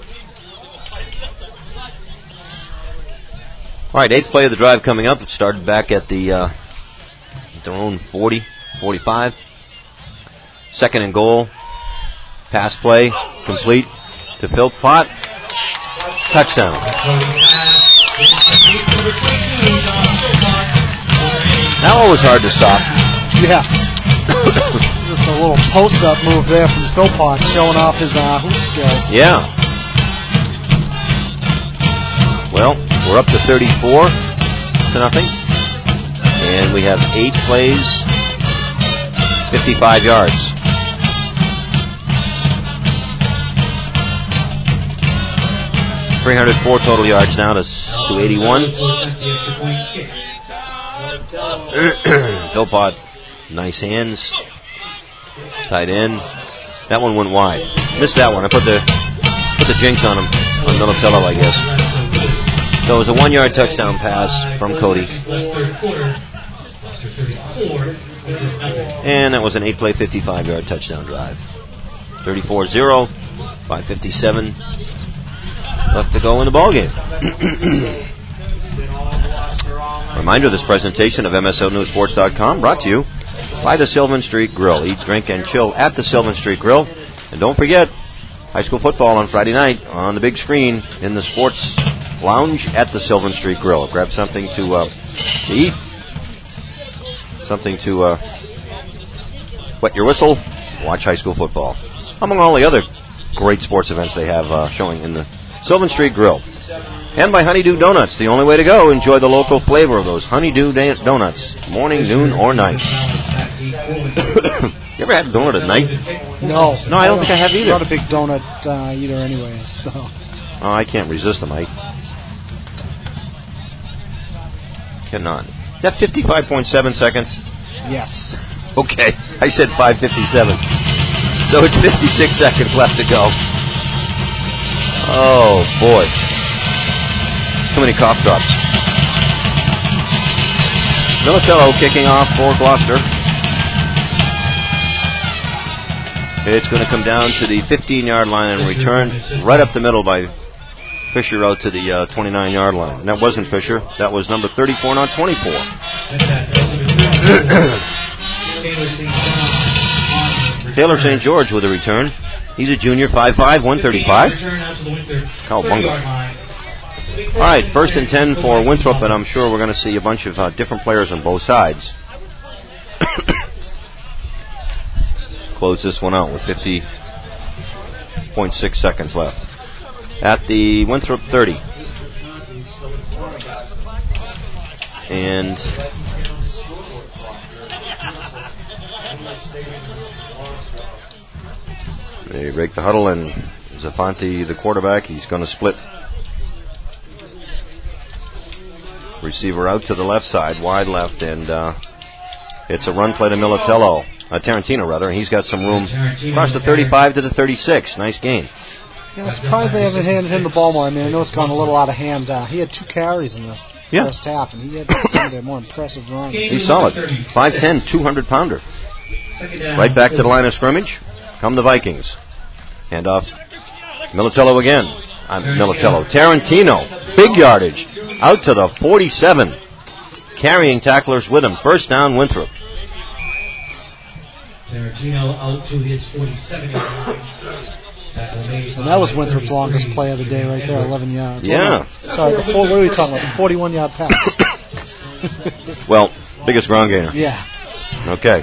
All right, eighth play of the drive coming up. It started back at the uh, at their own forty, forty-five. Second and goal. Pass play complete to Philpott. Touchdown. That one was hard to stop. Yeah. Just a little post-up move there from Philpott, showing off his uh, hoop skills. Yeah. Well, we're up to thirty-four to nothing. And we have eight plays, fifty-five yards. three hundred four total yards now to two eighty-one. Philpott, nice hands. Tight end. That one went wide. Missed that one. I put the put the jinx on him, on Militello, I guess. So it was a one-yard touchdown pass from Cody. And that was an eight-play, fifty-five-yard touchdown drive. thirty-four zero, five fifty-seven left to go in the ballgame. Reminder, this presentation of M S L News Sports dot com brought to you by the Sylvan Street Grill. Eat, drink, and chill at the Sylvan Street Grill. And don't forget, high school football on Friday night on the big screen in the sports lounge at the Sylvan Street Grill. Grab something to, uh, to eat, something to uh, wet your whistle, watch high school football. Among all the other great sports events they have uh, showing in the Sylvan Street Grill. And by Honeydew Donuts, the only way to go. Enjoy the local flavor of those Honeydew da- Donuts, morning, noon, or night. You ever had a donut at night? No. No, I don't think I have either. I'm not a big donut uh, eater anyways, so. Oh, I can't resist them. I cannot. Is that fifty-five point seven seconds? Yes. Okay, I said five fifty-seven. So it's fifty-six seconds left to go. Oh, boy. Too many cough drops. Militello kicking off for Gloucester. It's going to come down to the fifteen-yard line and return right up the middle by Fisher out to the uh, twenty-nine-yard line. And that wasn't Fisher. That was number thirty-four, not twenty-four. Taylor Saint George with a return. He's a junior, five five, one thirty-five. Cowabunga. All right, first and ten for Winthrop, and I'm sure we're going to see a bunch of uh, different players on both sides. Close this one out with fifty point six seconds left. At the Winthrop thirty. And they break the huddle, and Zafanti, the quarterback, he's going to split. Receiver out to the left side, wide left, and uh, it's a run play to Militello. Uh, Tarantino, rather, and he's got some room across the thirty-five to the thirty-six. Nice gain. Yeah, I'm surprised they haven't handed him the ball more. I mean, I know it's gone a little out of hand. Uh, he had two carries in the yeah. first half, and he had some of their more impressive runs. He's solid. five ten, two hundred pounder. Right back to the line of scrimmage. Come the Vikings. Hand off. Militello again. I'm Militello. Tarantino. Big yardage. Out to the forty-seven. Carrying tacklers with him. First down, Winthrop. Tarantino out to his forty-seven yard line. And that was Winthrop's longest play of the day right there, eleven yards. Yeah. Sorry, the four, what are we talking about? The forty-one-yard pass. Well, biggest ground gainer. Yeah. Okay.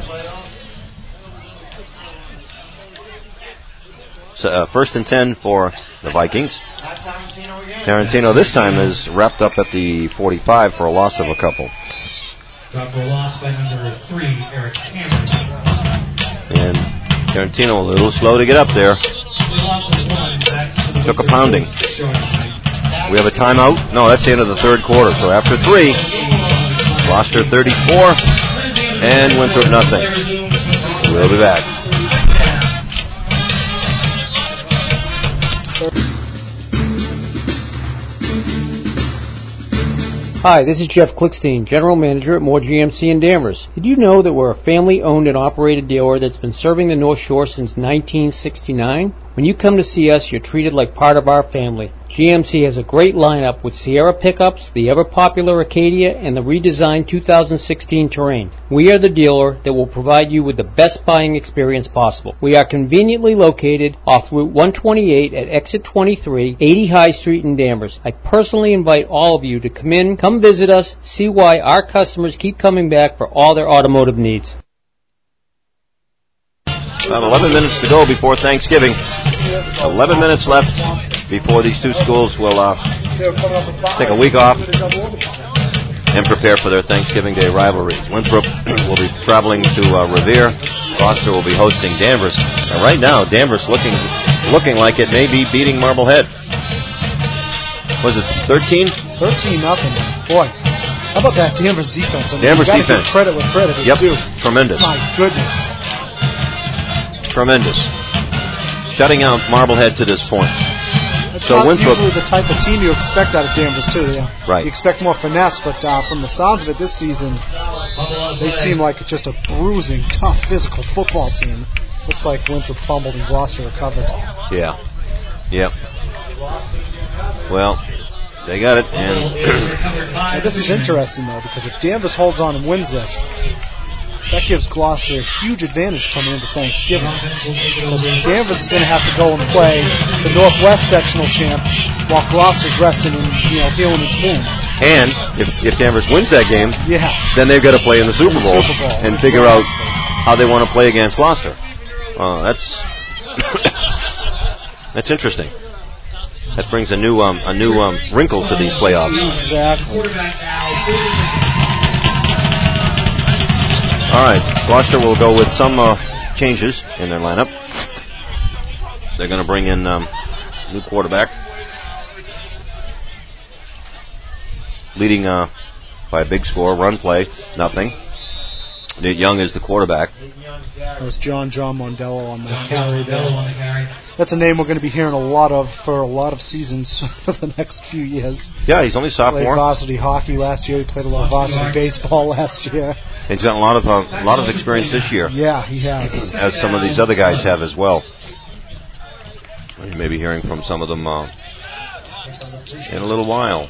So, uh, first and ten for the Vikings. Tarantino this time is wrapped up at the forty-five for a loss of a couple. Got for a loss by number three, Eric Cameron. And Tarantino a little slow to get up there. Took a pounding. We have a timeout? No, that's the end of the third quarter. So after three, Gloucester thirty-four and Winthrop nothing. We'll be back. Hi, this is Jeff Klickstein, General Manager at Moore G M C in Danvers. Did you know that we're a family-owned and operated dealer that's been serving the North Shore since nineteen sixty-nine? When you come to see us, you're treated like part of our family. G M C has a great lineup with Sierra pickups, the ever-popular Acadia, and the redesigned two thousand sixteen Terrain. We are the dealer that will provide you with the best buying experience possible. We are conveniently located off Route one twenty-eight at Exit twenty-three, eighty High Street in Danvers. I personally invite all of you to come in, come visit us, see why our customers keep coming back for all their automotive needs. About eleven minutes to go before Thanksgiving. eleven minutes left before these two schools will uh, take a week off and prepare for their Thanksgiving Day rivalries. Winthrop will be traveling to uh, Revere. Gloucester will be hosting Danvers. And right now, Danvers looking looking like it may be beating Marblehead. Was it thirteen? thirteen nothing. Boy, how about that Danvers defense? I mean, Danvers you gotta defense. Give credit where credit is yep. due. Tremendous. My goodness. Tremendous. Shutting out Marblehead to this point. It's so not Winthrop, usually the type of team you expect out of Danvers, too. Yeah. Right. You expect more finesse, but uh, from the sounds of it this season, they seem like just a bruising, tough, physical football team. Looks like Winthrop fumbled and Gloucester recovered. Yeah. Yep. Well, they got it. And now, this is interesting, though, because if Danvers holds on and wins this, that gives Gloucester a huge advantage coming into Thanksgiving. Because Danvers is going to have to go and play the Northwest sectional champ while Gloucester's resting and, you know, healing its wounds. And if, if Danvers wins that game, yeah. then they've got to play in the Super In the Bowl, Super Bowl. and figure out how they want to play against Gloucester. Uh, that's that's interesting. That brings a new um, a new um, wrinkle to these playoffs. Exactly. All right, Gloucester will go with some uh, changes in their lineup. They're going to bring in um, new quarterback, leading uh, by a big score, run play, nothing. Nate Young is the quarterback. That was John John Mondello on the carry there. That's a name we're going to be hearing a lot of for a lot of seasons for the next few years. Yeah, he's only sophomore. Played varsity hockey last year. He played a little varsity baseball last year. He's got a lot of uh, a lot of experience this year. Yeah, he has. As some of these other guys have as well. You may be hearing from some of them uh, in a little while.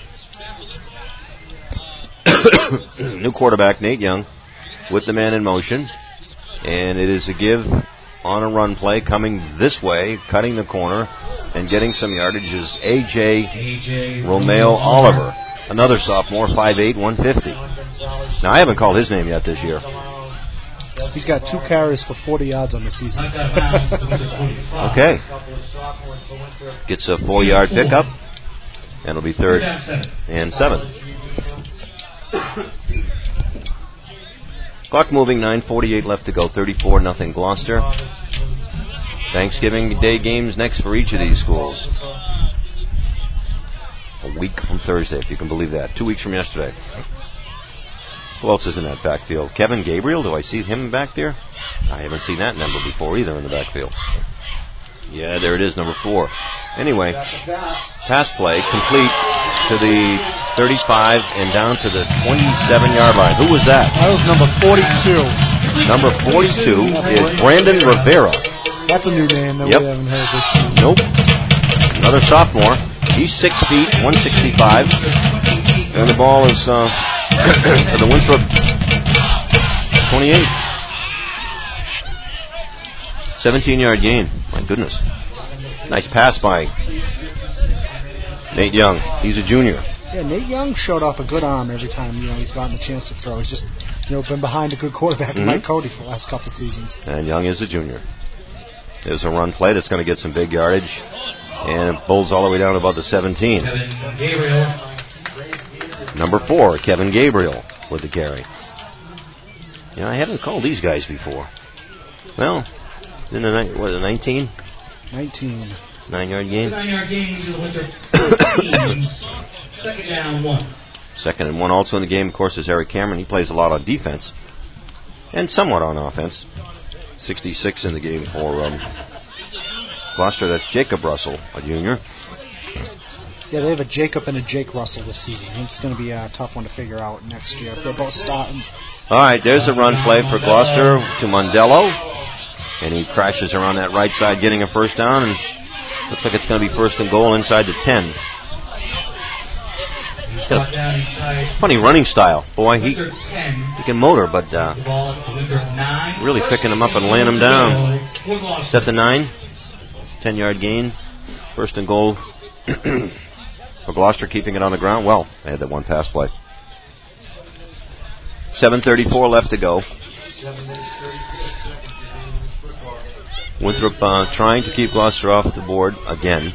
New quarterback, Nate Young, with the man in motion. And it is a give on a run play coming this way, cutting the corner, and getting some yardage is A J Romeo Oliver. Another sophomore, five eight, one fifty. Now, I haven't called his name yet this year. He's got two carries for forty yards on the season. Okay. Gets a four-yard pickup, and it'll be third and seven. Clock moving, nine forty-eight left to go, thirty-four nothing Gloucester. Thanksgiving Day games next for each of these schools. A week from Thursday, if you can believe that. Two weeks from yesterday. Who else is in that backfield? Kevin Gabriel, do I see him back there? I haven't seen that number before either in the backfield. Yeah, there it is, number four. Anyway, pass play complete to the thirty-five and down to the twenty-seven-yard line. Who was that? That was number forty-two. Number forty-two is Brandon Rivera. That's a new name that Yep. we haven't heard this season. Nope. Another sophomore. He's six feet, one sixty-five. And the ball is uh, to the Winthrop twenty-eight. seventeen-yard gain. My goodness. Nice pass by Nate Young. He's a junior. Yeah, Nate Young showed off a good arm every time, you know, he's gotten a chance to throw. He's just, you know, been behind a good quarterback, Mhm. Mike Cody, for the last couple seasons. And Young is a junior. There's a run play that's going to get some big yardage. And it bowls all the way down to about the seventeen. Number four, Kevin Gabriel with the carry. Yeah, I haven't called these guys before. Well, in the ni- what, the nineteen? nineteen. Nine-yard gain. Nine-yard gain to the Winthrop team. Second down, one. Second and one also in the game, of course, is Eric Cameron. He plays a lot on defense and somewhat on offense. sixty-six in the game for um, Gloucester. That's Jacob Russell, a junior. Yeah, they have a Jacob and a Jake Russell this season. It's going to be a tough one to figure out next year if they're both starting. All right, there's a run play for Gloucester to Mondello. And he crashes around that right side, getting a first down. And looks like it's going to be first and goal inside the ten. He's got a funny running style. Boy, he, he can motor, but uh, really picking him up and laying him down. Is that the nine? Ten-yard gain. First and goal for Gloucester, keeping it on the ground. Well, they had that one pass play. seven thirty-four left to go. Winthrop uh, trying to keep Gloucester off the board again.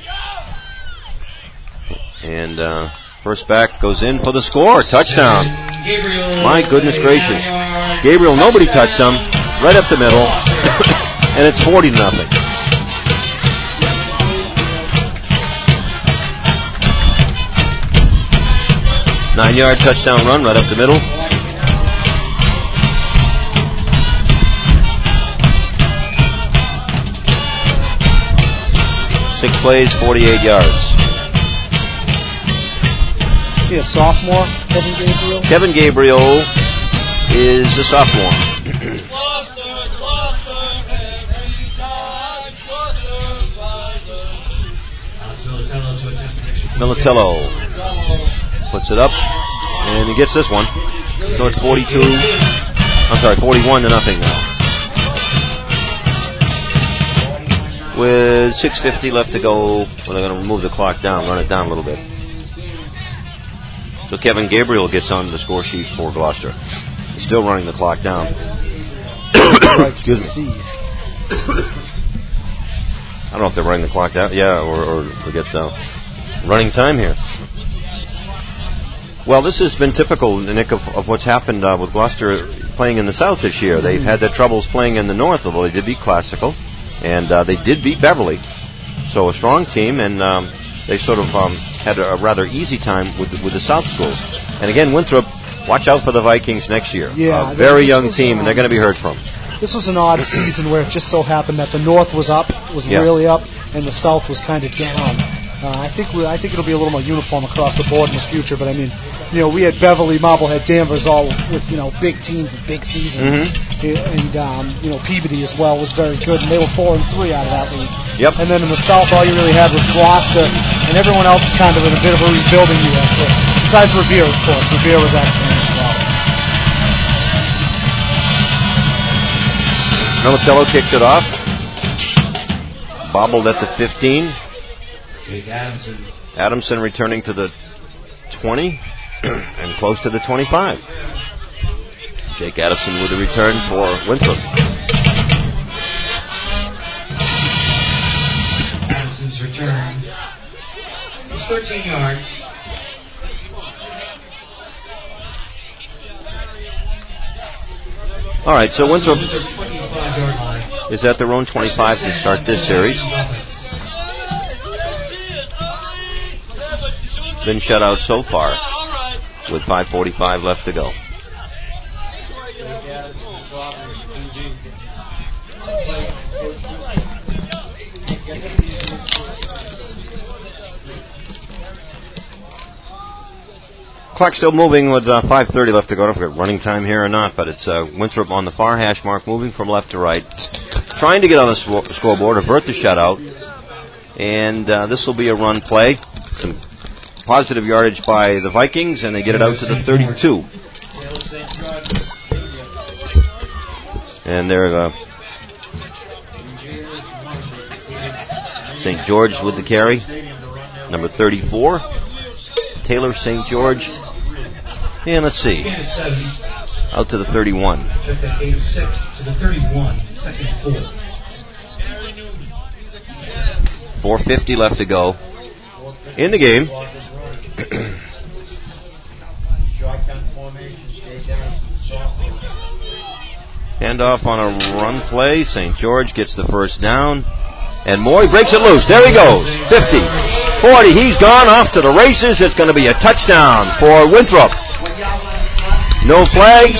And uh, first back goes in for the score. Touchdown. My goodness gracious. Gabriel, nobody touched him. Right up the middle. And it's forty to nothing. Nine-yard touchdown run right up the middle. Six plays, forty-eight yards. Is he a sophomore, Kevin Gabriel? Kevin Gabriel is a sophomore. Militello puts it up, and he gets this one. So it's forty-two I'm sorry, forty-one to nothing now. With six fifty left to go, well, they're going to move the clock down, run it down a little bit. So Kevin Gabriel gets on the score sheet for Gloucester. He's still running the clock down. Excuse me. I don't know if they're running the clock down. Yeah, or, or we get uh, running time here. Well, this has been typical, Nick, of, of what's happened uh, with Gloucester playing in the South this year. They've had their troubles playing in the North, although they did beat Classical, and uh, they did beat Beverly. So a strong team, and um, they sort of um, had a, a rather easy time with, with the South schools. And again, Winthrop, watch out for the Vikings next year. Yeah, a very young was, team, and they're going to be heard from. This was an odd season where it just so happened that the North was up, was yeah. really up, and the South was kind of down. Uh, I think we, I think it'll be a little more uniform across the board in the future. But I mean, you know, we had Beverly, Marblehead, Danvers, all with you know big teams with big seasons, mm-hmm. and um, you know Peabody as well was very good, and they were four and three out of that league. Yep. And then in the South, all you really had was Gloucester, and everyone else kind of in a bit of a rebuilding year. So besides Revere, of course, Revere was excellent as well. Militello kicks it off. Bobbled at the fifteen. Jake Adamson. Adamson returning to the twenty and close to the twenty-five. Jake Adamson with a return for Winthrop. Adamson's return. It's thirteen yards. All right, so Winthrop is at their own twenty-five to start this series. Been shut out so far with five forty-five left to go. Clock still moving with uh, five thirty left to go. I don't know if we've got running time here or not, but it's uh, Winthrop on the far hash mark, moving from left to right, trying to get on the sw- scoreboard, avert the shutout. And uh, this will be a run play. Some positive yardage by the Vikings, and they get it out to the thirty-two. And they're uh, Saint George with the carry, number thirty-four. Taylor Saint George. And let's see. Out to the thirty-one. Just at eight of six to the thirty-one, second and four. four fifty left to go in the game. Handoff on a run play. Saint George gets the first down. And Moy breaks it loose. There he goes. fifty, forty. He's gone off to the races. It's going to be a touchdown for Winthrop. No flags.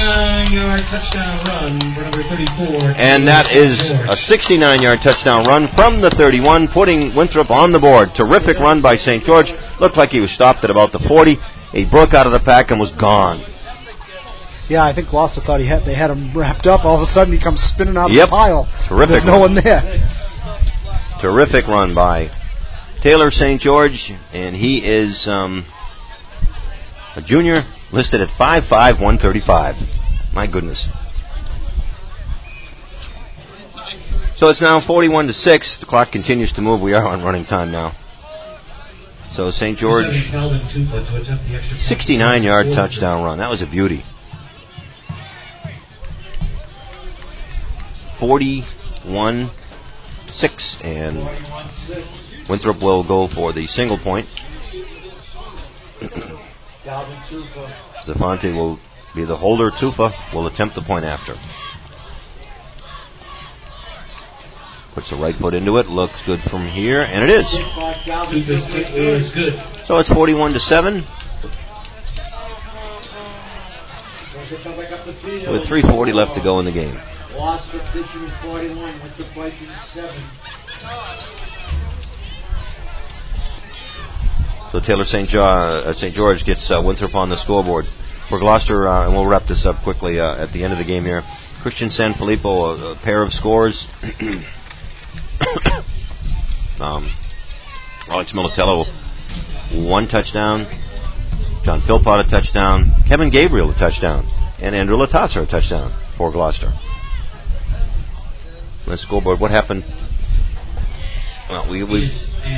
And that is a sixty-nine yard touchdown run from the thirty-one, putting Winthrop on the board. Terrific run by Saint George. Looked like he was stopped at about the forty. He broke out of the pack and was gone. Yeah, I think Gloucester thought he had they had him wrapped up. All of a sudden, he comes spinning out yep. of the pile. Terrific. There's no one there. Terrific run by Taylor Saint George, and he is um, a junior, listed at five five, one thirty-five. My goodness. So it's now forty-one to six. The clock continues to move. We are on running time now. So Saint George, sixty-nine yard touchdown run. That was a beauty. forty-one six, and Winthrop will go for the single point. Zafante will be the holder. Tufa will attempt the point after. Puts the right foot into it. Looks good from here, and it is. So it's forty-one to seven. With three forty left to go in the game. Lost the Fisherman forty-one with the Vikings seven. So Taylor Saint Jo- uh, Saint George gets uh, Winthrop on the scoreboard. For Gloucester, uh, and we'll wrap this up quickly uh, at the end of the game here. Christian Sanfilippo, a, a pair of scores. um, Alex Militello, one touchdown. John Philpott, a touchdown. Kevin Gabriel, a touchdown. And Andrew Latassa, a touchdown. for Gloucester. The scoreboard, what happened? Well, we, we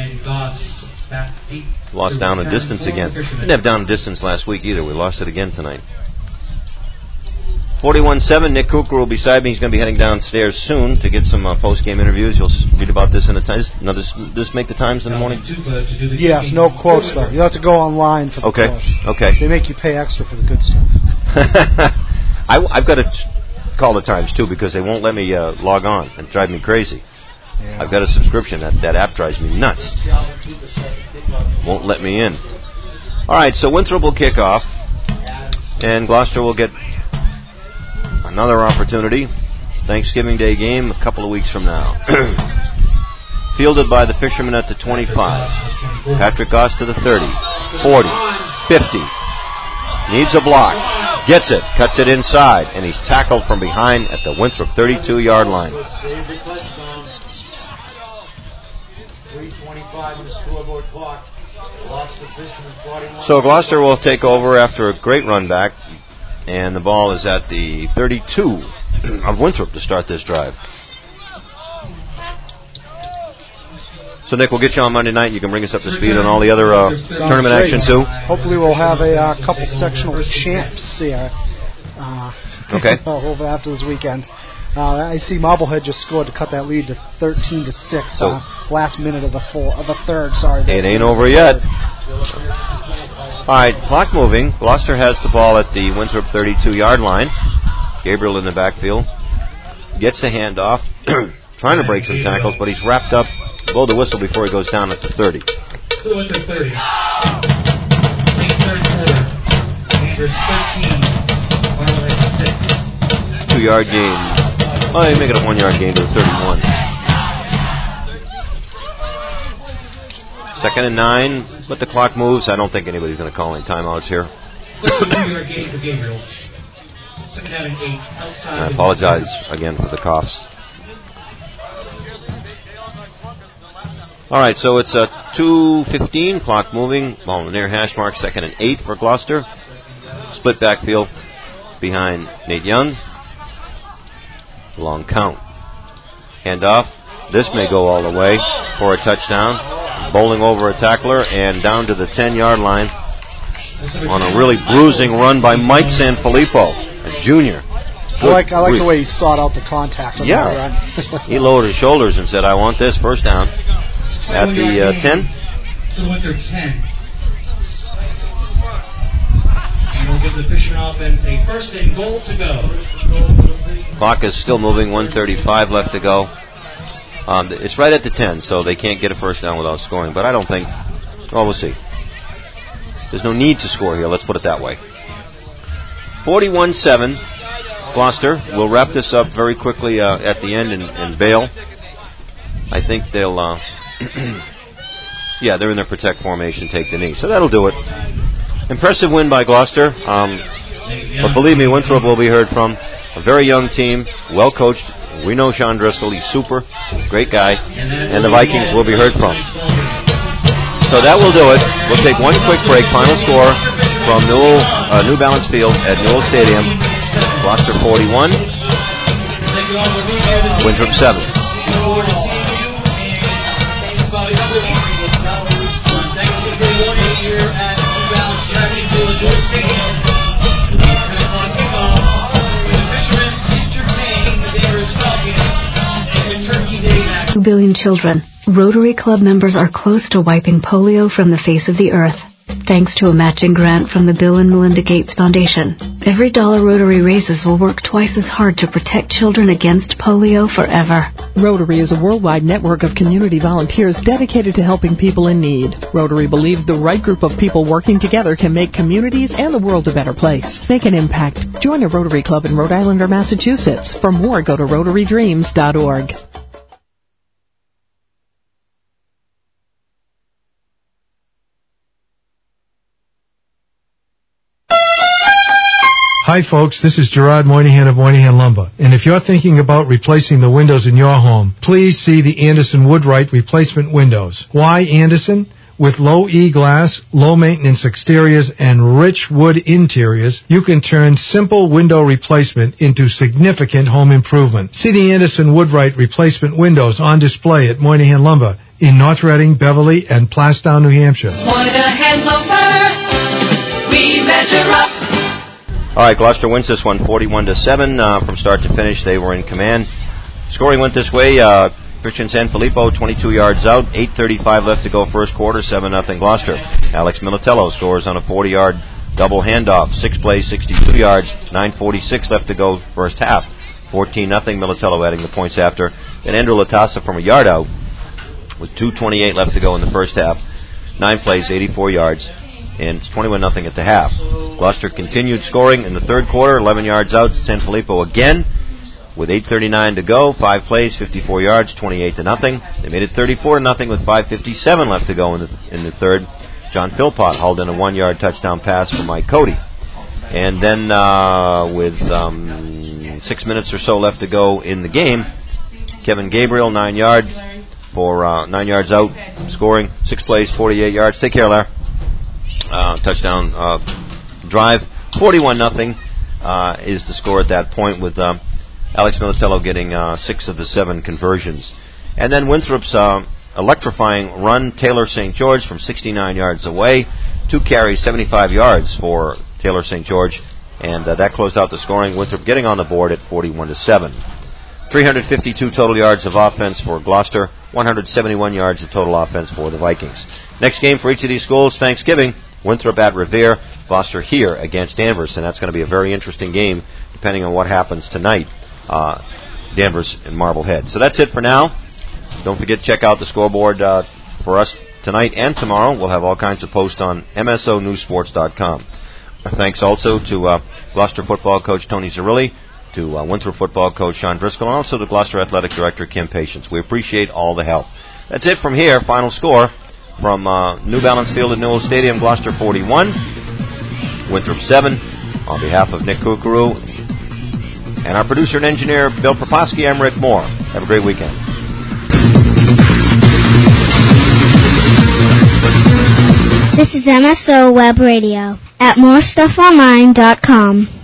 lost down a distance again. Didn't have down a distance last week either. We lost it again tonight. forty-one seven, Nick Cooker will be beside me. He's going to be heading downstairs soon to get some uh, post-game interviews. You'll s- read about this in the Times. No, this, this make the Times in the morning? Yes, no quotes, though. You have to go online for the Okay, quotes. okay. They make you pay extra for the good stuff. I, I've got to call the Times, too, because they won't let me uh, log on. It drives me crazy. Yeah. I've got a subscription. That, that app drives me nuts. Won't let me in. All right, so Winthrop will kick off, and Gloucester will get another opportunity. Thanksgiving Day game a couple of weeks from now. Fielded by the Fishermen at the twenty-five. Patrick Goss to the thirty. forty. fifty. Needs a block. Gets it. Cuts it inside. And he's tackled from behind at the Winthrop thirty-two-yard line. three twenty-five on the scoreboard clock. Lost the Fishermen forty-one. So Gloucester will take over after a great run back. And the ball is at the thirty-two of Winthrop to start this drive. So, Nick, we'll get you on Monday night. You can bring us up to speed on all the other uh, tournament great. action, too. Hopefully we'll have a uh, couple sectional champs here uh, Okay. over after this weekend. Uh, I see Marblehead just scored to cut that lead to thirteen to six. So, uh, last minute of the four, of the third. Sorry, It ain't over yet. All right, clock moving. Gloucester has the ball at the Winthrop thirty-two-yard line. Gabriel in the backfield. Gets the handoff. Trying to break some tackles, but he's wrapped up. Blow the whistle before he goes down at the thirty. Winthrop thirty. Late third quarter. Andrews thirteen. Marblehead six. Two-yard gain. Oh, you make it a one-yard gain to the thirty-one. Second and nine, but the clock moves. I don't think anybody's going to call any timeouts here. Two-yard gain for Gabriel. Second down and eight. Outside. I apologize again for the coughs. All right, so it's a two fifteen, clock moving. Ball near hash mark, second and eight for Gloucester. Split backfield behind Nate Young. Long count. Handoff. This may go all the way for a touchdown. Bowling over a tackler and down to the ten-yard line on a really bruising run by Mike Sanfilippo, a junior. I like I like grief. the way he sought out the contact on Yeah. that run. He lowered his shoulders and said, I want this first down. At the uh, ten. To the Winthrop ten. And we'll give the Fisherman offense a first and goal to go. Clock is still moving, one thirty-five left to go. Um, it's right at the ten, so they can't get a first down without scoring. But I don't think, well, we'll see. There's no need to score here, let's put it that way. forty-one seven, Gloucester. We'll wrap this up very quickly uh, at the end and, and bail. I think they'll, uh, yeah, they're in their protect formation, take the knee. So that'll do it. Impressive win by Gloucester. Um, but believe me, Winthrop will be heard from. A very young team, well coached. We know Sean Driscoll, he's super, great guy. And the Vikings will be heard from. So that will do it. We'll take one quick break. Final score from Newell, uh, New Balance Field at Newell Stadium. Gloucester forty-one, Winthrop seven. Two billion children. Rotary Club members are close to wiping polio from the face of the earth, thanks to a matching grant from the Bill and Melinda Gates Foundation. Every dollar Rotary raises will work twice as hard to protect children against polio forever. Rotary is a worldwide network of community volunteers dedicated to helping people in need. Rotary believes the right group of people working together can make communities and the world a better place. Make an impact. Join a Rotary Club in Rhode Island or Massachusetts. For more, go to rotary dreams dot org. Hi folks, this is Gerard Moynihan of Moynihan Lumber. And if you're thinking about replacing the windows in your home, please see the Anderson Woodwright replacement windows. Why Anderson? With low E glass, low maintenance exteriors, and rich wood interiors, you can turn simple window replacement into significant home improvement. See the Anderson Woodwright replacement windows on display at Moynihan Lumber in North Reading, Beverly, and Plastown, New Hampshire. Moynihan Lumber, we measure up. All right, Gloucester wins this one forty-one to seven. Uh, from start to finish, they were in command. Scoring went this way. Uh, Christian Sanfilippo, twenty-two yards out, eight thirty-five left to go first quarter, seven nothing Gloucester. Alex Militello scores on a forty-yard double handoff, six plays, sixty-two yards, nine forty-six left to go first half, fourteen nothing Militello adding the points after. Then Andrew Latassa from a yard out with two twenty-eight left to go in the first half, nine plays, eighty-four yards, and it's twenty-one nothing at the half. Gloucester continued scoring in the third quarter, eleven yards out, Sanfilippo again, with eight thirty-nine to go, five plays, fifty-four yards, twenty-eight to nothing. They made it thirty-four to nothing with five fifty-seven left to go in the in the third. John Philpott hauled in a one-yard touchdown pass for Mike Cody. And then uh, with um, six minutes or so left to go in the game, Kevin Gabriel, nine yards for uh, nine yards out, scoring six plays, forty-eight yards. Take care, Larry. Uh, touchdown uh, drive, forty-one nothing uh, is the score at that point with. Um, Alex Militello getting uh, six of the seven conversions. And then Winthrop's uh, electrifying run, Taylor Saint George from sixty-nine yards away. Two carries, seventy-five yards for Taylor Saint George. And uh, that closed out the scoring. Winthrop getting on the board at forty-one to seven. three hundred fifty-two total yards of offense for Gloucester. one hundred seventy-one yards of total offense for the Vikings. Next game for each of these schools, Thanksgiving. Winthrop at Revere. Gloucester here against Danvers. And that's going to be a very interesting game depending on what happens tonight. Uh, Danvers and Marblehead. So that's it for now. Don't forget to check out the scoreboard uh, for us tonight and tomorrow. We'll have all kinds of posts on M S O news sports dot com. Thanks also to uh, Gloucester football coach Tony Zerilli, to uh, Winthrop football coach Sean Driscoll, and also to Gloucester athletic director Kim Patience. We appreciate all the help. That's it from here. Final score from uh, New Balance Field at Newell Stadium, Gloucester forty-one, Winthrop seven. On behalf of Nick Kukuru and our producer and engineer, Bill Proposki, I'm Rick Moore. Have a great weekend. This is M S O Web Radio at more stuff online dot com.